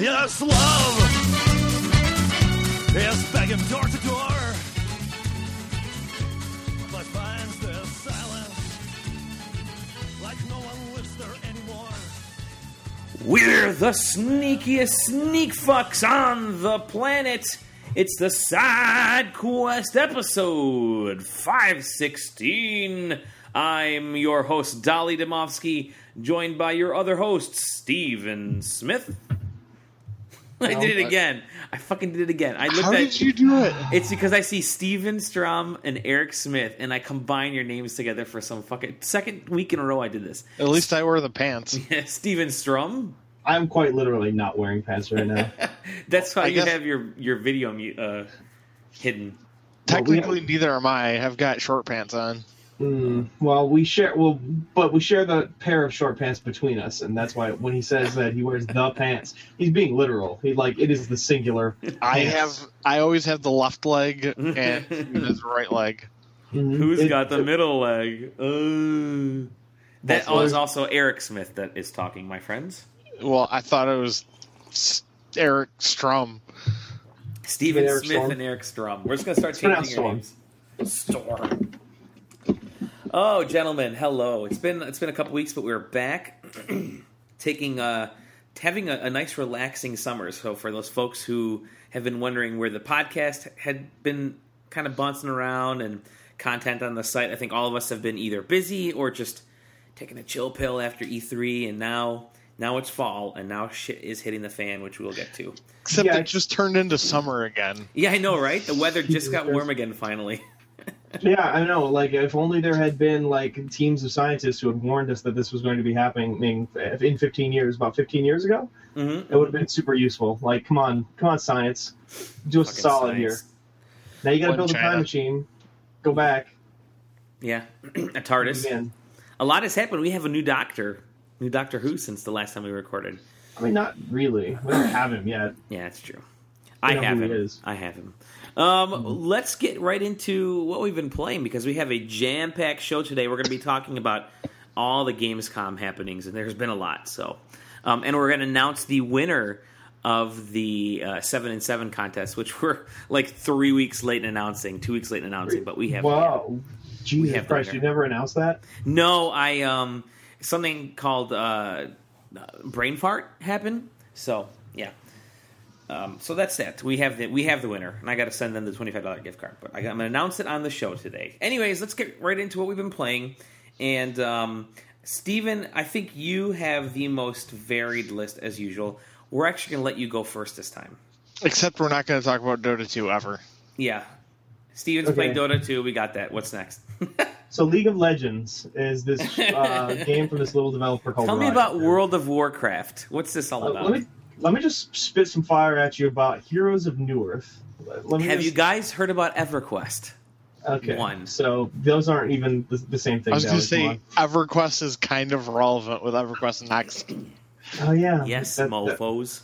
Yes, love is begging door to door, but finds this silence like no one lives there anymore. We're the sneakiest sneak fucks on the planet. It's the Side Quest episode 516. I'm your host, Dolly Demovsky, joined by your other host, Steven Smith. I did it again. I fucking did it again. How did you do it? It's because I see Steven Strom and Eric Smith, and I combine your names together for some fucking second week in a row I did this. At least I wear the pants. Yeah, Steven Strom. I'm quite literally not wearing pants right now. That's why you have your video hidden. Technically, neither am I. I've got short pants on. Well, we share the pair of short pants between us, and that's why when he says that he wears the pants, he's being literal. It is the singular. I always have the left leg and his right leg. Who's got the middle leg? That is also Eric Smith that is talking, my friends. Well, I thought it was Eric Strom. Steven Smith and Eric Strom. We're just going to start changing your names. Storm. Oh, gentlemen, hello. It's been a couple weeks, but we're back having a nice relaxing summer. So for those folks who have been wondering where the podcast had been kind of bouncing around and content on the site, I think all of us have been either busy or just taking a chill pill after E3, and now it's fall, and now shit is hitting the fan, which we'll get to. Except it just turned into summer again. Yeah, I know, right? The weather just got warm again, finally. Yeah, I know. If only there had been teams of scientists who had warned us that this was going to be happening in 15 years, about 15 years ago, it would have been super useful. Come on, science, do us a solid here. Now you got to build a time machine, go back. Yeah, a TARDIS. Again. A lot has happened. We have a new Doctor Who since the last time we recorded. I mean, not really. We don't have him yet. Yeah, that's true. I have him. Let's get right into what we've been playing, because we have a jam-packed show today. We're going to be talking about all the Gamescom happenings, and there's been a lot. So, and we're going to announce the winner of the 7-in-7 contest, which we're 3 weeks late in announcing, 2 weeks late in announcing, but we have. Wow, Jesus Christ! You never announced that? No, I something called brain fart happened. So yeah. So that's that. We have the winner, and I got to send them the $25 gift card. But I'm going to announce it on the show today. Anyways, let's get right into what we've been playing. And Steven, I think you have the most varied list as usual. We're actually going to let you go first this time. Except we're not going to talk about Dota 2 ever. Yeah. Steven's playing Dota 2. We got that. What's next? So League of Legends is this game from this little developer called Tell me about World of Warcraft. What's this all about? Let me just spit some fire at you about Heroes of Newerth. Have you guys heard about EverQuest? Okay. So those aren't even the same thing. I was going to say EverQuest is kind of relevant with EverQuest Next. Oh, yeah. Yes, mofos.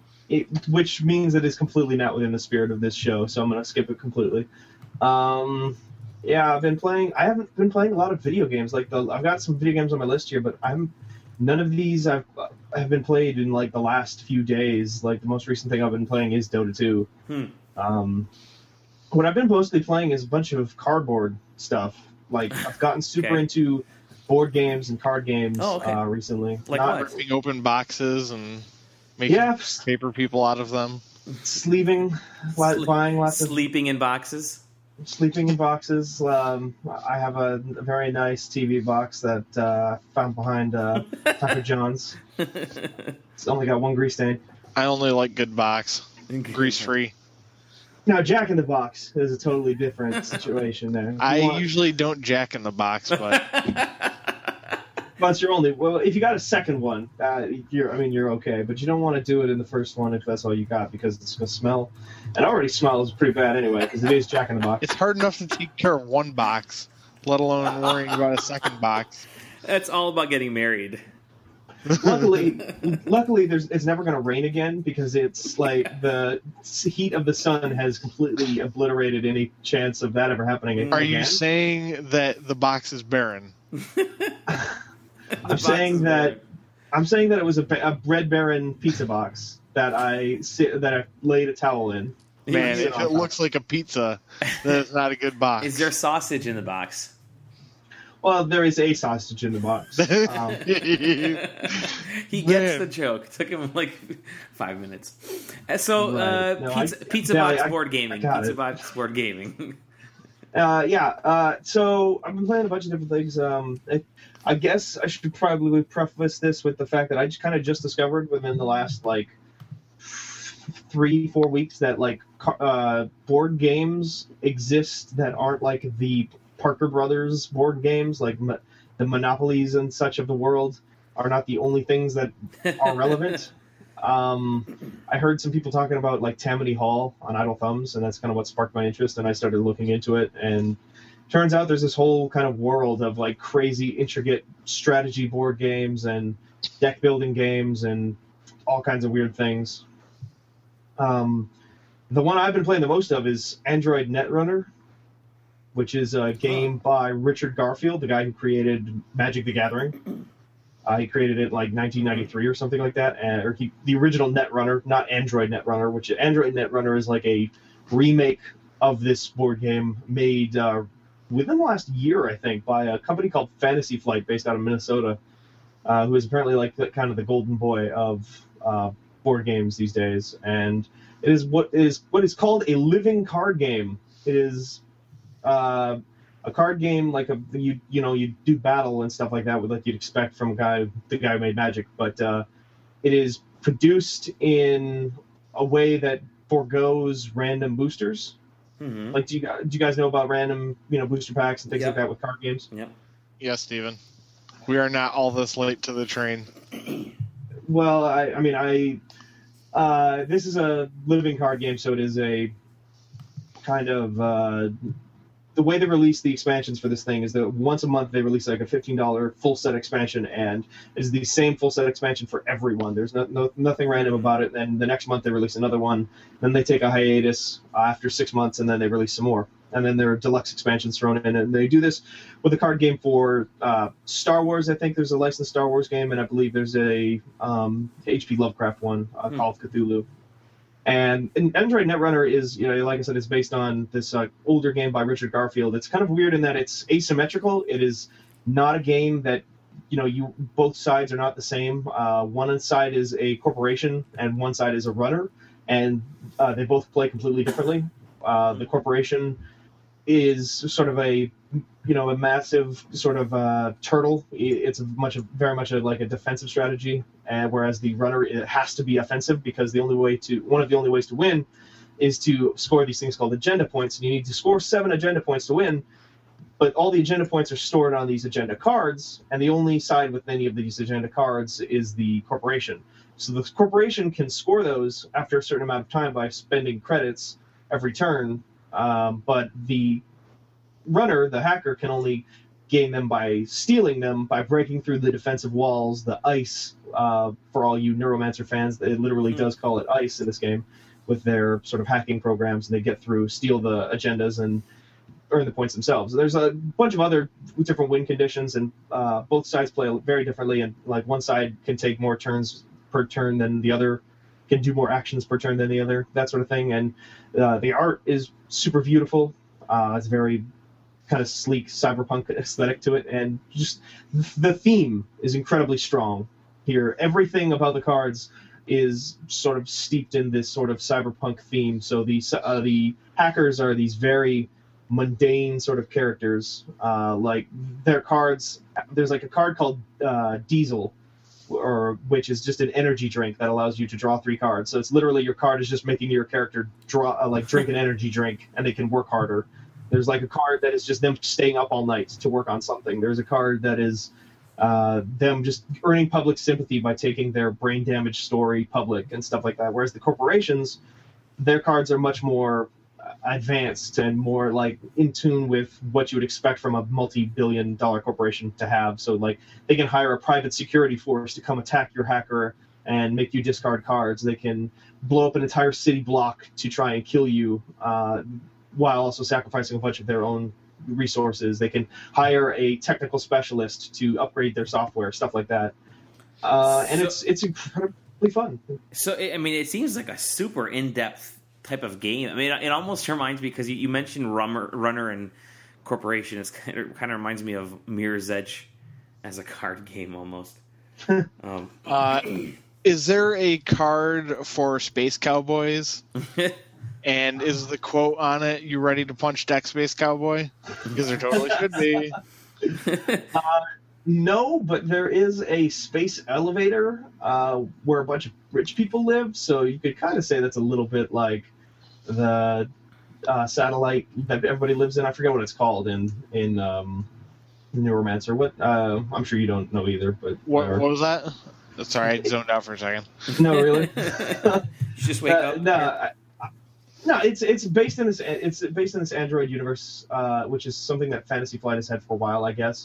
Which means that it's completely not within the spirit of this show, so I'm going to skip it completely. Yeah, I haven't been playing a lot of video games. I've got some video games on my list here, but none of these have been played in the last few days. The most recent thing I've been playing is Dota 2. What I've been mostly playing is a bunch of cardboard stuff. I've gotten super into board games and card games recently. Ripping open boxes and making paper people out of them. Sleeping in boxes. Sleeping in boxes. I have a very nice TV box that I found behind Tucker John's. It's only got one grease stain. I only like good box. Grease-free. Now, Jack in the Box is a totally different situation there. I usually don't Jack in the Box, but... But you're only... Well, if you got a second one, you're okay. But you don't want to do it in the first one if that's all you got, because it's going to smell. It already smells pretty bad anyway, because it is Jack in the Box. It's hard enough to take care of one box, let alone worrying about a second box. That's all about getting married. Luckily, it's never going to rain again, because it's the heat of the sun has completely obliterated any chance of that ever happening again. Are you saying that the box is barren? I'm saying that it was a Red Baron pizza box. that I laid a towel in. Man, if it looks like a pizza, then it's not a good box. Is there sausage in the box? Well, there is a sausage in the box. He gets the joke. It took him like 5 minutes. So, Right. No, Pizza Box Board Gaming. Pizza Box Board Gaming. So I've been playing a bunch of different things. I guess I should probably preface this with the fact that I just discovered within the last like 3-4 weeks that like board games exist that aren't like the Parker Brothers board games, like the Monopolies and such of the world, are not the only things that are relevant. I heard some people talking about like Tammany Hall on Idle Thumbs, and that's kind of what sparked my interest, and I started looking into it, and turns out there's this whole kind of world of like crazy intricate strategy board games and deck building games and all kinds of weird things. The one I've been playing the most of is Android Netrunner, which is a game by Richard Garfield, the guy who created Magic the Gathering. He created it like 1993 or something like that. The original Netrunner, not Android Netrunner, which Android Netrunner is like a remake of this board game made within the last year, I think, by a company called Fantasy Flight based out of Minnesota, who is apparently like kind of the golden boy of board games these days. And it is what is called a living card game. It is a card game like you do battle and stuff like that, with like you'd expect from the guy who made Magic, but it is produced in a way that forgoes random boosters. Mm-hmm. Like, do you guys know about random booster packs and things like that with card games? Yep. Yes, Steven. We are not all this late to the train. Well, this is a living card game, so it is a kind of the way they release the expansions for this thing is that once a month they release like a $15 full set expansion, and it's the same full set expansion for everyone. There's nothing random about it. And the next month they release another one. Then they take a hiatus after 6 months, and then they release some more. And then there are deluxe expansions thrown in. And they do this with a card game for Star Wars. I think there's a licensed Star Wars game, and I believe there's a H.P. Lovecraft one, Call of Cthulhu. And Android Netrunner is, like I said, it's based on this older game by Richard Garfield. It's kind of weird in that it's asymmetrical. It is not a game that, both sides are not the same. One side is a corporation and one side is a runner, and they both play completely differently. The corporation is sort of a massive sort of turtle. It's very much like a defensive strategy, whereas the runner, it has to be offensive, because one of the only ways to win is to score these things called agenda points, and you need to score 7 agenda points to win. But all the agenda points are stored on these agenda cards, and the only side with any of these agenda cards is the corporation. So the corporation can score those after a certain amount of time by spending credits every turn, but the runner, the hacker, can only gain them by stealing them, by breaking through the defensive walls, the ice. For all you Neuromancer fans, it literally does call it ice in this game, with their sort of hacking programs. And they get through, steal the agendas, and earn the points themselves. There's a bunch of other different win conditions, and both sides play very differently. And like one side can take more turns per turn than the other, can do more actions per turn than the other, that sort of thing. And the art is super beautiful. It's very kind of sleek cyberpunk aesthetic to it, and just the theme is incredibly strong here. Everything about the cards is sort of steeped in this sort of cyberpunk theme. So the hackers are these very mundane sort of characters. Like their cards, there's like a card called Diesel, which is just an energy drink that allows you to draw 3 cards. So it's literally your card is just making your character drink an energy drink, and they can work harder. There's like a card that is just them staying up all night to work on something. There's a card that is them just earning public sympathy by taking their brain damage story public and stuff like that. Whereas the corporations, their cards are much more advanced and more like in tune with what you would expect from a multi-billion-dollar corporation to have. So like they can hire a private security force to come attack your hacker and make you discard cards. They can blow up an entire city block to try and kill you, while also sacrificing a bunch of their own resources. They can hire a technical specialist to upgrade their software, stuff like that. And it's incredible. fun. So, I mean, it seems like a super in-depth type of game. I mean, it almost reminds me, because you mentioned Runner and Corporation. It kind of reminds me of Mirror's Edge as a card game almost. Is there a card for Space Cowboys? And is the quote on it, "You ready to punch Deck, Space Cowboy?" Because there totally should be. No, but there is a space elevator where a bunch of rich people live, so you could kind of say that's a little bit like the satellite that everybody lives in. I forget what it's called in Neuromancer. What? I'm sure you don't know either. But what was that? Sorry, I zoned out for a second. No, really. Just wake up. No, it's based in this Android universe, which is something that Fantasy Flight has had for a while, I guess.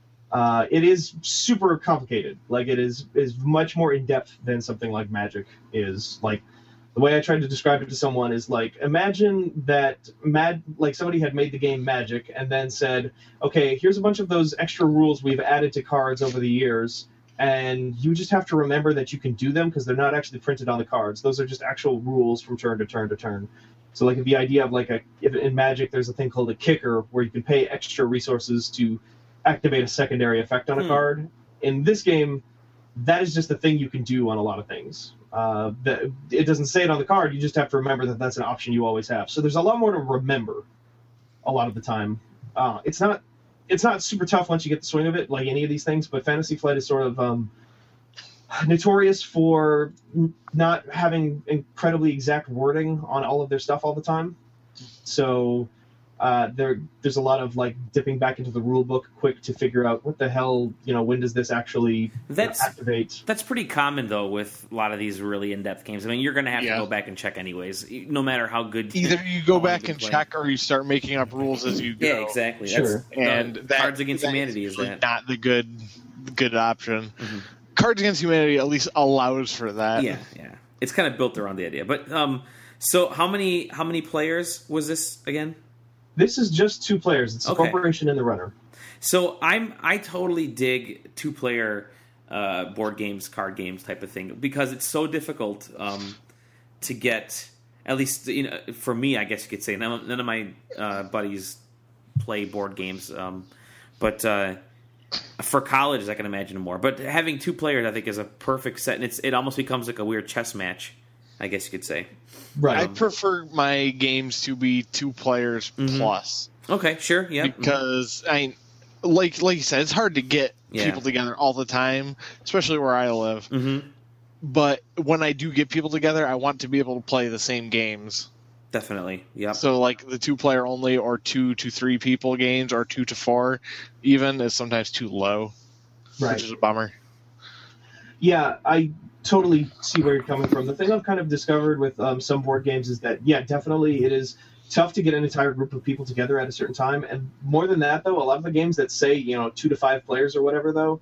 It is super complicated. Like, it is much more in depth than something like Magic is. Like, the way I tried to describe it to someone is like, imagine that somebody had made the game Magic and then said, okay, here's a bunch of those extra rules we've added to cards over the years, and you just have to remember that you can do them because they're not actually printed on the cards. Those are just actual rules from turn to turn to turn. So, like, the idea of if in Magic there's a thing called a kicker where you can pay extra resources to activate a secondary effect on a card. In this game, that is just a thing you can do on a lot of things. It doesn't say it on the card. You just have to remember that that's an option you always have. So there's a lot more to remember a lot of the time. It's not super tough once you get the swing of it, like any of these things, but Fantasy Flight is sort of notorious for not having incredibly exact wording on all of their stuff all the time. So there's a lot of like dipping back into the rule book quick to figure out what the hell, when does this actually activate. That's pretty common though with a lot of these really in-depth games. I mean, you're going to have to go back and check anyways, no matter how good. Either you go back and check, or you start making up rules as you go. Yeah, exactly. Sure. And Cards Against Humanity is that not the good option. Mm-hmm. Cards Against Humanity at least allows for that. Yeah. It's kind of built around the idea. But so how many players was this again? This is just 2 players. It's the Corporation and the Runner. So I totally dig 2-player board games, card games type of thing, because it's so difficult to get. At least for me, I guess you could say none of my buddies play board games, but for college, I can imagine more. But having 2 players, I think, is a perfect set, and it almost becomes like a weird chess match, I guess you could say. Right. I prefer my games to be 2 players plus. Okay, sure, yeah. Because like you said, it's hard to get people together all the time, especially where I live. Mm-hmm. But when I do get people together, I want to be able to play the same games. Definitely, yeah. So like the 2-player only, or 2 to 3 people games, or 2 to 4 even is sometimes too low, which is a bummer. Yeah, I totally see where you're coming from. The thing I've kind of discovered with some board games is that, definitely it is tough to get an entire group of people together at a certain time. And more than that, though, a lot of the games that say, 2 to 5 players or whatever, though,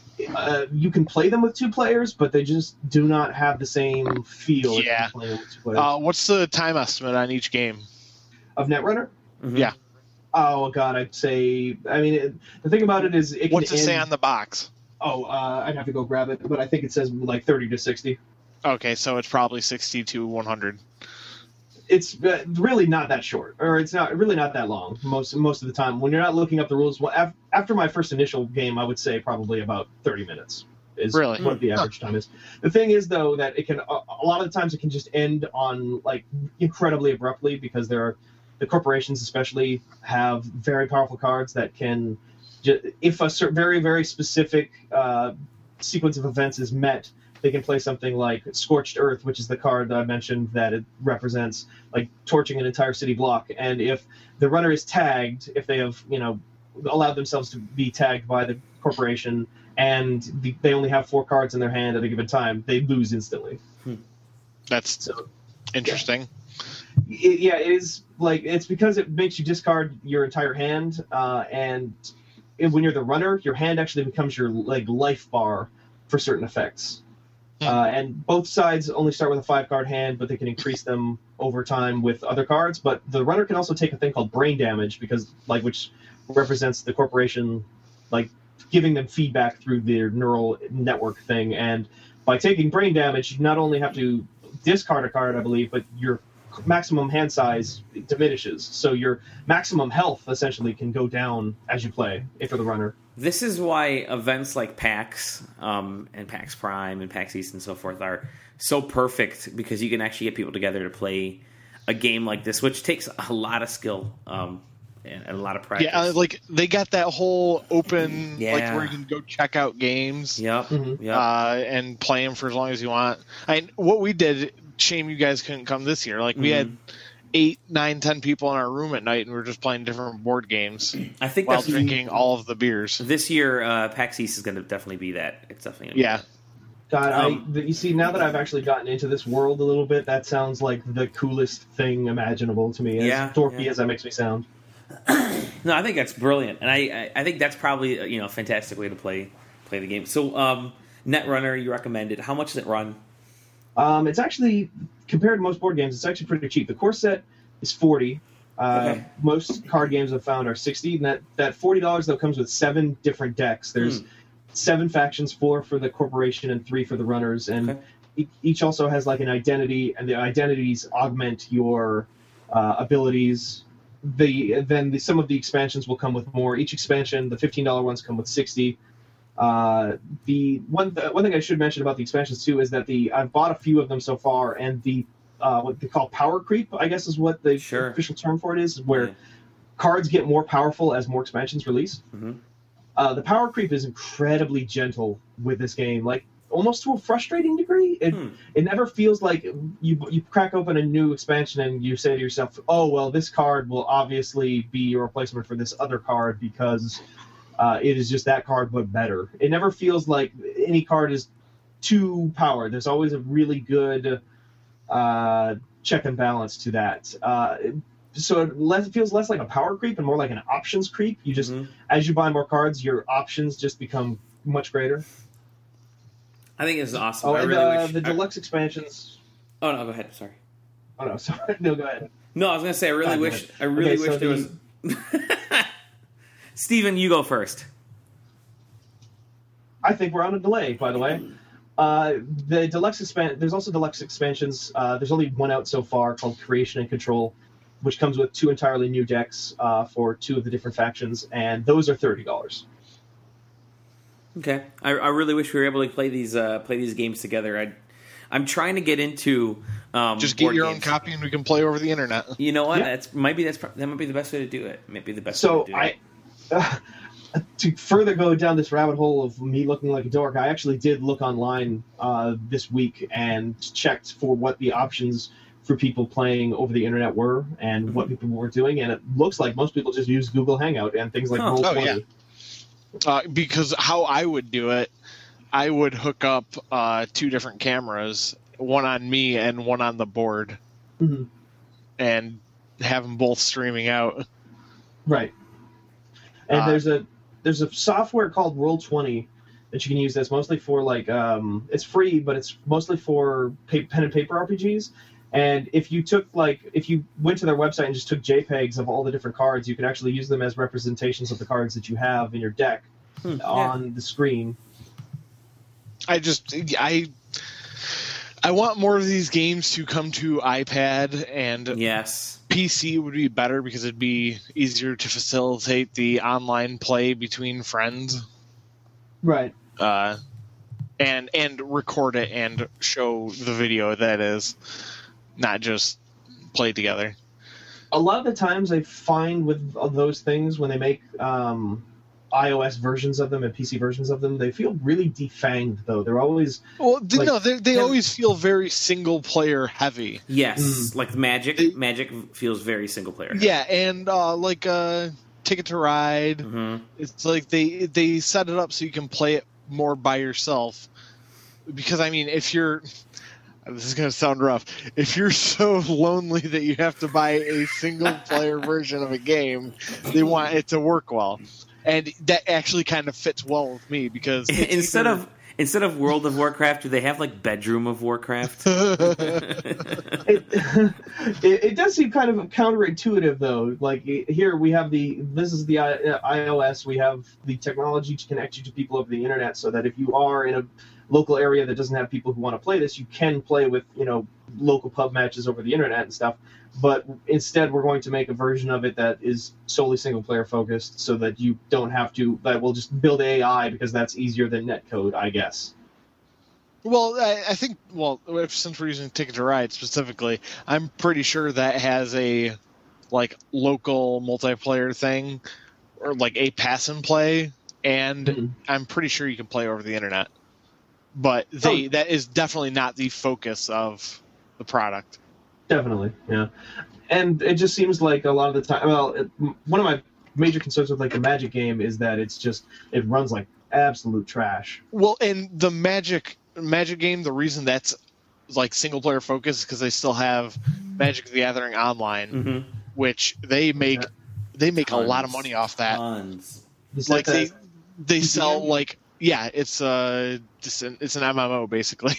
you can play them with 2 players, but they just do not have the same feel. Yeah. Playing with 2 players. What's the time estimate on each game? Of Netrunner? Mm-hmm. Yeah. Oh, God, I'd say... I mean, the thing about it is... What's it say on the box? I'd have to go grab it, but I think it says like 30 to 60. Okay, so it's probably 60 to 100. It's really not that short, or it's not really not that long most of the time. When you're not looking up the rules, after my first initial game, I would say probably about 30 minutes is really what the average time is. The thing is, though, that it can a lot of the times it can just end on like incredibly abruptly, because the corporations especially have very powerful cards that can. If a very, very specific sequence of events is met, they can play something like Scorched Earth, which is the card that I mentioned that it represents like torching an entire city block. And if the runner is tagged, if they have allowed themselves to be tagged by the corporation, and they only have 4 cards in their hand at a given time, they lose instantly. That's interesting. It is like it's because it makes you discard your entire hand, and when you're the runner, your hand actually becomes your life bar for certain effects. And both sides only start with a 5-card hand, but they can increase them over time with other cards. But the runner can also take a thing called brain damage, because which represents the corporation, giving them feedback through their neural network thing. And by taking brain damage, you not only have to discard a card, I believe, but your maximum hand size diminishes. So your maximum health essentially can go down as you play if you're the runner. This is why events like PAX and PAX Prime and PAX East and so forth are so perfect, because you can actually get people together to play a game like this, which takes a lot of skill and a lot of practice. Yeah, like they got that whole open, like where you can go check out games. Yep. Mm-hmm. Yep. And play them for as long as you want. What we did, shame you guys couldn't come this year. Like we had 8, 9, 10 people in our room at night, and we were just playing different board games. I think while that's drinking all of the beers. This year, PAX East is going to definitely be that. It's definitely gonna be Yeah. God, you see, now that I've actually gotten into this world a little bit, that sounds like the coolest thing imaginable to me. As dorky as that makes me sound. No, I think that's brilliant, and I think that's probably a fantastic way to play the game. So, Netrunner, you recommend it. How much does it run? It's actually, compared to most board games, it's actually pretty cheap. The core set is $40. Okay. Most card games I've found are $60. And that $40 though comes with 7 different decks. There's 7 factions, 4 for the corporation and 3 for the runners, and each also has like an identity, and the identities augment your abilities. Some of the expansions will come with more. Each expansion, the $15 ones come with 60. The one thing I should mention about the expansions too is that I've bought a few of them so far, and the what they call power creep, I guess is what the official term for it is, where cards get more powerful as more expansions release. Mm-hmm. The power creep is incredibly gentle with this game, like almost to a frustrating degree. It never feels like you crack open a new expansion and you say to yourself, oh, well, this card will obviously be a replacement for this other card because it is just that card but better. It never feels like any card is too powered. There's always a really good check and balance to that. So it feels less like a power creep and more like an options creep. You just, as you buy more cards, your options just become much greater. I think this is awesome. Oh, I and really wish the deluxe expansions. Oh no, go ahead. Sorry. Oh no, sorry. No, go ahead. No, I was gonna say I really wish there was. Steven, you go first. I think we're on a delay, by the way. The deluxe there's also deluxe expansions. There's only one out so far called Creation and Control, which comes with 2 entirely new decks for 2 of the different factions, and those are $30. Okay, I really wish we were able to play these games together. I'm trying to get into just get your own copy and we can play over the internet. You know what? Yeah. That might be the best way to do it. Maybe the best. way to do it. To further go down this rabbit hole of me looking like a dork, I actually did look online this week and checked for what the options for people playing over the internet were and what people were doing, and it looks like most people just use Google Hangout and things like Roll20. Oh, yeah. Because how I would do it, I would hook up 2 different cameras, one on me and one on the board, and have them both streaming out. Right. And there's a software called Roll20 that you can use that's mostly for it's free, but it's mostly for pen and paper RPGs. And if you went to their website and just took JPEGs of all the different cards, you can actually use them as representations of the cards that you have in your deck on the screen. I want more of these games to come to iPad, and yes, PC would be better because it'd be easier to facilitate the online play between friends. Right. And record it and show the video that is. Not just play together. A lot of the times I find with those things, when they make iOS versions of them and PC versions of them, they feel really defanged, though. They're always... Well, they always feel very single-player heavy. Yes, like Magic. Magic feels very single-player heavy. Yeah, and Ticket to Ride. Mm-hmm. It's like they set it up so you can play it more by yourself. Because, I mean, if you're... This is going to sound rough. If you're so lonely that you have to buy a single-player version of a game, they want it to work well. And that actually kind of fits well with me because... Instead of World of Warcraft, do they have, Bedroom of Warcraft? It does seem kind of counterintuitive, though. Like, here we have this is the iOS, we have the technology to connect you to people over the internet so that if you are in local area that doesn't have people who want to play this, you can play with, local pub matches over the internet and stuff. But instead, we're going to make a version of it that is solely single-player focused, so that you don't have to. That we'll just build AI because that's easier than netcode, I guess. Well, I think. Well, since we're using Ticket to Ride specifically, I'm pretty sure that has a local multiplayer thing, or a pass and play, and I'm pretty sure you can play over the internet. But that is definitely not the focus of the product. Definitely, yeah. And it just seems like a lot of the time... Well, one of my major concerns with the Magic game is that it runs like absolute trash. Well, and the Magic game, the reason that's single-player focused is because they still have Magic the Gathering Online, which they make a lot of money off that. Tons. They sell it's it's an MMO basically.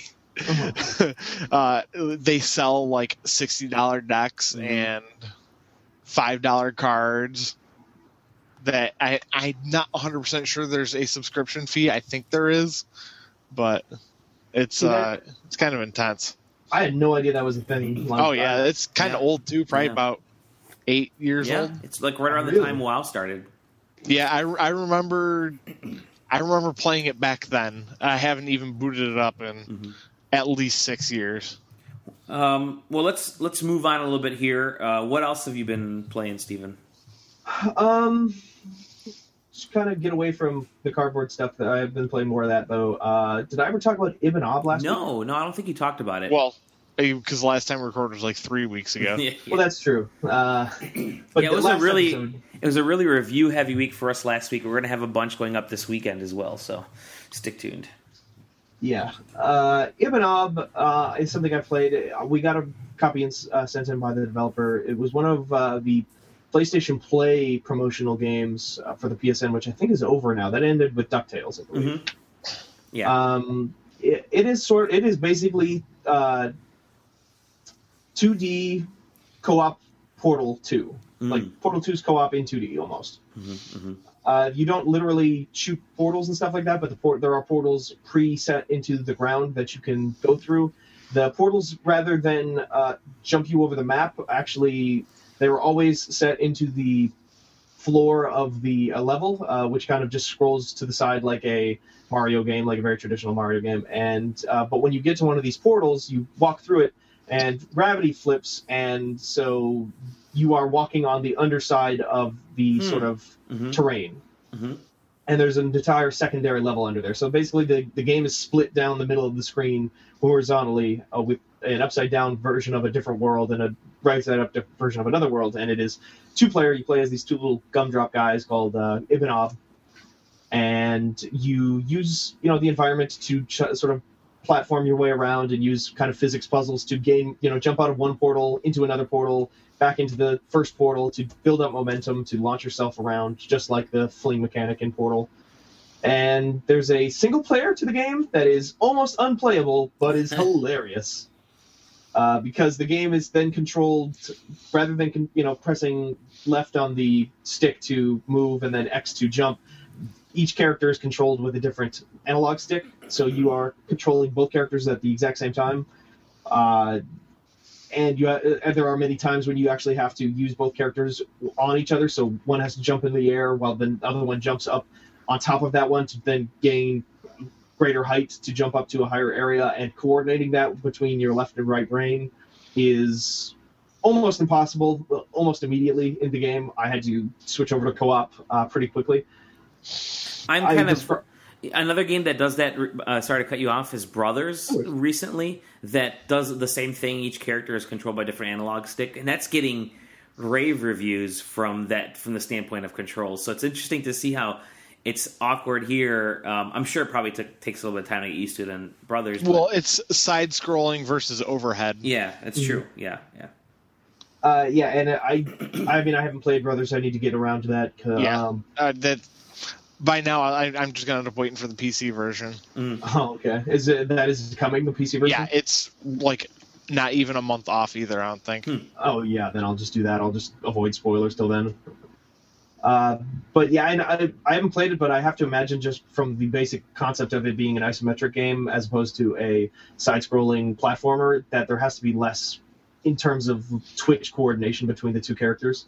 They sell $60 decks and $5 cards. That I'm not 100% sure there's a subscription fee. I think there is, but it's kind of intense. I had no idea that was a thing. It's kind of old too. Probably about 8 years old. It's right around the time WoW started. Yeah, I remember playing it back then. I haven't even booted it up in at least 6 years. Well, let's move on a little bit here. What else have you been playing, Steven? Just kind of get away from the cardboard stuff. That I've been playing more of that though. Did I ever talk about Ibn Ob last week? No, I don't think you talked about it. Well, because the last time we recorded was 3 weeks ago. Yeah. Well, that's true. But it was a really review heavy week for us last week. We're going to have a bunch going up this weekend as well, so stick tuned. Yeah. Ibn Ob is something I played. We got a copy sent in by the developer. It was one of the PlayStation Play promotional games for the PSN, which I think is over now. That ended with DuckTales, I believe. Yeah. It is basically 2D co-op Portal 2. Like Portal 2's co-op in 2D almost. You don't literally shoot portals and stuff like that, but there are portals preset into the ground that you can go through. The portals, rather than jump you over the map, actually, they were always set into the floor of the level, which kind of just scrolls to the side like a Mario game, like a very traditional Mario game. And but when you get to one of these portals, you walk through it, and gravity flips, and so you are walking on the underside of the sort of terrain. And there's an entire secondary level under there. So basically the game is split down the middle of the screen horizontally with an upside-down version of a different world and a right-side-up version of another world. And it is two-player. You play as these two little gumdrop guys called Ibn Ob. And you use the environment to sort of platform your way around and use kind of physics puzzles to gain, jump out of one portal into another portal, back into the first portal to build up momentum, to launch yourself around, just like the fling mechanic in Portal. And there's a single player to the game that is almost unplayable, but is hilarious. Because the game is then controlled, rather than pressing left on the stick to move and then X to jump, each character is controlled with a different analog stick, so you are controlling both characters at the exact same time. And there are many times when you actually have to use both characters on each other, so one has to jump in the air while the other one jumps up on top of that one to then gain greater height to jump up to a higher area, and coordinating that between your left and right brain is almost impossible. Almost immediately in the game, I had to switch over to co-op pretty quickly. Another game that does that, sorry to cut you off, is Brothers recently, that does the same thing. Each character is controlled by a different analog stick, and that's getting rave reviews from the standpoint of control. So it's interesting to see how it's awkward here. I'm sure it probably takes a little bit of time to get used to it in Brothers. Well, it's side-scrolling versus overhead. Yeah, that's true. Yeah. And I mean, I haven't played Brothers, so I need to get around to that. By now, I'm just going to end up waiting for the PC version. Oh, okay. Is coming, the PC version? Yeah, it's not even a month off either, I don't think. Oh, yeah, then I'll just do that. I'll just avoid spoilers till then. But yeah, I haven't played it, but I have to imagine just from the basic concept of it being an isometric game as opposed to a side-scrolling platformer, that there has to be less in terms of twitch coordination between the two characters.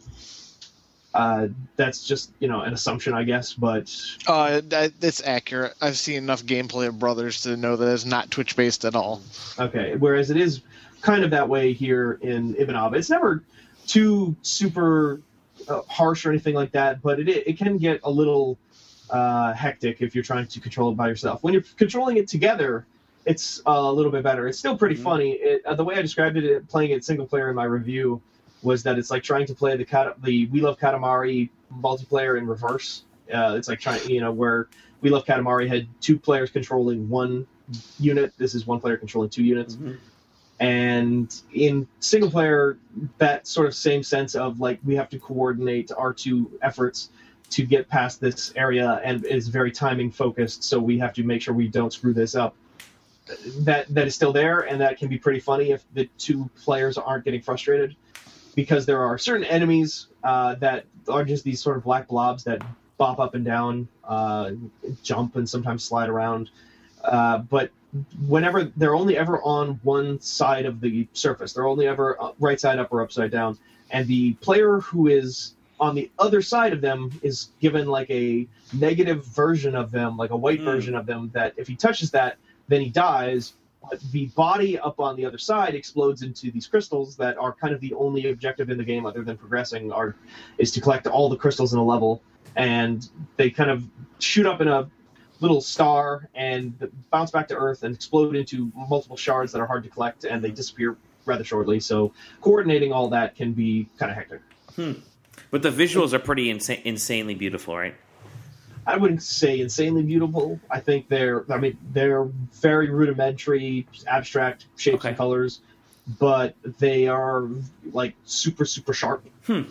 That's just, an assumption, I guess, but... It's accurate. I've seen enough gameplay of Brothers to know that it's not Twitch-based at all. Okay, whereas it is kind of that way here in Ivanov. It's never too super... harsh or anything like that, but it can get a little hectic if you're trying to control it by yourself. When you're controlling it together, it's a little bit better. It's still pretty funny. The way I described it, playing it single player in my review, was that it's like trying to play the We Love Katamari multiplayer in reverse. It's like trying, where We Love Katamari had 2 players controlling 1 unit. This is 1 player controlling 2 units. Mm-hmm. And in single player, that sort of same sense of like we have to coordinate our 2 efforts to get past this area, and is very timing focused. So we have to make sure we don't screw this up. That is still there, and that can be pretty funny if the 2 players aren't getting frustrated, because there are certain enemies that are just these sort of black blobs that bop up and down, jump, and sometimes slide around. But whenever they're only ever on one side of the surface, they're only ever right side up or upside down, and the player who is on the other side of them is given like a negative version of them, like a white version of them, that if he touches that, then he dies. But the body up on the other side explodes into these crystals that are kind of the only objective in the game other than progressing is to collect all the crystals in a level, and they kind of shoot up in a little star and bounce back to Earth and explode into multiple shards that are hard to collect, and they disappear rather shortly. So coordinating all that can be kind of hectic. But the visuals are pretty insanely beautiful, right? I wouldn't say insanely beautiful. I think they're very rudimentary, abstract shapes and colors, but they are like super, super sharp.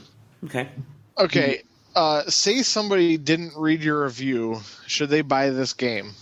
Okay. Say somebody didn't read your review. Should they buy this game?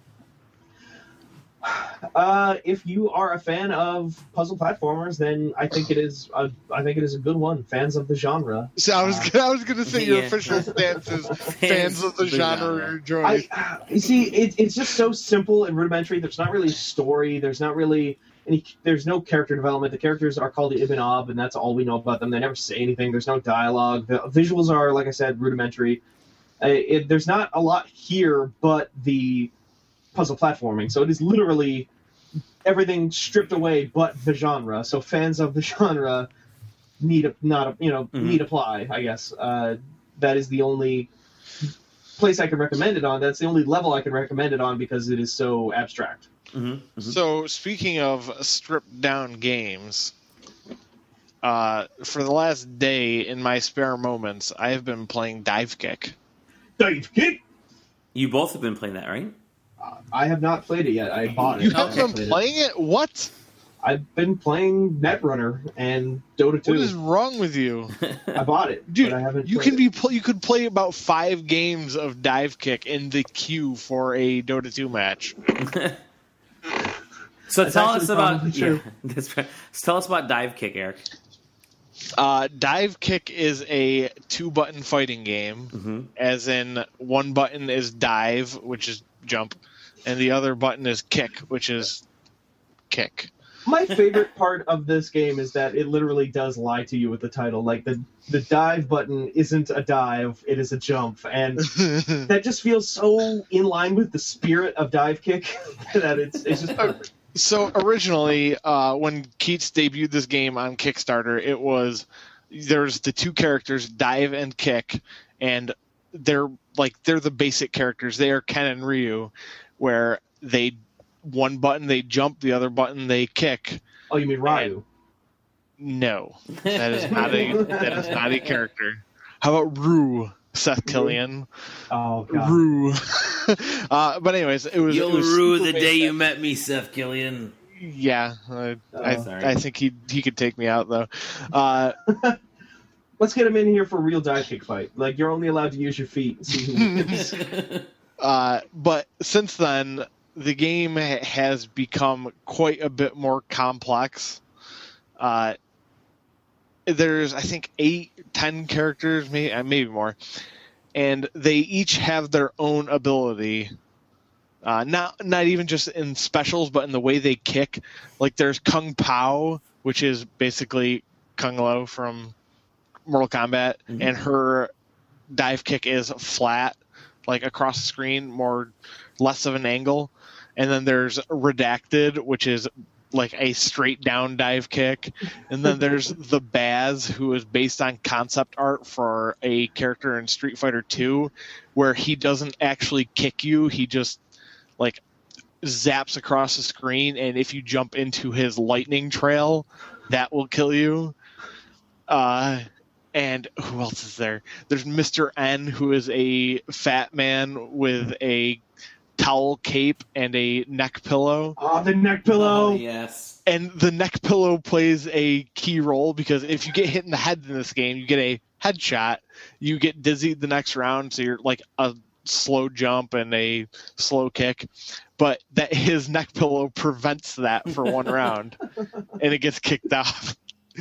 If you are a fan of puzzle platformers, then I think it is a good one. Fans of the genre. So I was gonna say your official stance is fans of the genre. You see, it's just so simple and rudimentary. There's not really a story. There's not really there's no character development. The characters are called Ibn Ob, and that's all we know about them. They never say anything. There's no dialogue. The visuals are, like I said, rudimentary. There's not a lot here but the puzzle platforming. So it is literally everything stripped away but the genre. So fans of the genre need apply, I guess. That is the only place I can recommend it on. That's the only level I can recommend it on because it is so abstract. So speaking of stripped down games, for the last day in my spare moments, I have been playing Dive Kick. Dive Kick? You both have been playing that, right? I have not played it yet. I bought it. You haven't been playing it? What? I've been playing Netrunner and Dota 2. What is wrong with you? I bought it, dude. But I haven't. You could play about 5 games of Dive Kick in the queue for a Dota 2 match. So tell us about that's right. Tell us about Dive Kick, Eric. Dive Kick is a 2-button fighting game, as in one button is dive, which is jump, and the other button is kick, which is kick. My favorite part of this game is that it literally does lie to you with the title. Like the dive button isn't a dive, it is a jump, and that just feels so in line with the spirit of Dive Kick that it's just perfect. So originally, when Keats debuted this game on Kickstarter, there's the 2 characters, Dive and Kick, and they're the basic characters. They are Ken and Ryu, where one button they jump, the other button they kick. Oh, you mean Ryu? No, that is not a character. How about Rue? Seth Killian. Oh, God. Rue. But anyways, it was... You'll rue the day you met me, Seth Killian. Yeah. I think he could take me out, though. Let's get him in here for a real Dive Kick fight. Like, you're only allowed to use your feet and see who wins. But since then, the game has become quite a bit more complex. there's, I think, 8-10 characters, maybe more, and they each have their own ability. Not even just in specials, but in the way they kick. Like there's Kung Pao, which is basically Kung Lao from Mortal Kombat, and her dive kick is flat, like across the screen, less of an angle. And then there's Redacted, which is like a straight down dive kick. And then there's the Baz, who is based on concept art for a character in Street Fighter 2, where he doesn't actually kick you, he just like zaps across the screen, and if you jump into his lightning trail, that will kill you. And who else is there? There's Mr. N, who is a fat man with a towel cape and a neck pillow. Oh, the neck pillow! Oh, yes. And the neck pillow plays a key role, because if you get hit in the head in this game, you get a headshot. You get dizzied the next round, so you're like a slow jump and a slow kick, but that his neck pillow prevents that for one round, and it gets kicked off.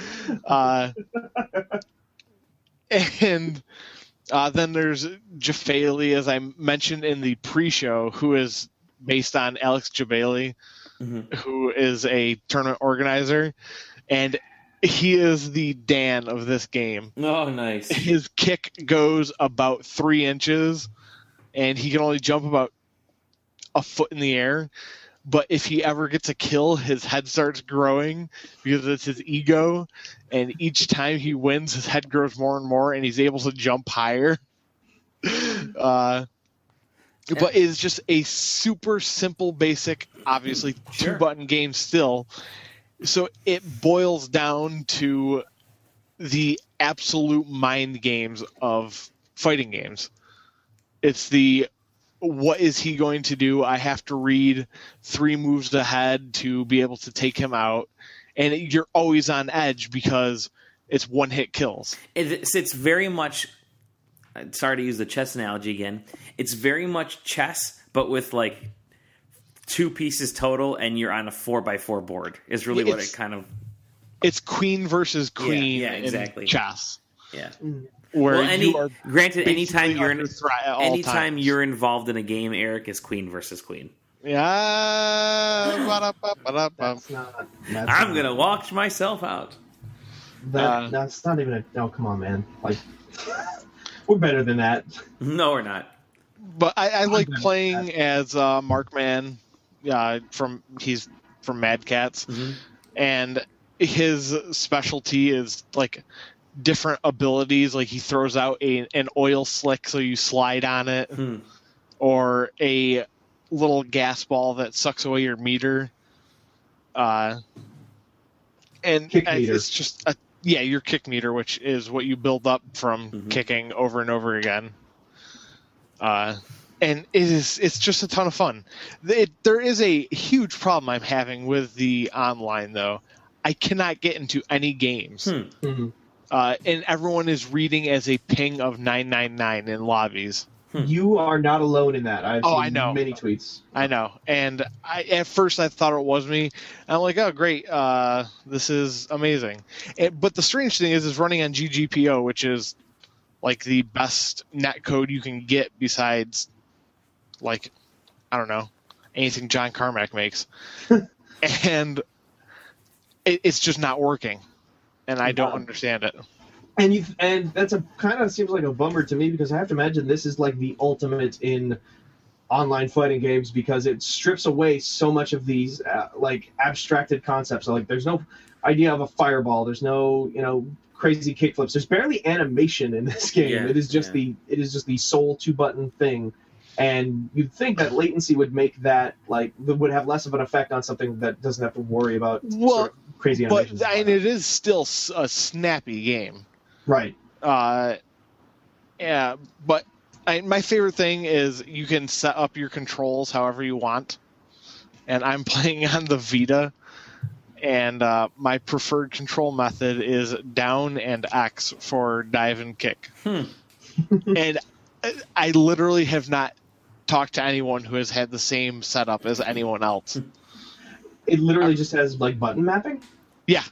And then there's Jafali, as I mentioned in the pre-show, who is based on Alex Jabali, who is a tournament organizer, and he is the Dan of this game. Oh, nice. His kick goes about 3 inches, and he can only jump about a foot in the air. But if he ever gets a kill, his head starts growing because it's his ego. And each time he wins, his head grows more and more, and he's able to jump higher. But it's just a super simple, basic, obviously, 2-button game still. So it boils down to the absolute mind games of fighting games. It's what is he going to do? I have to read 3 moves ahead to be able to take him out. And you're always on edge because it's one-hit kills. It's very much, sorry to use the chess analogy again, it's very much chess, but with like 2 pieces total, and you're on a 4x4 board is really what it kind of... It's queen versus queen exactly. in chess. Yeah. Where granted, anytime you're involved in a game, Eric, is queen versus queen. Yeah. I'm gonna watch myself out. That's not even a. Oh, come on, man! Like, we're better than that. No, we're not. But I like playing as Markman. He's from Mad Cats, and his specialty is like different abilities. Like he throws out an oil slick so you slide on it, or a little gas ball that sucks away your meter. And it's just your kick meter, which is what you build up from kicking over and over again. And it's just a ton of fun. There is a huge problem I'm having with the online, though. I cannot get into any games. And everyone is reading as a ping of 999 in lobbies. You are not alone in that. I've seen many tweets. I know. And at first I thought it was me. I'm like, oh, great. This is amazing. But the strange thing is running on GGPO, which is like the best netcode you can get besides, like, I don't know, anything John Carmack makes. And it's just not working. And I don't understand it. And that's a kind of seems like a bummer to me, because I have to imagine this is like the ultimate in online fighting games, because it strips away so much of these like abstracted concepts. So, like, there's no idea of a fireball. There's no crazy kickflips. There's barely animation in this game. Yeah, it is just the sole 2-button thing. And you'd think that latency would make that would have less of an effect on something that doesn't have to worry about sort of crazy animations. But it is still a snappy game. Right. Yeah, but my favorite thing is you can set up your controls however you want. And I'm playing on the Vita, and my preferred control method is down and X for dive and kick. And I literally have not talked to anyone who has had the same setup as anyone else. It literally just has like button mapping? Yeah.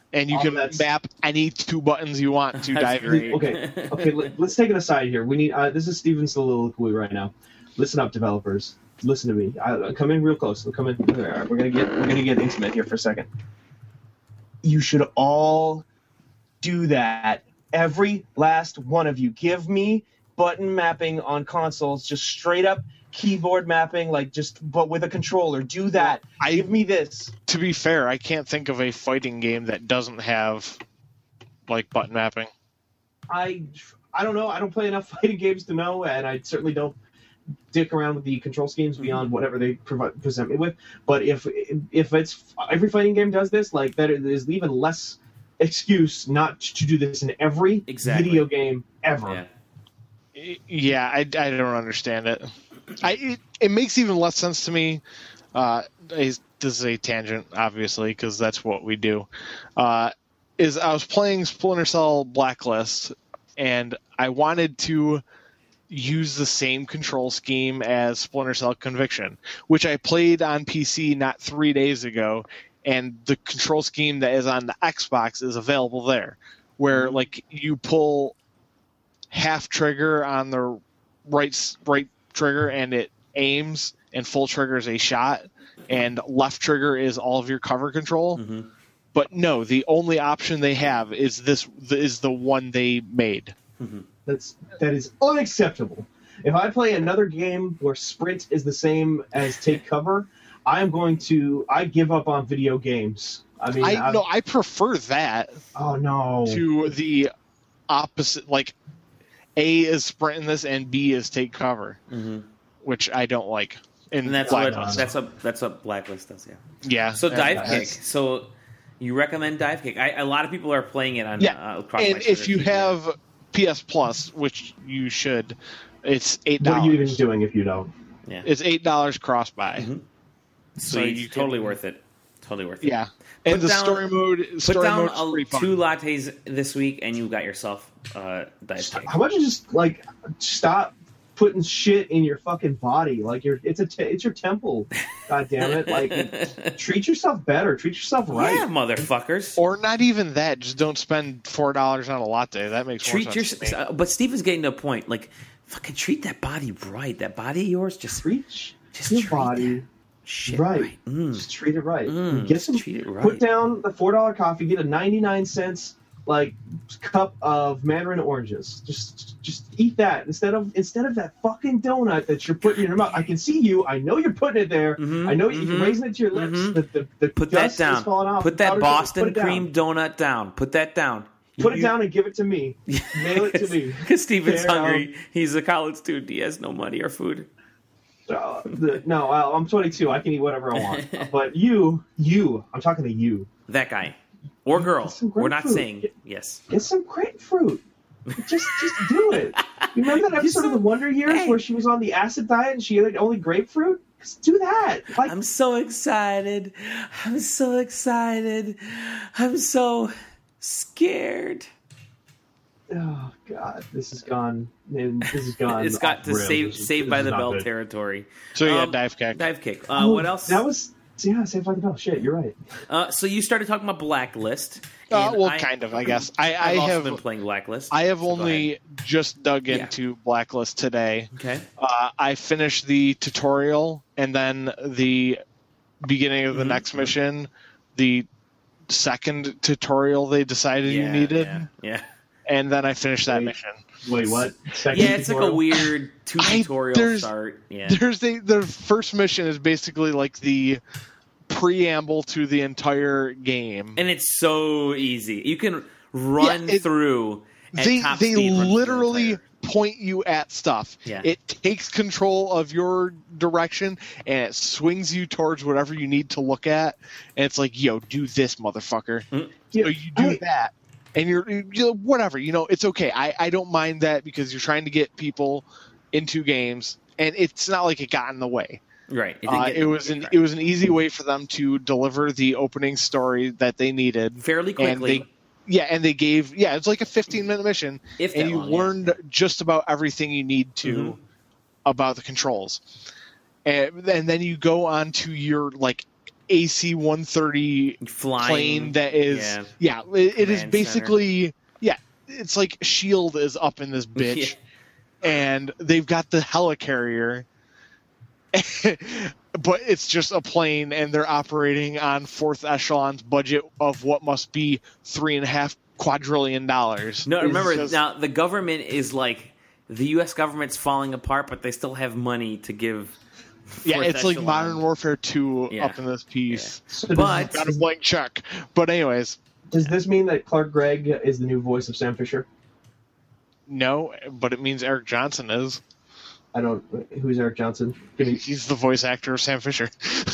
and you can map any 2 buttons you want to dive in. Okay. Let's take it aside here. We need. This is Steven soliloquy right now. Listen up, developers. Listen to me. Come in real close. Come in. We're gonna get intimate here for a second. You should all do that. Every last one of you. Give me button mapping on consoles, just straight up keyboard mapping, but with a controller. Do that. Give me this. To be fair, I can't think of a fighting game that doesn't have button mapping. I don't know. I don't play enough fighting games to know, and I certainly don't dick around with the control schemes beyond whatever they present me with. But if it's every fighting game does this, that is even less excuse not to do this in every video game ever. Yeah, I don't understand it. It makes even less sense to me. This is a tangent, obviously, because that's what we do. Is I was playing Splinter Cell Blacklist, and I wanted to use the same control scheme as Splinter Cell Conviction, which I played on PC not 3 days ago, and the control scheme that is on the Xbox is available there, where you pull half trigger on the right trigger and it aims, and full trigger is a shot, and left trigger is all of your cover control. Mm-hmm. But no, the only option they have is the one they made. Mm-hmm. That is unacceptable. If I play another game where sprint is the same as take cover, I give up on video games. I prefer that. Oh no. To the opposite, A is sprint in this and B is take cover, which I don't like. And that's what Blacklist does. Yeah. So Dive Kick. So you recommend Dive Kick? A lot of people are playing it on. And if you have PS Plus, which you should, it's $8. What are you even doing if you don't? Yeah, it's $8 cross buy. Mm-hmm. So you totally worth it. Totally worth it. Yeah, and the story mode. Put down 2 lattes this week, and you got yourself Dive Kick. How about you just stop putting shit in your fucking body? It's your temple. God damn it! Treat yourself better. Treat yourself right. Yeah, motherfuckers. Or not even that. Just don't spend $4 on a latte. That makes more sense to me. But Steven's getting to a point. Fucking treat that body right. That body of yours, just treat your body right. Just treat it right. Treat it right. Put down the $4 coffee. Get a 99-cent cup of mandarin oranges. Just eat that instead of that fucking donut that you're putting in your mouth. I can see you. I know you're putting it there. I know you're raising it to your lips. The put that down. Off. Put that Boston cream donut down. Put that down. Put it down and give it to me. Mail it to me. Because Steven's hungry. He's a college student. He has no money or food. No, I'm 22. I can eat whatever I want. But you, I'm talking to you. That guy. Or girl. We're not saying yes. Get some grapefruit. Just do it. You remember that episode of The Wonder Years where she was on the acid diet and she ate only grapefruit? Just do that. I'm so excited. I'm so scared. Oh God, this has gone. It's got to Saved by the Bell territory. So Dive Kick. Dive Kick. What else? That was Saved by the Bell. Shit, you're right. So you started talking about Blacklist. Kind of, I guess. I have been playing Blacklist. I have only just dug into Blacklist today. Okay. I finished the tutorial and then the beginning of the next mission, the second tutorial they decided you needed. Yeah. And then I finished that mission. Wait, what? It's like a weird tutorial start. Yeah. The first mission is basically the preamble to the entire game, and it's so easy. You can run through. They literally point you at stuff. Yeah. It takes control of your direction and it swings you towards whatever you need to look at. And it's yo, do this, motherfucker. So you do that. And you're whatever, it's okay. I don't mind that because you're trying to get people into games, and it's not like it got in the way. Right. It was an easy way for them to deliver the opening story that they needed fairly quickly. And they gave it's like a 15-minute mission, and you learned just about everything you need to about the controls, and then you go on to your AC-130 plane that is it is basically it's like S.H.I.E.L.D. is up in this bitch, and they've got the helicarrier, but it's just a plane, and they're operating on fourth echelon's budget of what must be $3.5 quadrillion. No, remember now the government is like the U.S. government's falling apart, but they still have money to give. Yeah, it's like Modern Warfare 2 up in this piece. Yeah. So but got a blank check. But anyways, does this mean that Clark Gregg is the new voice of Sam Fisher? No, but it means Eric Johnson is. I don't. Who's Eric Johnson? He's the voice actor of Sam Fisher.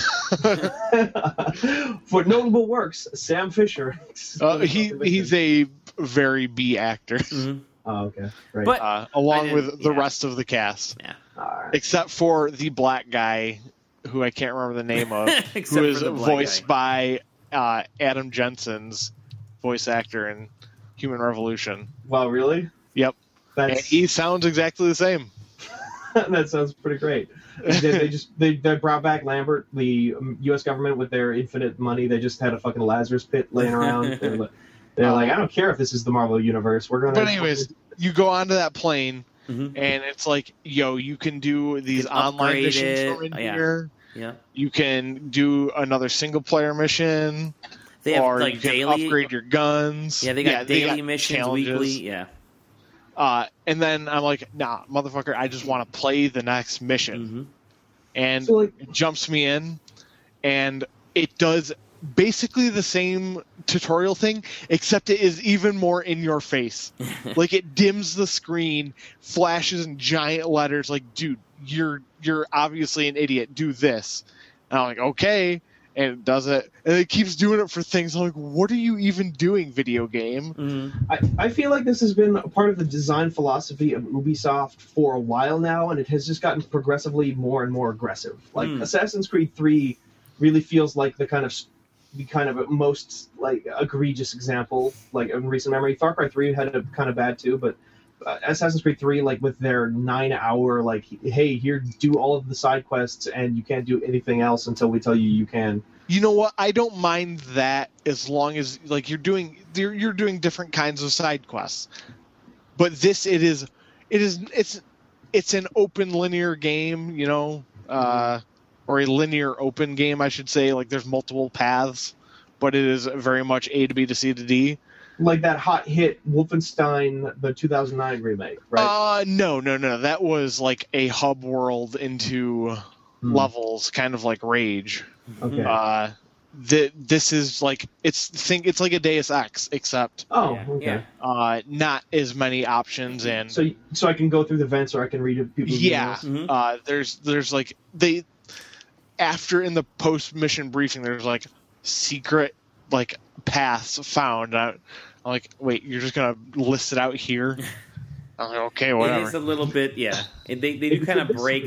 For notable works, Sam Fisher. He's a very B actor. Mm-hmm. Oh, okay. Right. But along with the rest of the cast. Yeah. Right. Except for the black guy, who I can't remember the name of, who is voiced by Adam Jensen's voice actor in Human Revolution. Wow, really? Yep. And he sounds exactly the same. That sounds pretty great. They brought back Lambert, the U.S. government, with their infinite money. They just had a fucking Lazarus pit laying around. They're like, I don't care if this is the Marvel universe. We're gonna. But anyways, you go onto that plane, and it's like, yo, you can do these online missions from in here. Yeah. You can do another single player mission. They have or like you can daily upgrade your guns. Yeah, they got daily missions, challenges. weekly. Yeah. And then I'm like, nah, motherfucker, I just want to play the next mission. And it jumps me in, and it does basically the same tutorial thing, except it is even more in your face. Like, it dims the screen, flashes in giant letters, like, dude, you're obviously an idiot, do this. And I'm like, okay. And it does it, and it keeps doing it for things. I'm like, what are you even doing, video game? I feel like this has been a part of the design philosophy of Ubisoft for a while now, and it has just gotten progressively more and more aggressive. Like Assassin's Creed 3 really feels like the kind of most like egregious example, like in recent memory. Far Cry 3 had a kind of bad too, but Assassin's Creed 3, like with their 9-hour, like, hey, here, do all of the side quests, and you can't do anything else until we tell you you can. You know what? I don't mind that as long as like you're doing different kinds of side quests. But this, it's an open linear game, you know, or a linear open game, I should say. Like there's multiple paths, but it is very much A to B to C to D. Like that hot hit Wolfenstein, the 2009 remake, right? No. That was like a hub world into levels, kind of like Rage. Okay. This is like it's like a Deus Ex, except not as many options, and so I can go through the vents, or I can read people's emails. There's like after in the post mission briefing, there's like secret like paths found. I'm like, wait, you're just gonna list it out here? I'm like, okay, whatever. It is a little bit, yeah. They do kind of break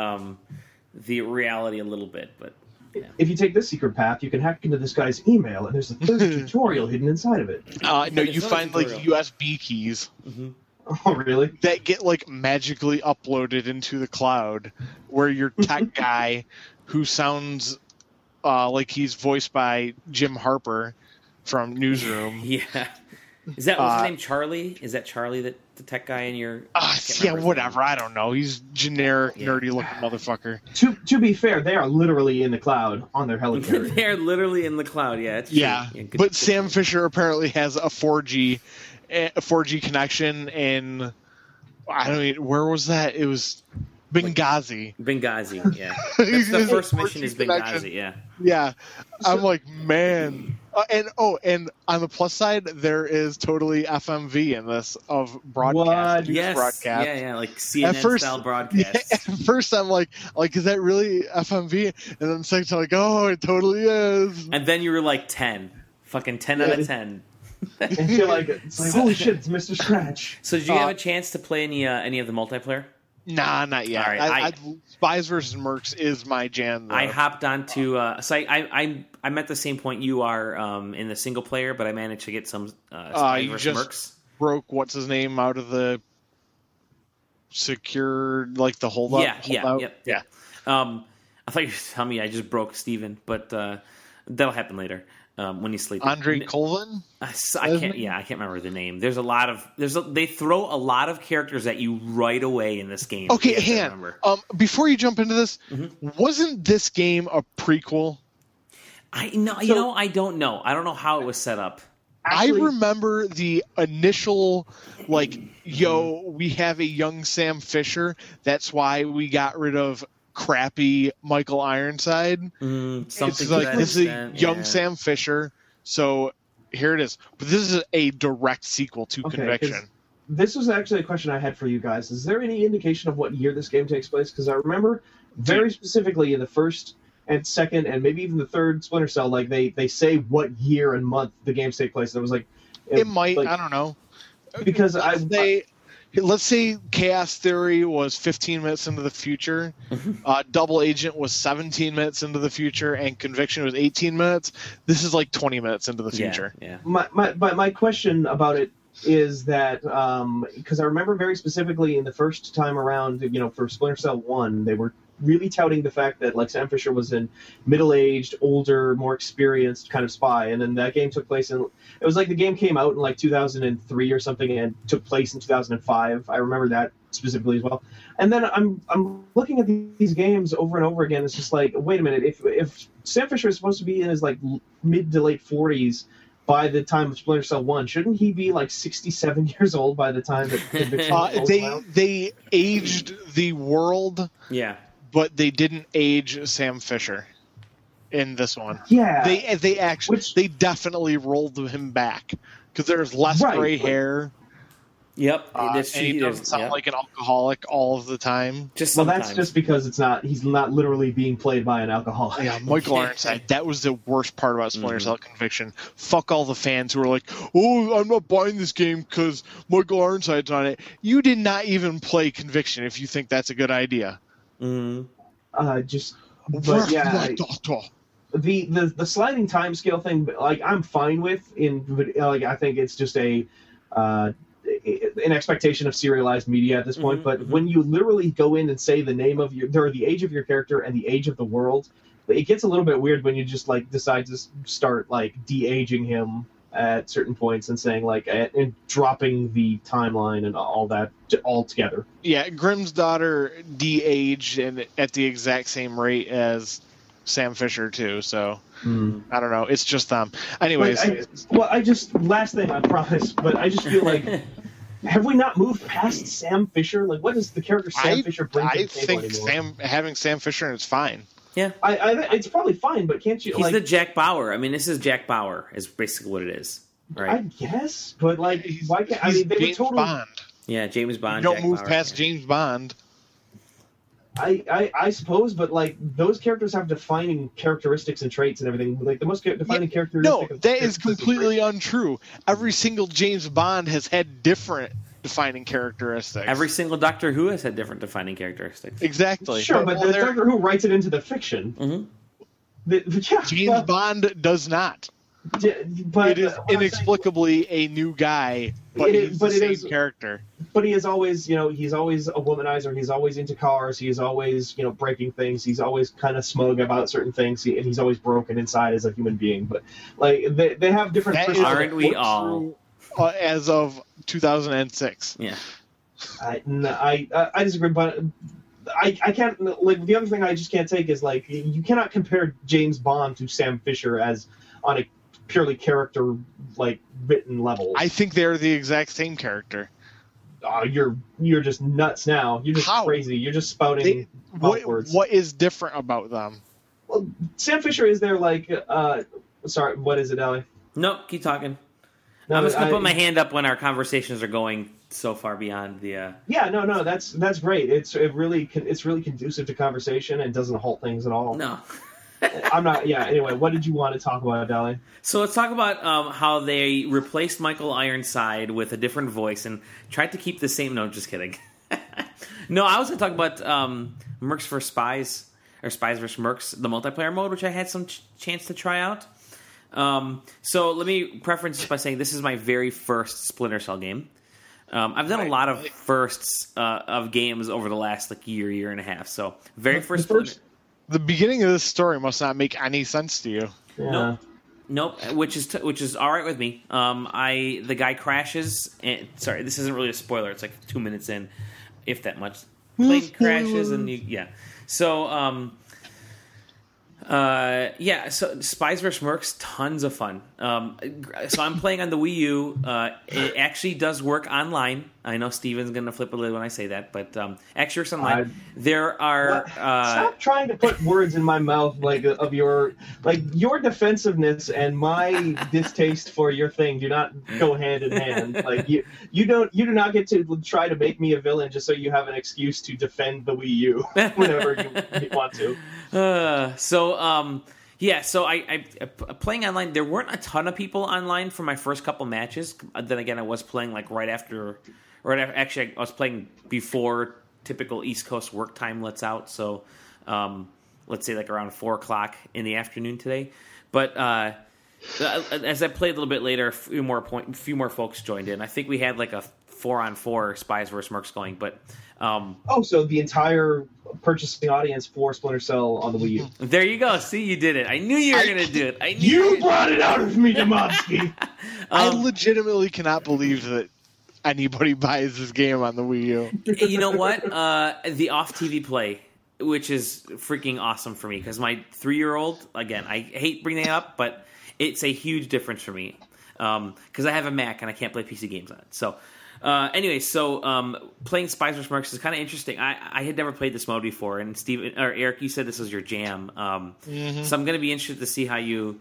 the reality a little bit, but yeah. If you take this secret path, you can hack into this guy's email, and there's a third tutorial hidden inside of it. No, you find like USB keys. Oh, really? That get like magically uploaded into the cloud, where your tech guy, who sounds like he's voiced by Jim Harper from Newsroom. Yeah. Is that what's his name? Charlie? Is that Charlie, the tech guy in your? Yeah, whatever. I don't know. He's generic, nerdy looking motherfucker. To be fair, they are literally in the cloud on their helicarrier. They are literally in the cloud. Yeah. It's But Sam Fisher apparently has a 4G connection in. I don't know, where was that? It was Benghazi. Benghazi, yeah. That's the first mission is Benghazi, yeah. Yeah. I'm like, man. And on the plus side, there is totally FMV in this of broadcast. Yes. Broadcast. Yeah, like CNN style broadcast. At first, I'm like, is that really FMV? And then second, I'm like, oh, it totally is. And then you were like 10. Fucking 10 out of 10. And you're like, it's like, holy shit, it's Mr. Scratch. So did you have a chance to play any of the multiplayer? Nah, not yet. All right, Spies vs. Mercs is my jam, though. I hopped onto so I'm at the same point you are in the single player, but I managed to get some Spies vs. Mercs. Broke what's his name out of the secure, like the holdout. Yeah. I thought you were telling me I just broke Steven, but that'll happen later when you sleep. Andre Colvin? I can't remember the name. There's a lot of they throw a lot of characters at you right away in this game. Okay, Han. Before you jump into this, wasn't this game a prequel? I don't know. I don't know how it was set up. Actually, I remember the initial, we have a young Sam Fisher. That's why we got rid of crappy Michael Ironside. This is a young Sam Fisher. So here it is. But this is a direct sequel to Conviction. This was actually a question I had for you guys. Is there any indication of what year this game takes place? Because I remember very specifically in the first and second and maybe even the third Splinter Cell, they say what year and month the games take place. And it was it might, I don't know. Because let's say Chaos Theory was 15 minutes into the future, Double Agent was 17 minutes into the future, and Conviction was 18 minutes. This is 20 minutes into the future. Yeah. My question about it is that because I remember very specifically in the first time around, for Splinter Cell 1, they were really touting the fact that Sam Fisher was a middle-aged, older, more experienced kind of spy, and then that game took place in. It was the game came out in 2003 or something, and took place in 2005. I remember that specifically as well. And then I'm looking at these games over and over again. It's just wait a minute. If Sam Fisher is supposed to be in his mid to late 40s by the time of Splinter Cell 1, shouldn't he be 67 years old by the time that Conviction they aged the world. Yeah. But they didn't age Sam Fisher in this one. Yeah, they definitely rolled him back because there's less gray hair. Yep, and he doesn't sound like an alcoholic all of the time. That's just because he's not literally being played by an alcoholic. Yeah, Michael Ironside. That was the worst part about Splinter Cell Conviction. Fuck all the fans who were like, "Oh, I'm not buying this game because Michael Ironside's on it." You did not even play Conviction if you think that's a good idea. The sliding time scale thing, I'm fine with. I think it's just an expectation of serialized media at this point. But when you literally go in and say the name of the age of your character and the age of the world, it gets a little bit weird when you just decide to start de-aging him at certain points and saying and dropping the timeline and all that all together. Yeah, Grimm's daughter de-aged and at the exact same rate as Sam Fisher too. So I don't know. It's just them. Anyways, last thing, I promise. But I just feel have we not moved past Sam Fisher? What does the character Sam Fisher bring to the table anymore? Having Sam Fisher is fine. Yeah, it's probably fine, but can't you? He's the Jack Bauer. I mean, this is Jack Bauer. Is basically what it is, right? I guess, but why can't? I mean, they James Bond. Yeah, James Bond. You don't move past James Bond. I suppose, but those characters have defining characteristics and traits and everything. The most defining characteristic. No, that is completely untrue. Every single James Bond has had different defining characteristics. Every single Doctor Who has had different defining characteristics. Exactly. Sure, but the Doctor Who writes it into the fiction. James Bond does not. But it is inexplicably a new guy, but he's the same character. But he is always, he's always a womanizer. He's always into cars. He's always, breaking things. He's always kind of smug about certain things, and he's always broken inside as a human being. But they have different. Aren't we all? As of 2006. Yeah. I disagree, but I can't. The other thing I just can't take is you cannot compare James Bond to Sam Fisher as on a purely character written level. I think they're the exact same character. You're just nuts now. You're just crazy. You're just spouting words. What is different about them? Well, Sam Fisher is there sorry, what is it, Ellie? No, keep talking. No, I'm just gonna put my hand up when our conversations are going so far beyond the. Yeah, no, that's great. It's really conducive to conversation and doesn't halt things at all. No. I'm not. Yeah. Anyway, what did you want to talk about, Dali? So let's talk about how they replaced Michael Ironside with a different voice and tried to keep the same. No, just kidding. No, I was going to talk about Mercs vs. Spies or Spies vs. Mercs, the multiplayer mode, which I had some chance to try out. So let me preference this by saying this is my very first Splinter Cell game. I've done a lot of firsts of games over the last year and a half. So very first. The beginning of this story must not make any sense to you. Yeah. Nope, which is all right with me. The guy crashes. And, sorry, this isn't really a spoiler. It's like 2 minutes in, if that much. Plane crashes and So so Spies vs. Mercs, tons of fun. So I'm playing on the Wii U. It actually does work online. I know Steven's going to flip a lid when I say that, but actually works online. There are... Stop trying to put words in my mouth of your defensiveness and my distaste for your thing do not go hand in hand. You do not get to try to make me a villain just so you have an excuse to defend the Wii U whenever you want to. So I playing online. There weren't a ton of people online for my first couple matches. Then again, I was playing actually, I was playing before typical East Coast work time lets out. So, let's say around 4:00 in the afternoon today. But as I played a little bit later, a few more folks joined in. I think we had a 4-on-4 Spies vs. Mercs going, but. So the entire purchasing audience for Splinter Cell on the Wii U. There you go. See, you did it. I knew you were going to do it. You brought it out of me, Demovsky. I legitimately cannot believe that anybody buys this game on the Wii U. You know what? The off-TV play, which is freaking awesome for me, because my 3-year-old, again, I hate bringing it up, but it's a huge difference for me, because I have a Mac and I can't play PC games on it. So... playing Spies vs. Mercs is kind of interesting. I had never played this mode before, and Eric, you said this was your jam. So I'm going to be interested to see how you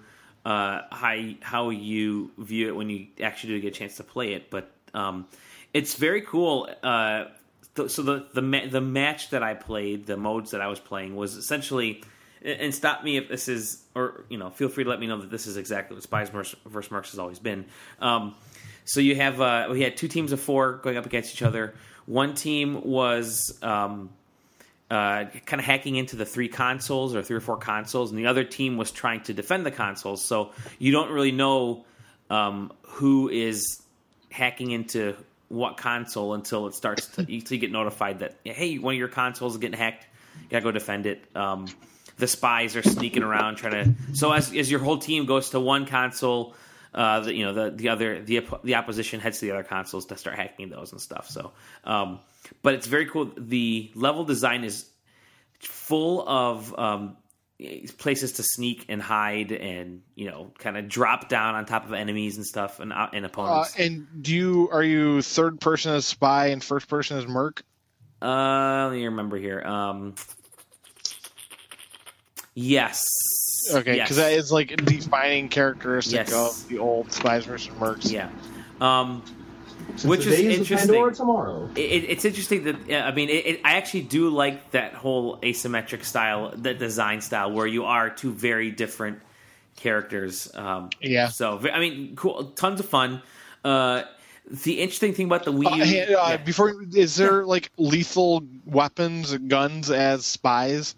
view it when you actually do get a chance to play it. But it's very cool. So the match that I played, the modes that I was playing, was essentially. And stop me if this is, or feel free to let me know that this is exactly what Spies vs. Mercs has always been. So you have we had 2 teams of 4 going up against each other. One team was kind of hacking into the 3 consoles or 3 or 4 consoles, and the other team was trying to defend the consoles. So you don't really know who is hacking into what console until it starts to you get notified that, hey, one of your consoles is getting hacked. You gotta go defend it. The spies are sneaking around trying to. So as your whole team goes to one console. The opposition heads to the other consoles to start hacking those and stuff. So, but it's very cool. The level design is full of places to sneak and hide, and kind of drop down on top of enemies and stuff and opponents. And are you third person as spy and first person as merc? Let me remember here. Yes. Okay, because that is a defining characteristic of the old Spies vs. Mercs. Yeah. Which is interesting. Pandora tomorrow. It's interesting that I actually do like that whole asymmetric style, that design style, where you are 2 very different characters. So cool, tons of fun. The interesting thing about the Wii U. Is there lethal weapons and guns as spies?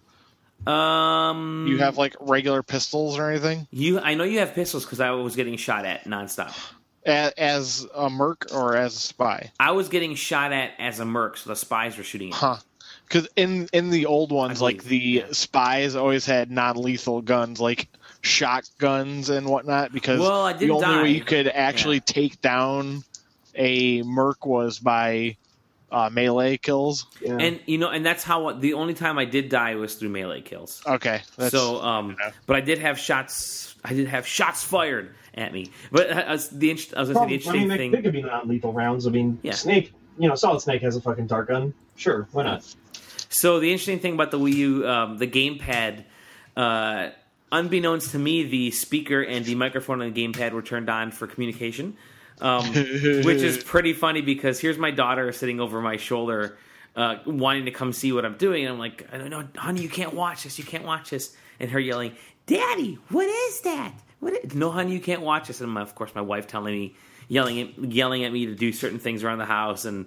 You have regular pistols or anything? I know you have pistols because I was getting shot at nonstop. As a merc or as a spy? I was getting shot at as a merc, so the spies were shooting at me. Because in the old ones, spies always had non-lethal guns, shotguns and whatnot. Because the only way you could actually take down a merc was by melee kills. Yeah. And that's how the only time I did die was through melee kills. Okay. But I did have shots fired at me. But the interesting thing. They could be non-lethal rounds. Snake. Solid Snake has a fucking dart gun. Sure, why not? So the interesting thing about the Wii U, the gamepad, unbeknownst to me, the speaker and the microphone on the gamepad were turned on for communication. Which is pretty funny because here's my daughter sitting over my shoulder, wanting to come see what I'm doing. And I'm like, no, honey, you can't watch this. You can't watch this. And her yelling, Daddy, what is that? No, honey, you can't watch this. And of course, my wife yelling at me to do certain things around the house. And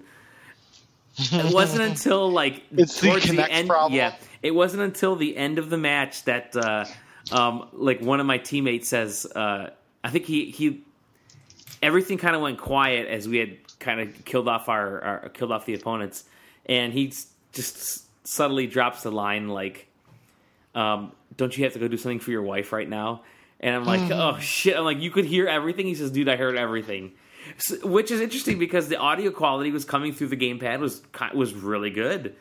it wasn't until it's towards the end. Problem. Yeah, it wasn't until the end of the match that one of my teammates says, I think he everything kind of went quiet as we had kind of killed off the opponents, and he just subtly drops the line don't you have to go do something for your wife right now? And I'm like, oh shit! I'm like, you could hear everything. He says, dude, I heard everything, which is interesting because the audio quality was coming through the gamepad was really good,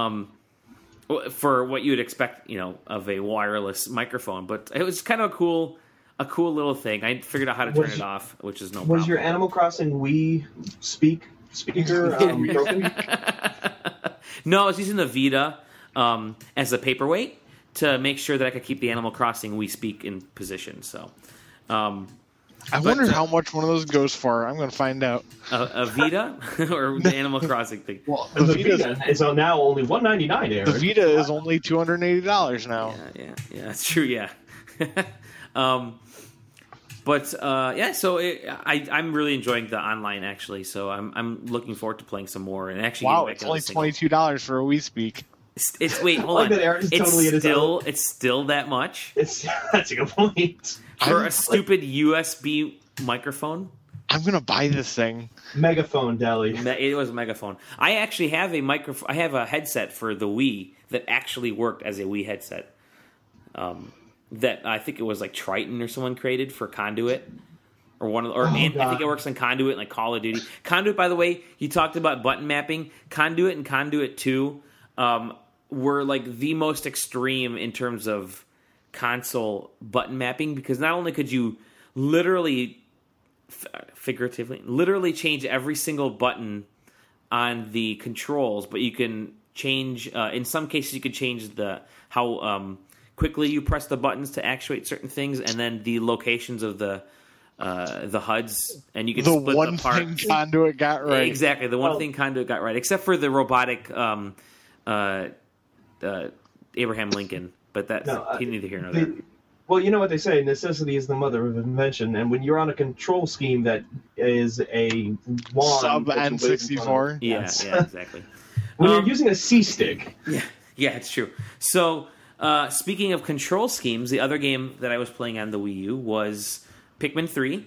for what you would expect, of a wireless microphone. But it was kind of a cool little thing. I figured out how to turn it off, which is no problem. Was your Animal Crossing Wii speaker broken? No, I was using the Vita as a paperweight to make sure that I could keep the Animal Crossing Wii Speak in position. So, I wonder how much one of those goes for. I'm going to find out. A Vita or the Animal Crossing thing? Well, the Vita is now only $199. Eric. The Vita is only $280 now. Yeah, that's true. Yeah. So I'm really enjoying the online actually. So I'm looking forward to playing some more and actually. Wow, it's only $22 for a Wii Speak. It's wait, hold on. It's still that much. That's a good point for a stupid USB microphone. I'm gonna buy this thing. Megaphone Deli. It was a megaphone. I actually have a microphone. I have a headset for the Wii that actually worked as a Wii headset. That I think it was like Triton or someone created for Conduit, I think it works on Conduit and like Call of Duty. Conduit, by the way, you talked about button mapping. Conduit and Conduit 2 were like the most extreme in terms of console button mapping because not only could you figuratively change every single button on the controls, but you can change. In some cases, you could change how quickly you press the buttons to actuate certain things, and then the locations of the HUDs, and you can split the one apart. thing Conduit got right. Exactly, the one thing Conduit got right, except for the robotic Abraham Lincoln, but that's neither here nor there. Well, you know what they say, necessity is the mother of invention, and when you're on a control scheme that is a wand... Sub N64? Yeah, exactly. When you're using a C-stick. Yeah, it's true. So, speaking of control schemes, the other game that I was playing on the Wii U was Pikmin 3.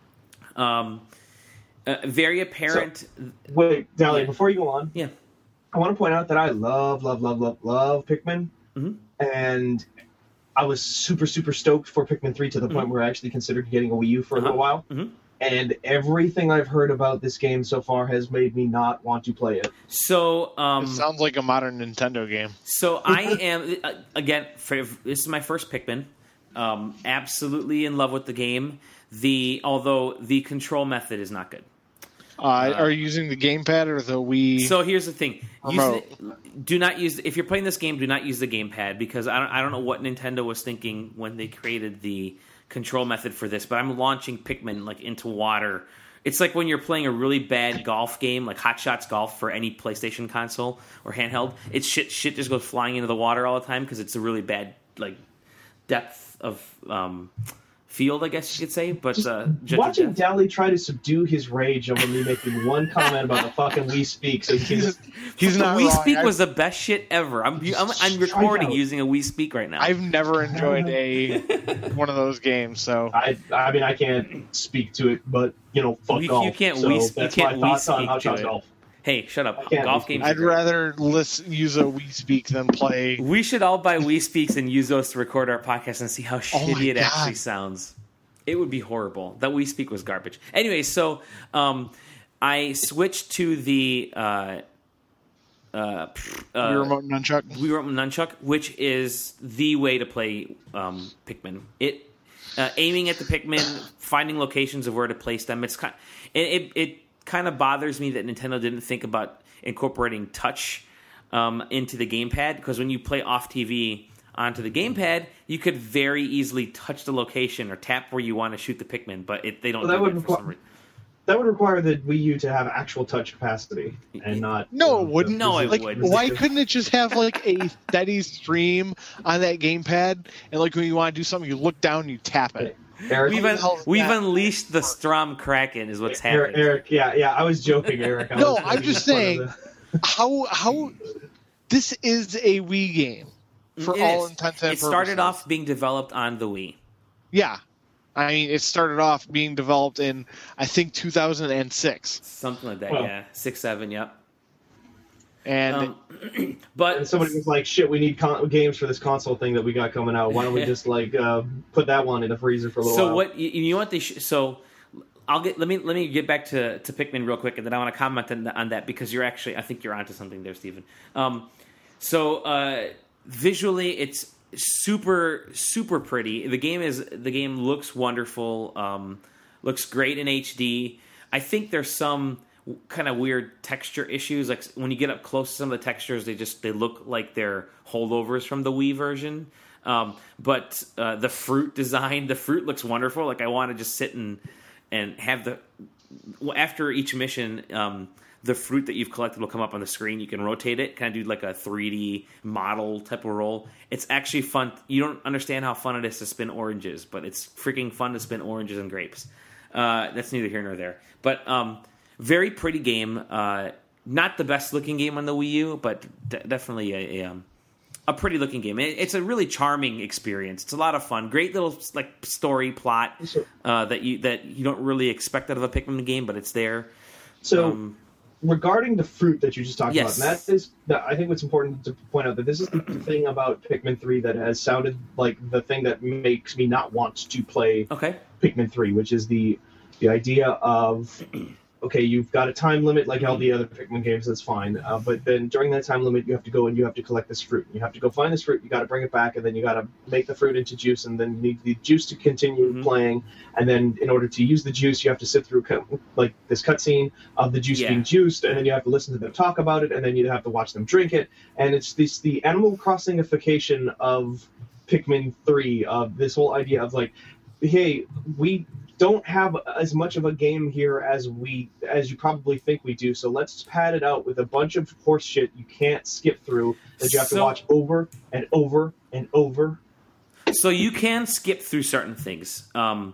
Very apparent... So, wait, Dally, before you go on... Yeah. I want to point out that I love Pikmin, and I was super, super stoked for Pikmin 3 to the point where I actually considered getting a Wii U for a little while. And everything I've heard about this game so far has made me not want to play it. So it sounds like a modern Nintendo game. So I am again. This is my first Pikmin. Absolutely in love with the game. Although the control method is not good. Are you using the gamepad or the Wii? So here's the thing: do not use. If you're playing this game, do not use the gamepad because I don't know what Nintendo was thinking when they created the control method for this. But I'm launching Pikmin like into water. It's like when you're playing a really bad golf game, like Hot Shots Golf for any PlayStation console or handheld. It's shit just goes flying into the water all the time because it's a really bad like depth of field, I guess you could say. But watching Dally try to subdue his rage over me making one comment about the fucking Wii Speak, so he's not the Wii Speak was the best shit ever. I'm recording using a Wii Speak right now. I've never enjoyed one of those games, so I mean I can't speak to it, but fuck golf. You can't so that's my thoughts on Hot Shots Golf. Hey, shut up. Golf games. I'd rather use a Wii Speak than play. We should all buy Wii Speaks and use those to record our podcast and see how shitty it actually sounds. It would be horrible. That Wii Speak was garbage. Anyway, so I switched to the Wii Remote Nunchuck. Wii Remote Nunchuck, which is the way to play Pikmin. Aiming at the Pikmin, finding locations of where to place them. It kind of bothers me that Nintendo didn't think about incorporating touch into the gamepad, because when you play off TV onto the gamepad, you could very easily touch the location or tap where you want to shoot the Pikmin, but they don't do that for some reason. That would require the Wii U to have actual touch capacity and not... No, it wouldn't. No, it wouldn't. Why couldn't it just have like a steady stream on that gamepad, and like when you want to do something, you look down and you tap it? Eric, we've unleashed the Strom Kraken, is what's happening. Eric, yeah, I was joking, Eric. I'm just saying, how this is a Wii game for all intents and purposes. It started off being developed on the Wii. Yeah, I mean, it started off being developed in, I think, 2006. Something like that, yeah. 6, 7, yep. And but somebody was like, "Shit, we need games for this console thing that we got coming out. Why don't we just like put that one in the freezer for a little while?" So what you know what they so let me get back to Pikmin real quick, and then I want to comment on that because I think you're onto something there, Stephen. Visually, it's super pretty. The game looks wonderful. Looks great in HD. I think there's some kind of weird texture issues. Like when you get up close to some of the textures, they look like they're holdovers from the Wii version. But the fruit design, the fruit looks wonderful. Like I want to just sit and have after each mission, the fruit that you've collected will come up on the screen. You can rotate it, kind of do like a 3D model type of roll. It's actually fun. You don't understand how fun it is to spin oranges, but it's freaking fun to spin oranges and grapes. That's neither here nor there. But very pretty game. Not the best looking game on the Wii U, but definitely a pretty looking game. It's a really charming experience. It's a lot of fun. Great little like story plot that you don't really expect out of a Pikmin game, but it's there. So regarding the fruit that you just talked about, and I think what's important to point out that this is the thing about Pikmin 3 that has sounded like the thing that makes me not want to play Pikmin 3, which is the idea of, okay, you've got a time limit like all the other Pikmin games, that's fine. But then during that time limit, you have to go and you have to collect this fruit. You have to go find this fruit, you got to bring it back, and then you got to make the fruit into juice, and then you need the juice to continue playing. And then in order to use the juice, you have to sit through like this cutscene of the juice being juiced, and then you have to listen to them talk about it, and then you have to watch them drink it. And it's the Animal Crossing-ification of Pikmin 3, of this whole idea of like, hey, we don't have as much of a game here as you probably think we do, so let's pad it out with a bunch of horse shit you can't skip through that you have to watch over and over and over. So you can skip through certain things.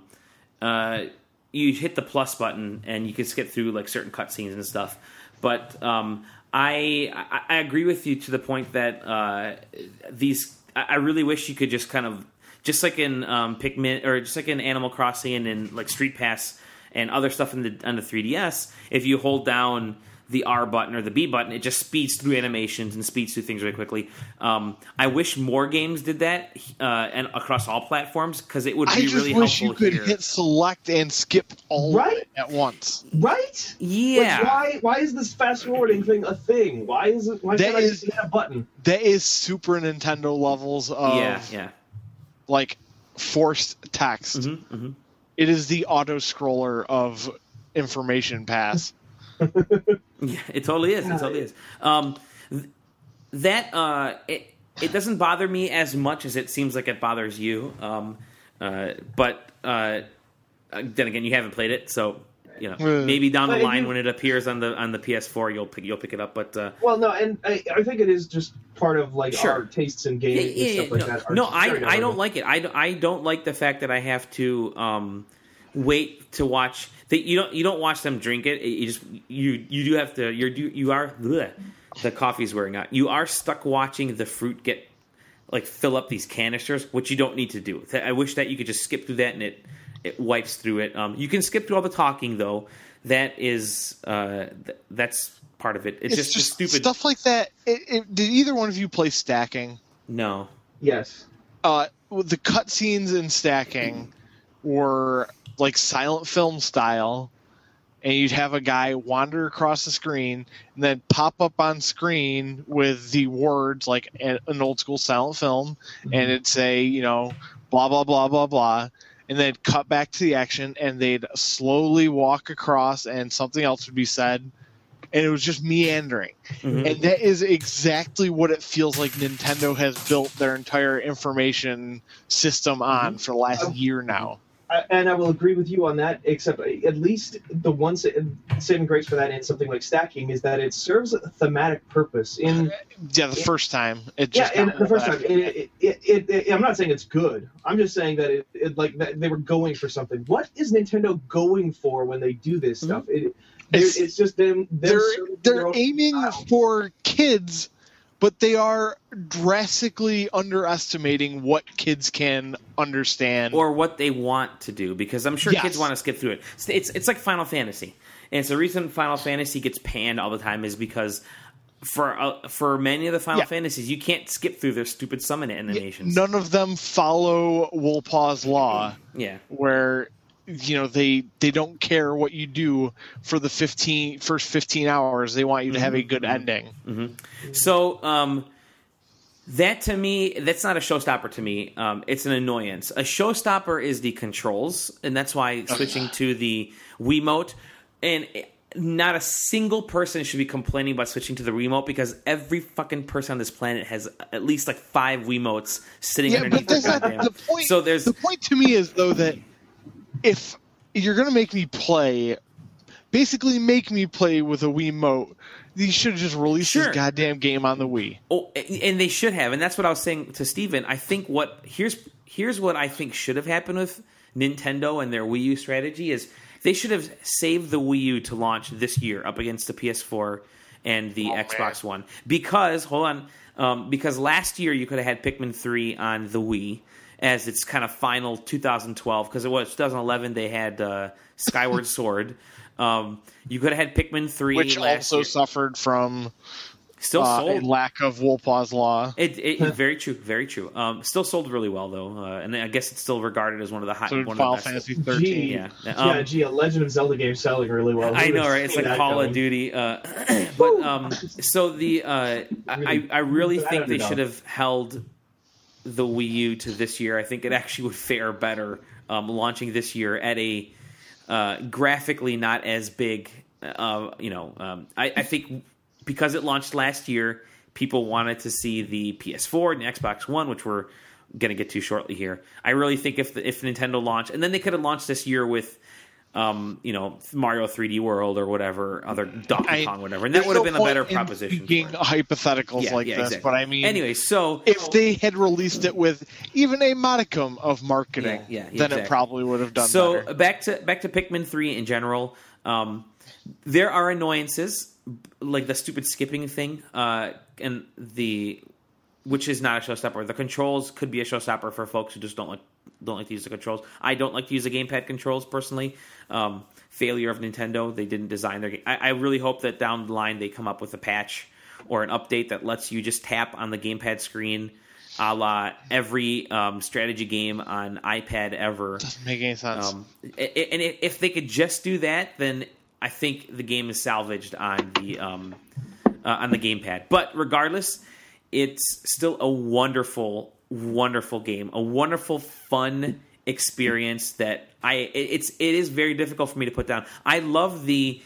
You hit the plus button and you can skip through like certain cutscenes and stuff. But I agree with you to the point that I really wish you could just kind of, just like in Pikmin, or just like in Animal Crossing and in like Street Pass and other stuff on the 3DS, if you hold down the R button or the B button, it just speeds through animations and speeds through things really quickly. I wish more games did that and across all platforms, because it would be really helpful. I just wish you could hit select and skip all of it at once. Right? Yeah. Like, why is this fast forwarding thing a thing? Why can't I just hit a button? That is Super Nintendo levels of like forced text. It is the auto scroller of information pass. Yeah, it totally is. It totally is. It doesn't bother me as much as it seems like it bothers you. But then again, you haven't played it, so you know maybe down the line when it appears on the PS4, you'll pick it up. But well, no, and I think it is just part of like our tastes in gaming and stuff like that. No, I don't like it. I don't like the fact that I have to wait to watch. You don't watch them drink it. You do have to. You are the coffee's wearing out. You are stuck watching the fruit get like fill up these canisters, which you don't need to do. I wish that you could just skip through that and it wipes through it. You can skip through all the talking though. That is that's part of it. It's just stupid stuff like that. Did either one of you play stacking? No. Yes. The cutscenes in stacking were like silent film style, and you'd have a guy wander across the screen and then pop up on screen with the words like an old school silent film, and it'd say, you know, blah blah blah blah blah, and then cut back to the action, and they'd slowly walk across and something else would be said, and it was just meandering. And that is exactly what it feels like Nintendo has built their entire information system on for the last year now. And I will agree with you on that, except at least the one saving grace for that in something like stacking is that it serves a thematic purpose. The first time. The first time. I'm not saying it's good. I'm just saying that that they were going for something. What is Nintendo going for when they do this stuff? It's just them. They're aiming for kids, but they are drastically underestimating what kids can understand. Or what they want to do, because I'm sure kids want to skip through it. It's like Final Fantasy. And it's the reason Final Fantasy gets panned all the time is because for many of the Final Fantasies, you can't skip through their stupid summon animations. None of them follow Wolpaw's law. Yeah, where they don't care what you do for the first 15 hours. They want you to have a good ending. Mm-hmm. So that to me, that's not a showstopper to me. It's an annoyance. A showstopper is the controls, and that's why switching to the Wiimote, and not a single person should be complaining about switching to the Wiimote, because every fucking person on this planet has at least like 5 Wiimotes sitting underneath their goddamn. The point, so the point to me is, though, that if you're going to make me play, basically make me play with a Wiimote, you should have just released this goddamn game on the Wii. Oh, and they should have, and that's what I was saying to Steven. I think here's what I think should have happened with Nintendo and their Wii U strategy is they should have saved the Wii U to launch this year up against the PS4 and the Xbox One. Because because last year you could have had Pikmin 3 on the Wii as its kind of final 2012, because it was 2011 they had Skyward Sword. You could have had Pikmin 3, which also suffered from a lack of Wolpaw's law. Very true, very true. Still sold really well though, and I guess it's still regarded as one of the one Final of the best. Fantasy 13. A Legend of Zelda game selling really well. I know, right? It's like Call of Duty. But so I really think they should have held the Wii U to this year. I think it actually would fare better launching this year at a graphically not as big. I think because it launched last year, people wanted to see the PS4 and the Xbox One, which we're going to get to shortly here. I really think if Nintendo launched, and then they could have launched this year with Mario 3D World or whatever, other Donkey Kong, whatever, and that would have been a better proposition. Speaking hypotheticals this, exactly. But I mean, anyway, so if they had released it with even a modicum of marketing, then it probably would have done better. So back to Pikmin 3 in general. There are annoyances like the stupid skipping thing, and which is not a showstopper. The controls could be a showstopper for folks who just don't like to use the controls. I don't like to use the gamepad controls personally. Failure of Nintendo. They didn't design their game. I really hope that down the line they come up with a patch or an update that lets you just tap on the gamepad screen, a la every strategy game on iPad ever. Doesn't make any sense. And if they could just do that, then I think the game is salvaged on the gamepad. But regardless, it's still a wonderful, wonderful game, a wonderful, fun experience that it is very difficult for me to put down. I love the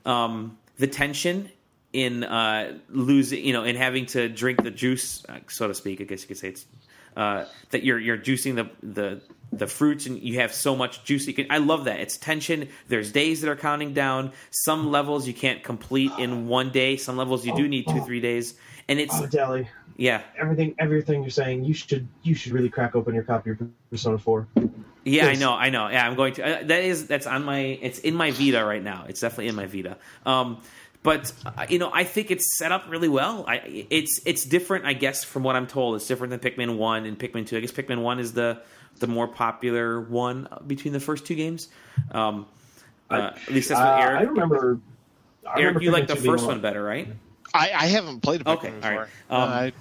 tension in losing, in having to drink the juice, so to speak. I guess you could say it's that you're juicing the fruits and you have so much juice. I love that. It's tension. There's days that are counting down. Some levels you can't complete in one day. Some levels you do need 2-3 days. And it's Deli. Yeah. Everything you're saying, you should really crack open your copy of Persona 4. Yeah, I know. Yeah, I'm going to. That's on my. It's in my Vita right now. It's definitely in my Vita. But I think it's set up really well. It's different, I guess, from what I'm told. It's different than Pikmin 1 and Pikmin 2. I guess Pikmin 1 is the more popular one between the first two games. At least that's what Eric. I remember Eric, you like the first one better, right? I haven't played a Pikmin before. Right.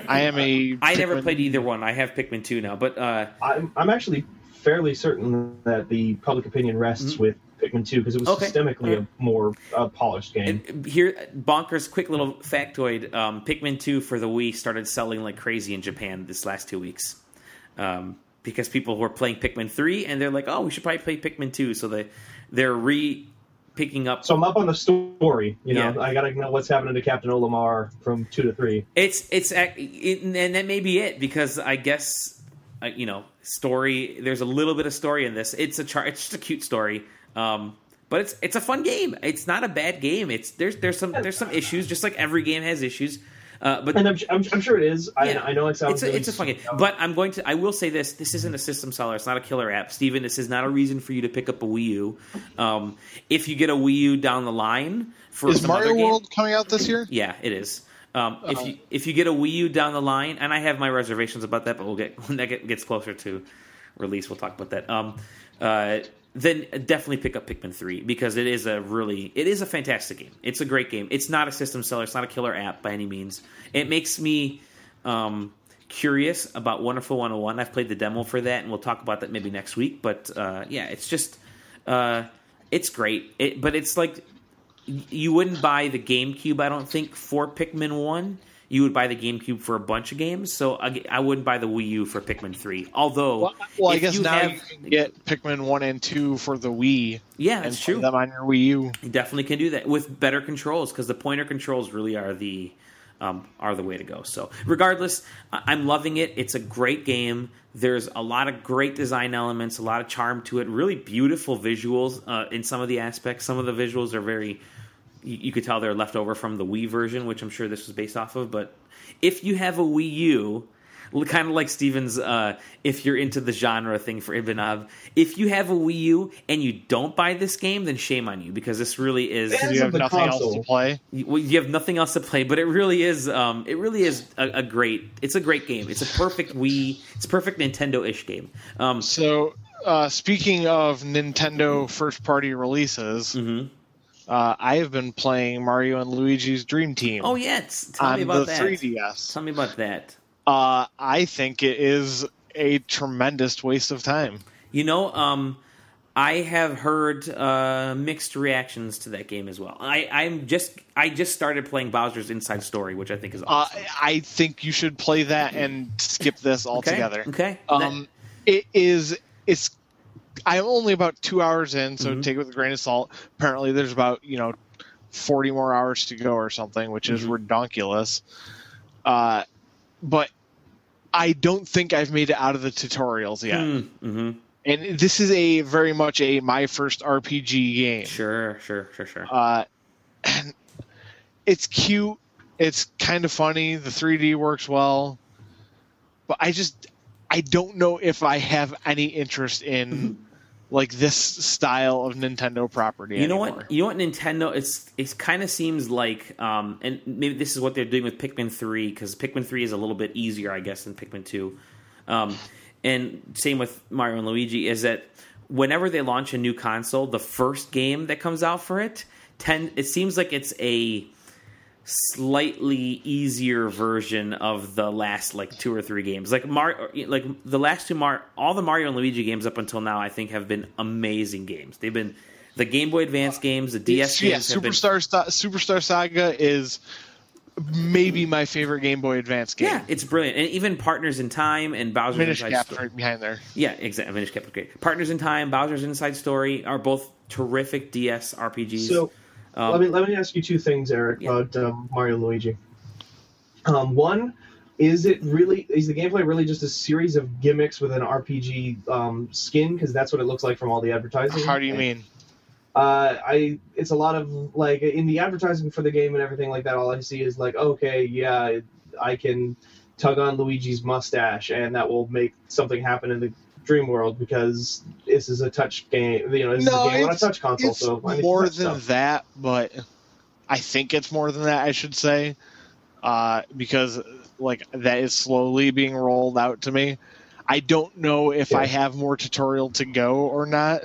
I never played either one. I have Pikmin 2 now, but I'm actually fairly certain that the public opinion rests with Pikmin 2 because it was systemically a more polished game. And here, bonkers, quick little factoid: Pikmin 2 for the Wii started selling like crazy in Japan this last 2 weeks because people were playing Pikmin 3 and they're like, "Oh, we should probably play Pikmin 2." So they're picking up. So I'm up on the story. I gotta know what's happening to Captain Olimar from 2 to 3. And that may be it because I guess story. There's a little bit of story in this. It's just a cute story. But it's a fun game. It's not a bad game. There's some issues, just like every game has issues. But I'm sure it is. Yeah, I know it sounds. It's a fun game. But I will say this: this isn't a system seller. It's not a killer app, Steven. This is not a reason for you to pick up a Wii U. If you get a Wii U down the line, is Mario World coming out this year? Yeah, it is. If you get a Wii U down the line, and I have my reservations about that, but when that gets closer to release, we'll talk about that. then definitely pick up Pikmin 3 because it is a fantastic game. It's a great game. It's not a system seller. It's not a killer app by any means. It makes me curious about Wonderful 101. I've played the demo for that, and we'll talk about that maybe next week. But it's just it's great. But it's like you wouldn't buy the GameCube, I don't think, for Pikmin 1. You would buy the GameCube for a bunch of games, so I wouldn't buy the Wii U for Pikmin 3. Although, I guess now you can get Pikmin 1 and 2 for the Wii. Yeah, that's true. Play them on your Wii U. You definitely can do that with better controls, because the pointer controls really are the way to go. So, regardless, I'm loving it. It's a great game. There's a lot of great design elements, a lot of charm to it. Really beautiful visuals in some of the aspects. Some of the visuals are very. You could tell they're left over from the Wii version, which I'm sure this was based off of. But if you have a Wii U, kind of like Steven's, if you're into the genre thing for Ibanov, if you have a Wii U and you don't buy this game, then shame on you, because this really is. You have nothing else to play. You have nothing else to play, but it really is. It really is a great. It's a great game. It's a perfect Wii. It's a perfect Nintendo-ish game. So speaking of Nintendo first-party releases. Mm-hmm. I have been playing Mario and Luigi's Dream Team. Oh, yeah. Tell me about that. On the 3DS. Tell me about that. I think it is a tremendous waste of time. You know, I have heard mixed reactions to that game as well. I just started playing Bowser's Inside Story, which I think is awesome. I think you should play that and skip this altogether. Okay. It's I'm only about 2 hours in, so take it with a grain of salt. Apparently, there's about 40 more hours to go or something, which is redonkulous. But I don't think I've made it out of the tutorials yet. Mm-hmm. And this is very much my first RPG game. Sure. And it's cute. It's kind of funny. The 3D works well. But I don't know if I have any interest in like this style of Nintendo property anymore. You know what Nintendo, it kind of seems like, and maybe this is what they're doing with Pikmin 3, because Pikmin 3 is a little bit easier, I guess, than Pikmin 2. And same with Mario and Luigi, is that whenever they launch a new console, the first game that comes out for it, it seems like it's a slightly easier version of the last 2 or 3 games. Like the last two all the Mario and Luigi games up until now, I think, have been amazing games. They've been the Game Boy Advance games, the DS games. Superstar Saga is maybe my favorite Game Boy Advance game. Yeah, it's brilliant. And even Partners in Time and Bowser's Minish Inside Cap Story. right behind there. Yeah, exactly. Minish Cap was great. Partners in Time, Bowser's Inside Story are both terrific DS RPGs. So, let me ask you 2 things, Eric, about Mario and Luigi. One, is the gameplay really just a series of gimmicks with an RPG skin? Because that's what it looks like from all the advertising. How do you mean? It's a lot of in the advertising for the game and everything like that. All I see is I can tug on Luigi's mustache and that will make something happen in the dream world because this is a touch game. This is a game on a touch console. So more than that, but I think it's more than that. I should say because that is slowly being rolled out to me. I don't know if I have more tutorial to go or not.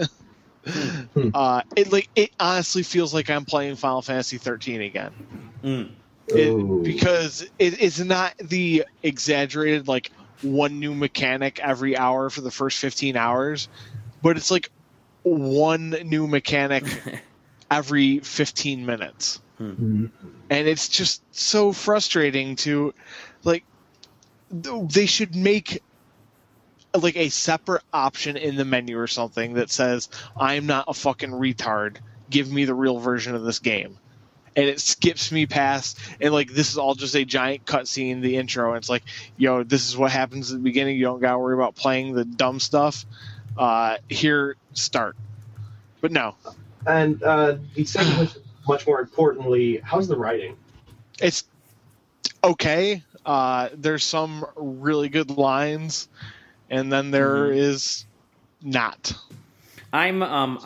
It honestly feels like I'm playing Final Fantasy 13 again. Because it's not the exaggerated one new mechanic every hour for the first 15 hours, but it's one new mechanic every 15 minutes. And it's just so frustrating to they should make a separate option in the menu or something that says, I'm not a fucking retard, give me the real version of this game. And it skips me past, and this is all just a giant cutscene, the intro, and it's this is what happens at the beginning, you don't gotta worry about playing the dumb stuff. Here, start. But no. And the second question, much more importantly, how's the writing? It's okay. There's some really good lines, and then there is not. I'm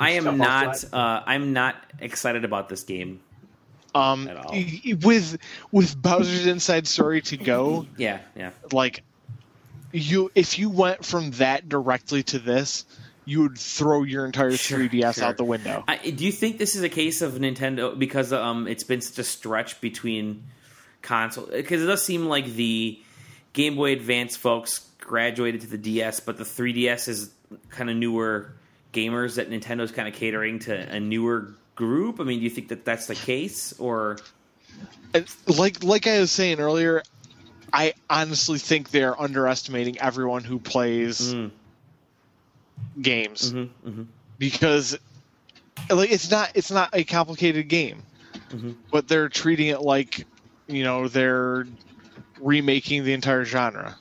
not excited about this game. At all. With Bowser's Inside Story to go, yeah. If you went from that directly to this, you would throw your entire 3DS out the window. Do you think this is a case of Nintendo because it's been such a stretch between consoles? Because it does seem like the Game Boy Advance folks graduated to the DS, but the 3DS is kind of newer gamers that Nintendo's kind of catering to a newer group. I mean, do you think that that's the case, or like I was saying earlier, I honestly think they're underestimating everyone who plays games because like it's not a complicated game, but they're treating it like they're remaking the entire genre.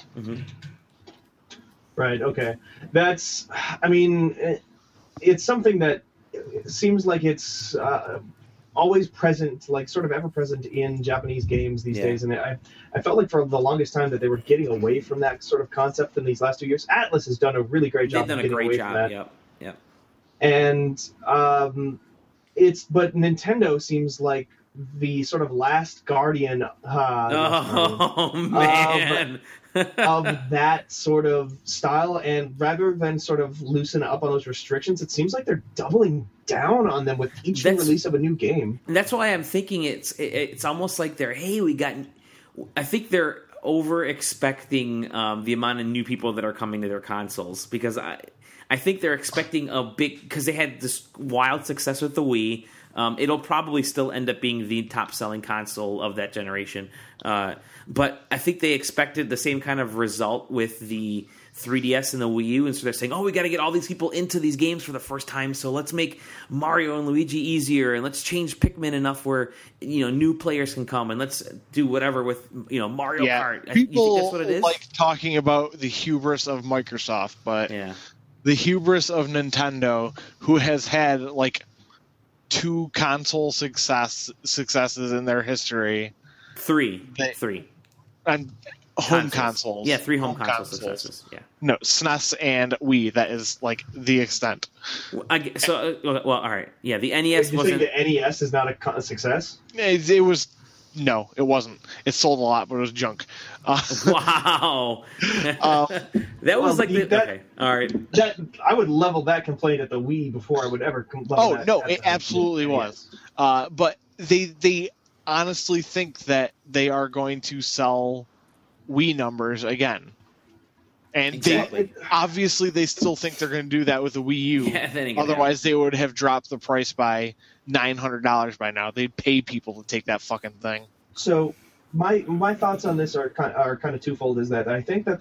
Right. Okay. That's. I mean, it's something that seems like it's always present, like sort of ever present in Japanese games these days. And I felt like for the longest time that they were getting away from that sort of concept in these last 2 years. Atlas has done a really great job. They've done a great job. Yep. And but Nintendo seems like the sort of last guardian man. of that sort of style, and rather than sort of loosen up on those restrictions, it seems like they're doubling down on them with each new release of a new game. And that's why I'm thinking it's almost like I think they're over expecting the amount of new people that are coming to their consoles, because I think they're expecting a big, because they had this wild success with the Wii. It'll probably still end up being the top-selling console of that generation. But I think they expected the same kind of result with the 3DS and the Wii U, and so they're saying, we got to get all these people into these games for the first time, so let's make Mario and Luigi easier, and let's change Pikmin enough where new players can come, and let's do whatever with Mario Kart. People you think that's what it is? like talking about the hubris of Microsoft, but the hubris of Nintendo, who has had like 2 console successes in their history. Three. And home consoles. Yeah, 3 home console successes. Yeah. No, SNES and Wii. That is like the extent. All right. Yeah, the NES wasn't. The NES is not a success? It was. No, it wasn't. It sold a lot, but it was junk. Wow. That was okay. All right. That I would level that complaint at the Wii before I would ever level that. No, it absolutely was. But they honestly think that they are going to sell Wii numbers again. And exactly. They still think they're going to do that with the Wii U. Yeah, otherwise, they would have dropped the price by $900 by now. They'd pay people to take that fucking thing. So my thoughts on this are kind of twofold. Is that I think that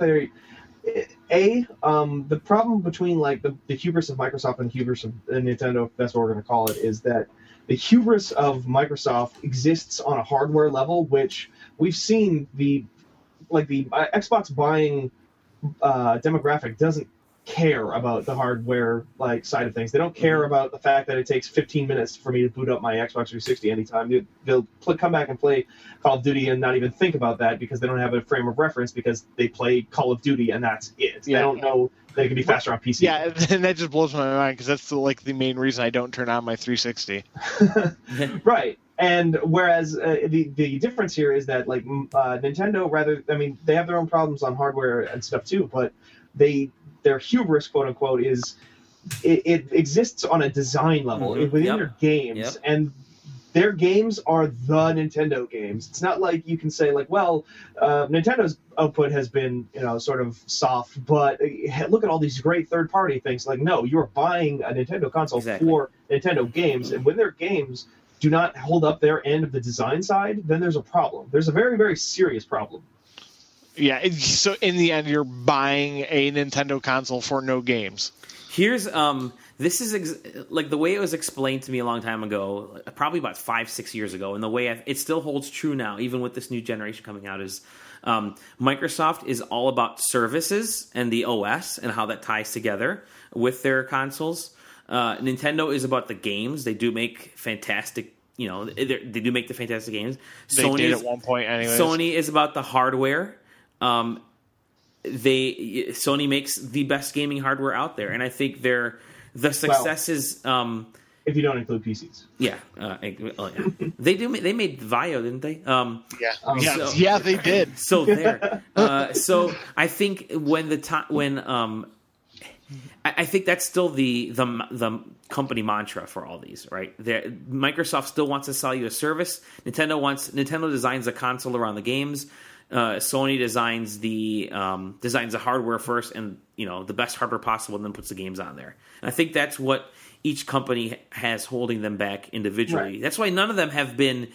the problem between like the hubris of Microsoft and hubris of Nintendo, if that's what we're going to call it, is that the hubris of Microsoft exists on a hardware level, which we've seen the Xbox buying demographic doesn't care about the hardware side of things. They don't care about the fact that it takes 15 minutes for me to boot up my Xbox 360 anytime. They'll come back and play Call of Duty and not even think about that because they don't have a frame of reference because they play Call of Duty and that's it. They don't know they can be faster on PC. Yeah, and that just blows my mind because that's the main reason I don't turn on my 360. Right. And whereas the difference here is that Nintendo, they have their own problems on hardware and stuff too, but their hubris, quote unquote, is it exists on a design level within their games, and their games are the Nintendo games. It's not like you can say Nintendo's output has been sort of soft, but look at all these great third party things. No, you're buying a Nintendo console for Nintendo games, and when their games do not hold up their end of the design side, then there's a problem. There's a very, very serious problem. Yeah, so in the end, you're buying a Nintendo console for no games. Here's this is the way it was explained to me a long time ago, probably about 5-6 years ago, and the way it still holds true now, even with this new generation coming out, is Microsoft is all about services and the OS and how that ties together with their consoles. Nintendo is about the games. They do make fantastic. They do make the fantastic games. They did at one point, anyways. Sony is about the hardware. Sony makes the best gaming hardware out there, and I think the success is if you don't include PCs. Yeah, they do. They made VAIO, didn't they? Yeah, they did. So there. So I think when I think that's still the company mantra for all these, right? Microsoft still wants to sell you a service. Nintendo designs the console around the games. Sony designs the hardware first, and the best hardware possible, and then puts the games on there. And I think that's what each company has holding them back individually. Right. That's why none of them have been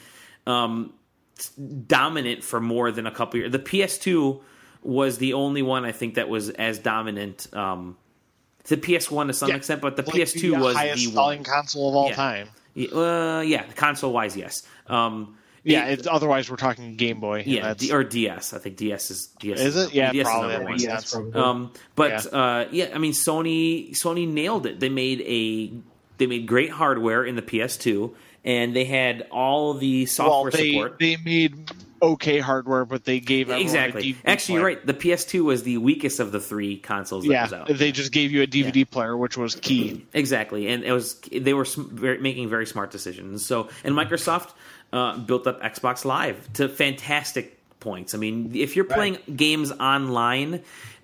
dominant for more than a couple years. The PS2 was the only one I think that was as dominant. The PS1 to some extent, but the PS2 was the highest selling console of all time. Console wise, yes. Otherwise we're talking Game Boy. Yeah, or DS. I think DS is. Is it? Yeah, DS probably. Is probably. I mean, Sony nailed it. They made great hardware in the PS2, and they had all the software support. They made okay hardware, but they gave everyone a DVD Actually, player. you're right. The PS2 was the weakest of the three consoles that was out. They just gave you a DVD player, which was key. Exactly, and they were making very smart decisions. So, and Microsoft built up Xbox Live to fantastic points. I mean, if you're playing games online,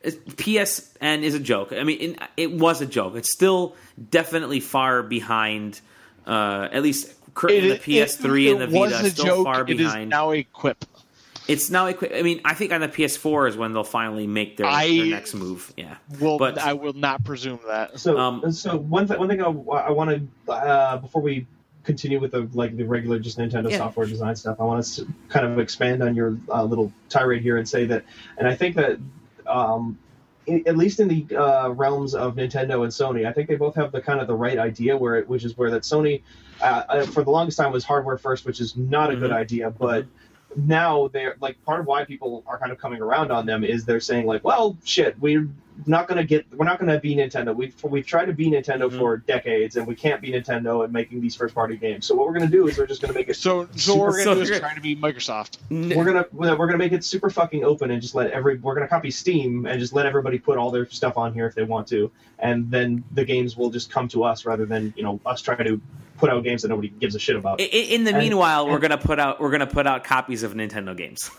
PSN is a joke. I mean, it was a joke. It's still definitely far behind, at least the PS3 and the Vita is still far behind. It is now a quip. It's now I mean, I think on the PS4 is when they'll finally make their next move. Yeah. But I will not presume that. So one thing I want to before we continue with the regular just Nintendo software design stuff, I want to kind of expand on your little tirade here and say that, and I think that at least in the realms of Nintendo and Sony, I think they both have the right idea which is where that Sony for the longest time was hardware first, which is not a good idea, but now they're part of why people are kind of coming around on them is they're saying well, shit, we're not going to be Nintendo. We've tried to be Nintendo for decades, and we can't be Nintendo and making these first party games. So what we're going to do is we're just going to make it so we're going to do is trying to be Microsoft. We're going to make it super fucking open and just we're going to copy Steam and just let everybody put all their stuff on here if they want to, and then the games will just come to us rather than us trying to put out games that nobody gives a shit about. In the meanwhile, we're gonna put out copies of Nintendo games.